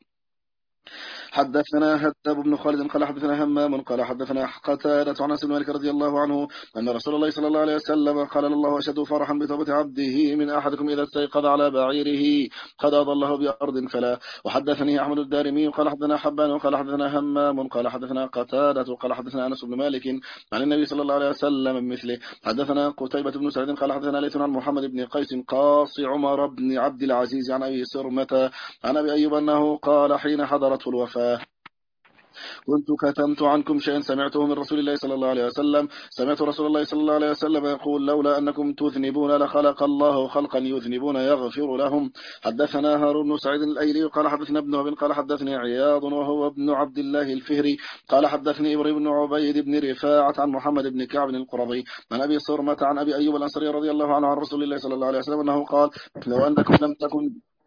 Speaker 3: حدثنا هتاب بن خالد قال حدثنا همام قال حدثنا قتادة عن أنس بن مالك رضي الله عنه أن رسول الله صلى الله عليه وسلم قال الله أشد فرحا بتوبة عبده من أحدكم إذا استيقظ على بعيره قد أضله بأرض فلا. وحدثني أحمد الدارمي قال حدثنا حبان قال حدثنا همام قال حدثنا قتادة قال حدثنا أنس بن مالك عن النبي صلى الله عليه وسلم مثله. حدثنا قتيبة بن سعيد قال حدثنا ليث عن محمد بن قيس قاص عمر بن عبد العزيز عن أبي سرمة عن أبي أيوب أنه قال حين حضرته الوفاة كنت كتمت عنكم شيئا سمعته من رسول الله صلى الله عليه وسلم سمعت رسول الله صلى الله عليه وسلم يقول لولا أنكم تذنبون لخلق الله خلقا يذنبون يغفر لهم. حدثنا هارون بن سعيد الأيلي قال حدثنا ابن وهب قال حدثني عياض وهو ابن عبد الله الفهري قال حدثني إبراهيم بن عبيد بن رفاعة عن محمد بن كعب القرظي عن أبي صرمة عن أبي أيوب الأنصاري رضي الله عنه عن رسول الله صلى الله عليه وسلم أنه قال لو أنكم لم تكن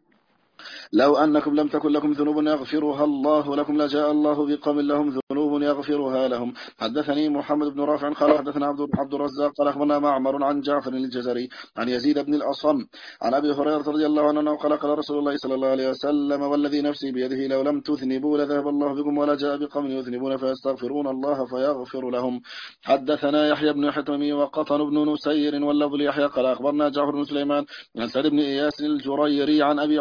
Speaker 3: لو أنكم لم تكن لكم ذنوب يغفرها الله لكم لجاء الله بقوم لهم ذنوب يغفرها لهم. حدثني محمد بن رافع قال حدثنا عبد الرزاق قال أخبرنا معمر عن جعفر الجزري عن يزيد بن الأصم عن أبي هريرة رضي الله عنه قال قال رسول الله صلى الله عليه وسلم والذي نفسي بيده لو لم تذنبوا لذهب الله بكم ولجاء بقوم يذنبون فيستغفرون الله فيغفر لهم. حدثنا يحيى بن حتمي وقطن بن نسير واللفظ ليحيى قال أخبرنا جعفر بن سليمان عن سعد بن إياس الجريري عن أبي عثمان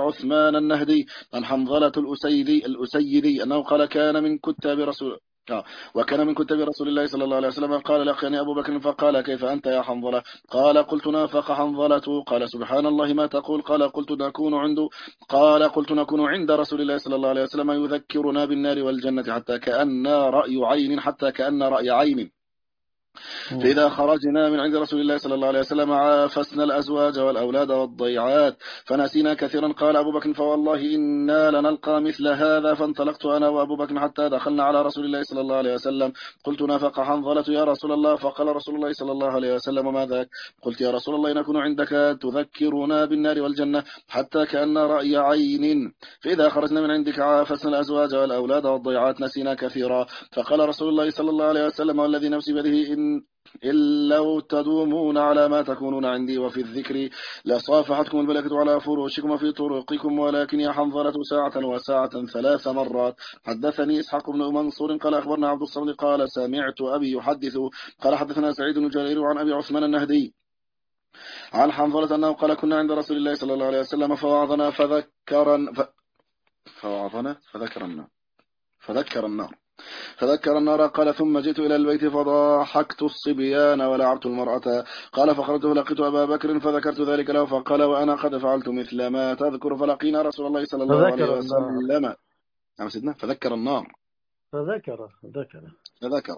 Speaker 3: عثمان النهدي عن حنظلة الأسيدي الأسيدي أنه قال كان من كتاب رسول آه. وكان من كتاب رسول الله صلى الله عليه وسلم قال لقيني أبو بكر فقال كيف أنت يا حنظلة؟ قال قلت نافق حنظلة. قال سبحان الله ما تقول؟ قال قلت نكون عند قال قلت نكون عند رسول الله صلى الله عليه وسلم يذكرنا بالنار والجنة حتى كأن رأي عين حتى كأن رأي عين فإذا خرجنا من عند رسول الله صلى الله عليه وسلم عافسنا الأزواج والأولاد والضيعات فنسينا كثيرا. قال أبو بكر فوالله إنا لنلقى مثل هذا. فانطلقت أنا وأبو بكر حتى دخلنا على رسول الله صلى الله عليه وسلم. قلت نافق حنظلة يا رسول الله؟ فقال رسول الله صلى الله عليه وسلم ما ذاك؟ قلت يا رسول الله نكون عندك تذكرنا بالنار والجنة حتى كأن رأي عين فإذا خرجنا من عندك عافسنا الأزواج والأولاد والضيعات نسينا كثيرا. فقال رسول الله صلى الله عليه وسلم والذي نفسي بيده إن إن لو تدومون على ما تكونون عندي وفي الذكر لصافحتكم الملائكة على فروشكم وفي طرقكم ولكن يا حنظلة ساعة وساعة ثلاث مرات. حدثني إسحاق بن منصور قال أخبرنا عبد الصمد قال سمعت أبي يحدث قال حدثنا سعيد بن جرير عن أبي عثمان النهدي عن حنظلة أنه قال كنا عند رسول الله صلى الله عليه وسلم فوعظنا فذكرنا ف... فوعظنا فذكرنا فذكر النار فذكر النار. قال ثم جئت إلى البيت فضاحكت الصبيان ولعبت المرأة. قال فخرجت فلقيت أبا بكر فذكرت ذلك له فقال وأنا قد فعلت مثل ما تذكر. فلقينا رسول الله صلى الله عليه وسلم نعم سيدنا فذكر النار
Speaker 1: فذكر ذكر
Speaker 3: فذكر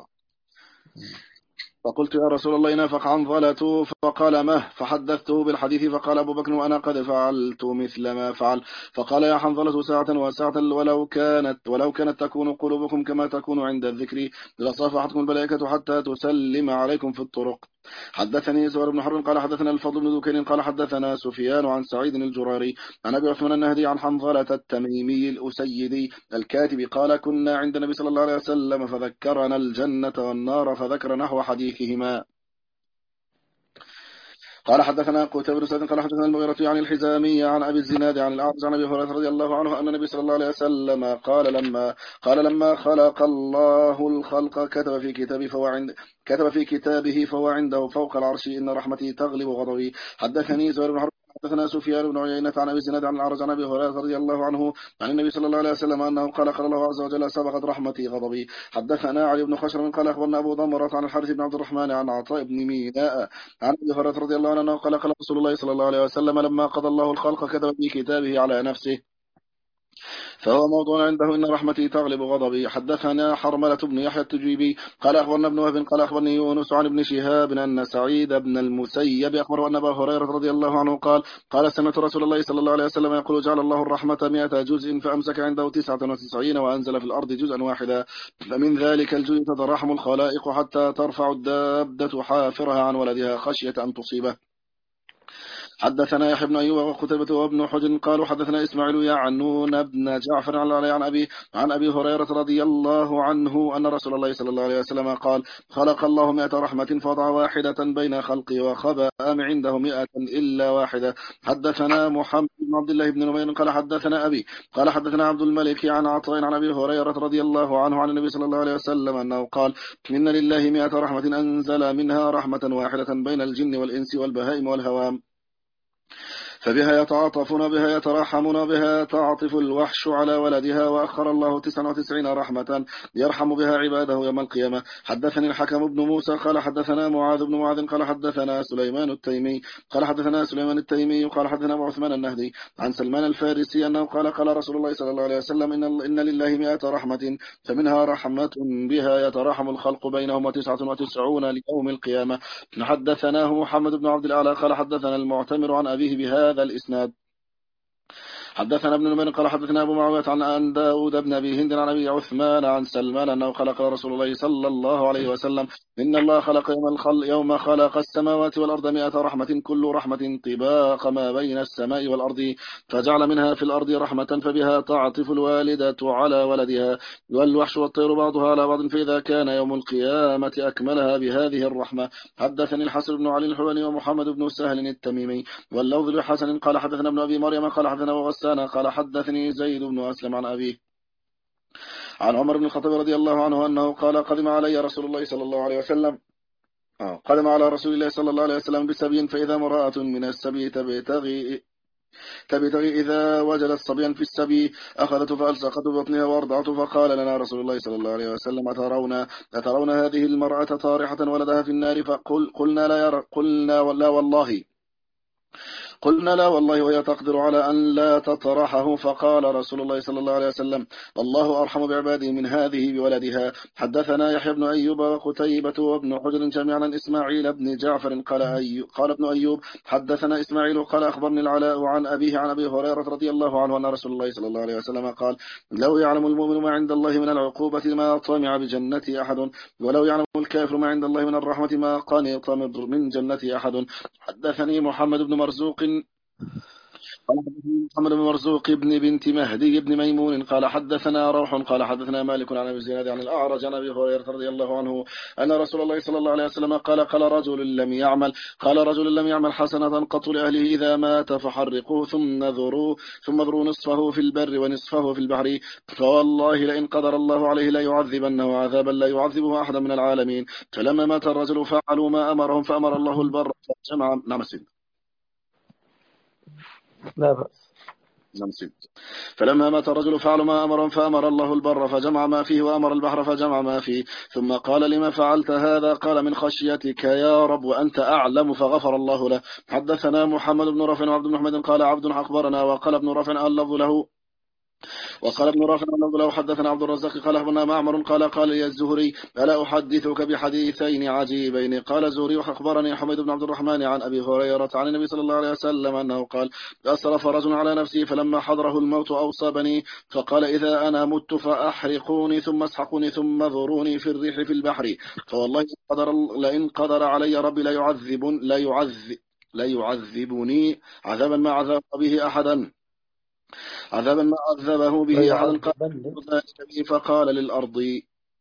Speaker 3: فقلت يا رسول الله نافق حنظلة فقال مه فحدثته بالحديث. فقال أبو بكر وأنا قد فعلت مثل ما فعل. فقال يا حنظلة ساعة وساعة ولو كانت ولو كانت تكون قلوبكم كما تكون عند الذكر لصافحتكم الملائكة حتى تسلم عليكم في الطرق. حدثني زهير بن حرب قال حدثنا الفضل بن ذكير قال حدثنا سفيان عن سعيد الجراري عن أبي عثمان النهدي عن حنظلة التميمي الأسيدي الكاتب قال كنا عند النبي صلى الله عليه وسلم فذكرنا الجنة والنار فذكر نحو حديثهما. قال حدثنا قتيبة بن سعيد قال حدثنا المغيرة عن الحزامي عن أبي الزناد عن الأعرج عن أبي هريرة رضي الله عنه أن النبي صلى الله عليه وسلم قال لما قال لما خلق الله الخلق كتب في كتابه فهو عند كتب في كتابه فهو عنده فوق العرش إن رحمتي تغلب غضبي. حدثني زهير بن حرب حدثنا سفيان بن عيينة عن أبي الزناد عن الأعرج عن أبي هريرة رضي الله عنه عن النبي صلى الله عليه وسلم أنه قال قال الله عز وجل سبقت رحمتي غضبي. حدثنا علي بن خشرم قال أخبرنا أبو ضمرة عن الحارث بن عبد الرحمن عن عطاء بن ميناء عن أبي هريرة رضي الله عنه قال قال رسول الله صلى الله عليه وسلم لما قضى الله الخلق كتب في كتابه على نفسه فهو موضوع عنده إن رحمتي تغلب غضبي. حدثنا حرملة بن يحيى التجيبي قال أخبرنا ابن وهب قال أخبرني يونس عن ابن شهاب أن سعيد بن المسيب أخبره أن أبا هريرة رضي الله عنه قال قال سمعت رسول الله صلى الله عليه وسلم يقول جعل الله الرحمة مئة جزء فأمسك عنده تسعة وتسعين وأنزل في الأرض جزءا واحدا فمن ذلك الجزء تترحم الخلائق حتى ترفع الدابة حافرها عن ولدها خشية أن تصيبه. حدثنا يحيى بن أيوب وقتيبة وابن حجر قالوا حدثنا إسماعيل يعنون بن جعفر عن أبي عن أبي هريرة رضي الله عنه أن رسول الله صلى الله عليه وسلم قال خلق الله مئة رحمة فوضع واحدة بين خلقه وخبأ عنده مئة إلا واحدة. حدثنا محمد بن عبد الله بن نمير قال حدثنا أبي قال حدثنا عبد الملك عن عطاء عن أبي هريرة رضي الله عنه عن النبي صلى الله عليه وسلم أنه قال إن لله مئة رحمة أنزل منها رحمة واحدة بين الجن والإنس والبهائم والهوام فبها يتعاطفون بها يتراحمون بها تعطف الوحش على ولدها وأخر الله تسعة وتسعين رحمة يرحم بها عباده يوم القيامة. حدثني الحكم بن موسى قال حدثنا معاذ بن معاذ قال حدثنا سليمان التيمي قال حدثنا سليمان التيمي قال حدثنا أبو عثمان النهدي عن سلمان الفارسي أنه قال قال رسول الله صلى الله عليه وسلم إن, إن لله مئة رحمة فمنها رحمة بها يتراحم الخلق بينهم وتسعة وتسعون ليوم القيامة. حدثناه محمد بن عبد الأعلى قال حدثنا المعتمر عن أبيه بهذا الإسناد. حدثنا ابن نمير قال حدثنا أبو معاوية عن داود بن أبي هند عن أبي عثمان عن سلمان أنه خلق رسول الله صلى الله عليه وسلم إن الله خلق يوم, الخل يوم خلق السماوات والأرض مئة رحمة كل رحمة طباق ما بين السماء والأرض فجعل منها في الأرض رحمة فبها تعطف الوالدة على ولدها والوحش والطير بعضها على بعض فإذا كان يوم القيامة أكملها بهذه الرحمة. حدثني الحسن بن علي الحلواني ومحمد بن سهل التميمي واللوذ لحسن قال حدثنا ابن أبي مريم قال حدثنا وغسان قال حدثني زيد بن أسلم عن أبيه عن عمر بن الخطاب رضي الله عنه أنه قال قدم علي رسول الله صلى الله عليه وسلم آه. قدم على رسول الله صلى الله عليه وسلم بسبي فإذا امرأة من السبي تبتغي تبتغي إذا وجدت صبيا في السبي أخذته فألصقته ببطنها وأرضعته، فقال لنا رسول الله صلى الله عليه وسلم أترون, أترون هذه المرأة طارحة ولدها في النار؟ فقل قلنا لا, ير قلنا ولا والله قلنا لا والله وهي تقدر على أن لا تطرحه. فقال رسول الله صلى الله عليه وسلم الله أرحم بعباده من هذه بولدها. حدثنا يحيى بن أيوب وقتيبة وابن حجر جميعا عن إسماعيل بن جعفر قال, أيوب قال ابن أيوب حدثنا إسماعيل قال أخبرني العلاء عن أبيه عن أبي هريرة رضي الله عنه أن رسول الله صلى الله عليه وسلم قال لو يعلم المؤمن ما عند الله من العقوبة ما طمع بجنة أحد، ولو يعلم الكافر ما عند الله من الرحمة ما قنط من جنة أحد. حدثني محمد بن مرزوق قال حدثنا محمد بن مرزوق بن بنت مهدي بن ميمون قال حدثنا روح قال حدثنا مالك عن ابي زياد عن الاعرج عن ابي هريره رضي الله عنه ان رسول الله صلى الله عليه وسلم قال قال رجل لم يعمل قال رجل لم يعمل حسنه قط لاهله اذا مات فحرقوه ثم ذروا ثم ذروا نصفه في البر ونصفه في البحر، فوالله لئن قدر الله عليه لا يعذبنه عذابا لا يعذبه احد من العالمين. فلما مات الرجل فعلوا ما امرهم فامر الله البر فجمع. نعم
Speaker 1: لا بأس.
Speaker 3: فلما مات الرجل فعلوا ما أمرهم فأمر الله البر فجمع ما فيه وأمر البحر فجمع ما فيه، ثم قال لما فعلت هذا؟ قال من خشيتك يا رب وأنت أعلم، فغفر الله له. حدثنا محمد بن رافع وعبد بن محمد قال عبد أخبرنا وقال ابن رافع اللفظ له وقال ابن رافع لو حدثنا عبد الرزاق قال أخبرنا معمر قال قال لي الزهري ألا أحدثك بحديثين عجيبين؟ قال الزهري أخبرني حميد بن عبد الرحمن عن أبي هريرة عن النبي صلى الله عليه وسلم أنه قال أسرف رجل على نفسه فلما حضره الموت أوصى بني فقال إذا أنا مت فأحرقوني ثم اسحقوني ثم ذروني في الريح في البحر، فوالله قدر لئن قدر علي ربي لا يعذب لا يعذب لا يعذبني عذابا ما عذب به أحدا عذابا ما عذبه به أحدا. فقال للأرض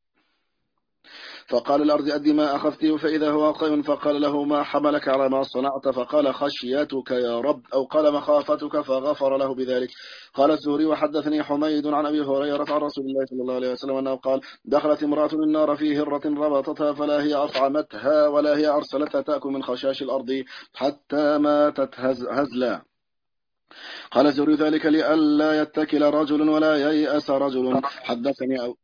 Speaker 3: فقال الأرض أدي ما أخذته فإذا هو قائم، فقال له ما حملك على ما صنعت؟ فقال خشيتك يا رب، أو قال مخافتك، فغفر له بذلك. قال الزهري وحدثني حميد عن أبي هريرة عن رسول الله صلى الله عليه وسلم أنه قال دخلت امرأة النار في هرة ربطتها فلا هي أطعمتها ولا هي أرسلتها تأكل من خشاش الأرض حتى ماتت هزلا. قال الزهري ذلك لئلا يتكل رجل ولا ييأس رجل. حدثني أو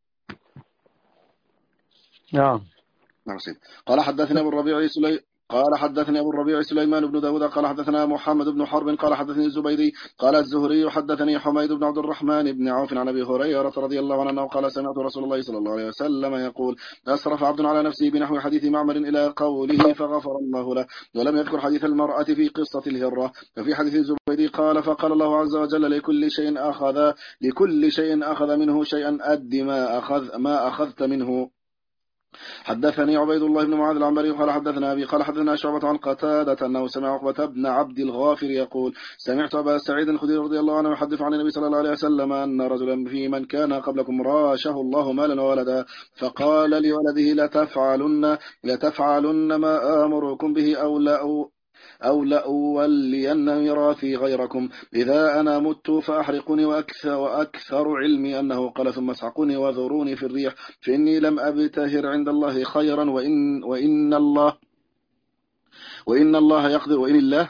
Speaker 1: نعم
Speaker 3: نعم قال حدثني أبو الربيع سلي قال حدثني أبو الربيع سليمان بن داود قال حدثنا محمد بن حرب قال حدثني الزبيدي قال الزهري حدثني حميد بن عبد الرحمن بن عوف عن أبي هريرة رضي الله عنه قال سمعت رسول الله صلى الله عليه وسلم يقول أسرف عبد على نفسه بنحو حديث معمر إلى قوله فغفر الله له، ولم يذكر حديث المرأة في قصة الهرة. وفي حديث الزبيدي قال فقال الله عز وجل لكل شيء أخذ لكل شيء أخذ منه شيئا أد ما أخذ ما أخذت منه. حدثني عبيد الله بن معاذ العنبري قال حدثنا أبي قال حدثنا شعبة عن قتادة أنه سمع عقبة بن عبد الغافر يقول سمعت أبا سعيد الخدري رضي الله عنه يحدث عن النبي صلى الله عليه وسلم أن رجلا في من كان قبلكم راشه الله مالا وولدا، فقال لولده لتفعلن لتفعلن ما آمركم به أو لا أو لأولين ميراثي غيركم، إذا أنا مت فأحرقوني وأكثر, وأكثر علمي أنه قال ثم اسحقوني وذروني في الريح، فإني لم أبتهر عند الله خيرا وإن, وإن الله وإن الله يقدر وإن الله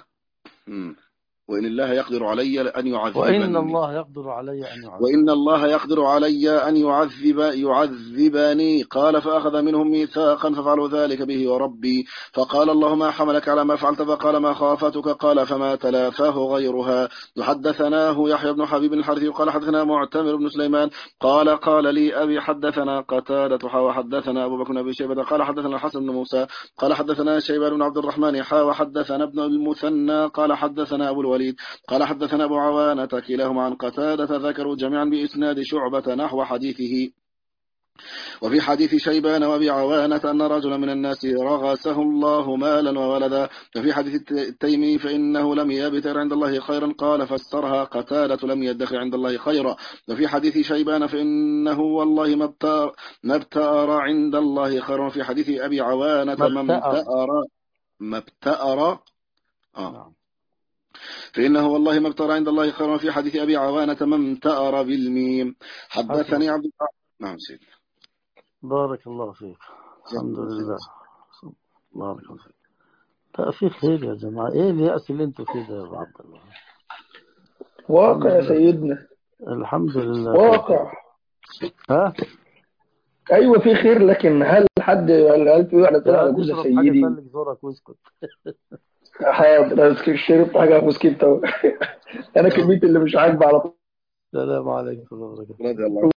Speaker 3: وإن الله يقدر علي أن يعذبني
Speaker 1: وإن الله يقدر علي أن يعذب
Speaker 3: وإن الله يقدر علي أن يعذب يعذبني. قال فأخذ منهم ميثاقا ففعلوا ذلك به وربي، فقال الله ما حملك على ما فعلت؟ فقال ما خافتك؟ قال فما تلافاه غيرها. وحدثناه يحيى بن حبيب الحارثي قال حدثنا معتمر بن سليمان قال قال لي أبي حدثنا قتادة وحدثنا أبو بكر بن أبي شيبة قال حدثنا الحسن بن موسى قال حدثنا شيبان بن عبد الرحمن حا وحدثنا ابن المثنى قال حدثنا أبو الوليد قال حدثنا أبو عوانة كلاهما عن قتادة ذكروا جميعا بإسناد شعبة نحو حديثه. وفي حديث شيبان وابي عوانة أن رجلا من الناس رغسه الله مالا وولدا. وفي حديث التيمي فإنه لم يبتر عند الله خيرا قال فسرها قتادة لم يدخر عند الله خيرا. وفي حديث شيبان فإنه والله ما ابتأر عند الله خيرا. في حديث أبي عوانة ما ابتأر ما ابتأر آه. فإنه والله ما ابتأر عند الله خيرا. في حديث أبي عوانة ما امتأر بالميم. حدثني عبد نعم سيدي
Speaker 1: بارك الله فيك. الحمد لله بارك الله فيك. لا في خير يا جماعة، ايه اليأس اللي انتوا فيه ده يا عبد الله؟
Speaker 2: واقع يا
Speaker 1: لله.
Speaker 2: سيدنا،
Speaker 1: الحمد لله.
Speaker 2: واقع.
Speaker 1: ها
Speaker 2: ايوه في خير، لكن هل حد هل في واحد طلع
Speaker 1: يا
Speaker 2: يقول يا
Speaker 1: تشرب حاجة
Speaker 2: سيدي؟
Speaker 1: سلك زورك واسكت.
Speaker 2: حاضر، انا شربت حاجه موسكيتا. انا
Speaker 1: يلا،
Speaker 2: كميت اللي مش عاجبه على طول.
Speaker 1: السلام عليكم ورحمة الله وبركاته.
Speaker 3: رضي الله عنه.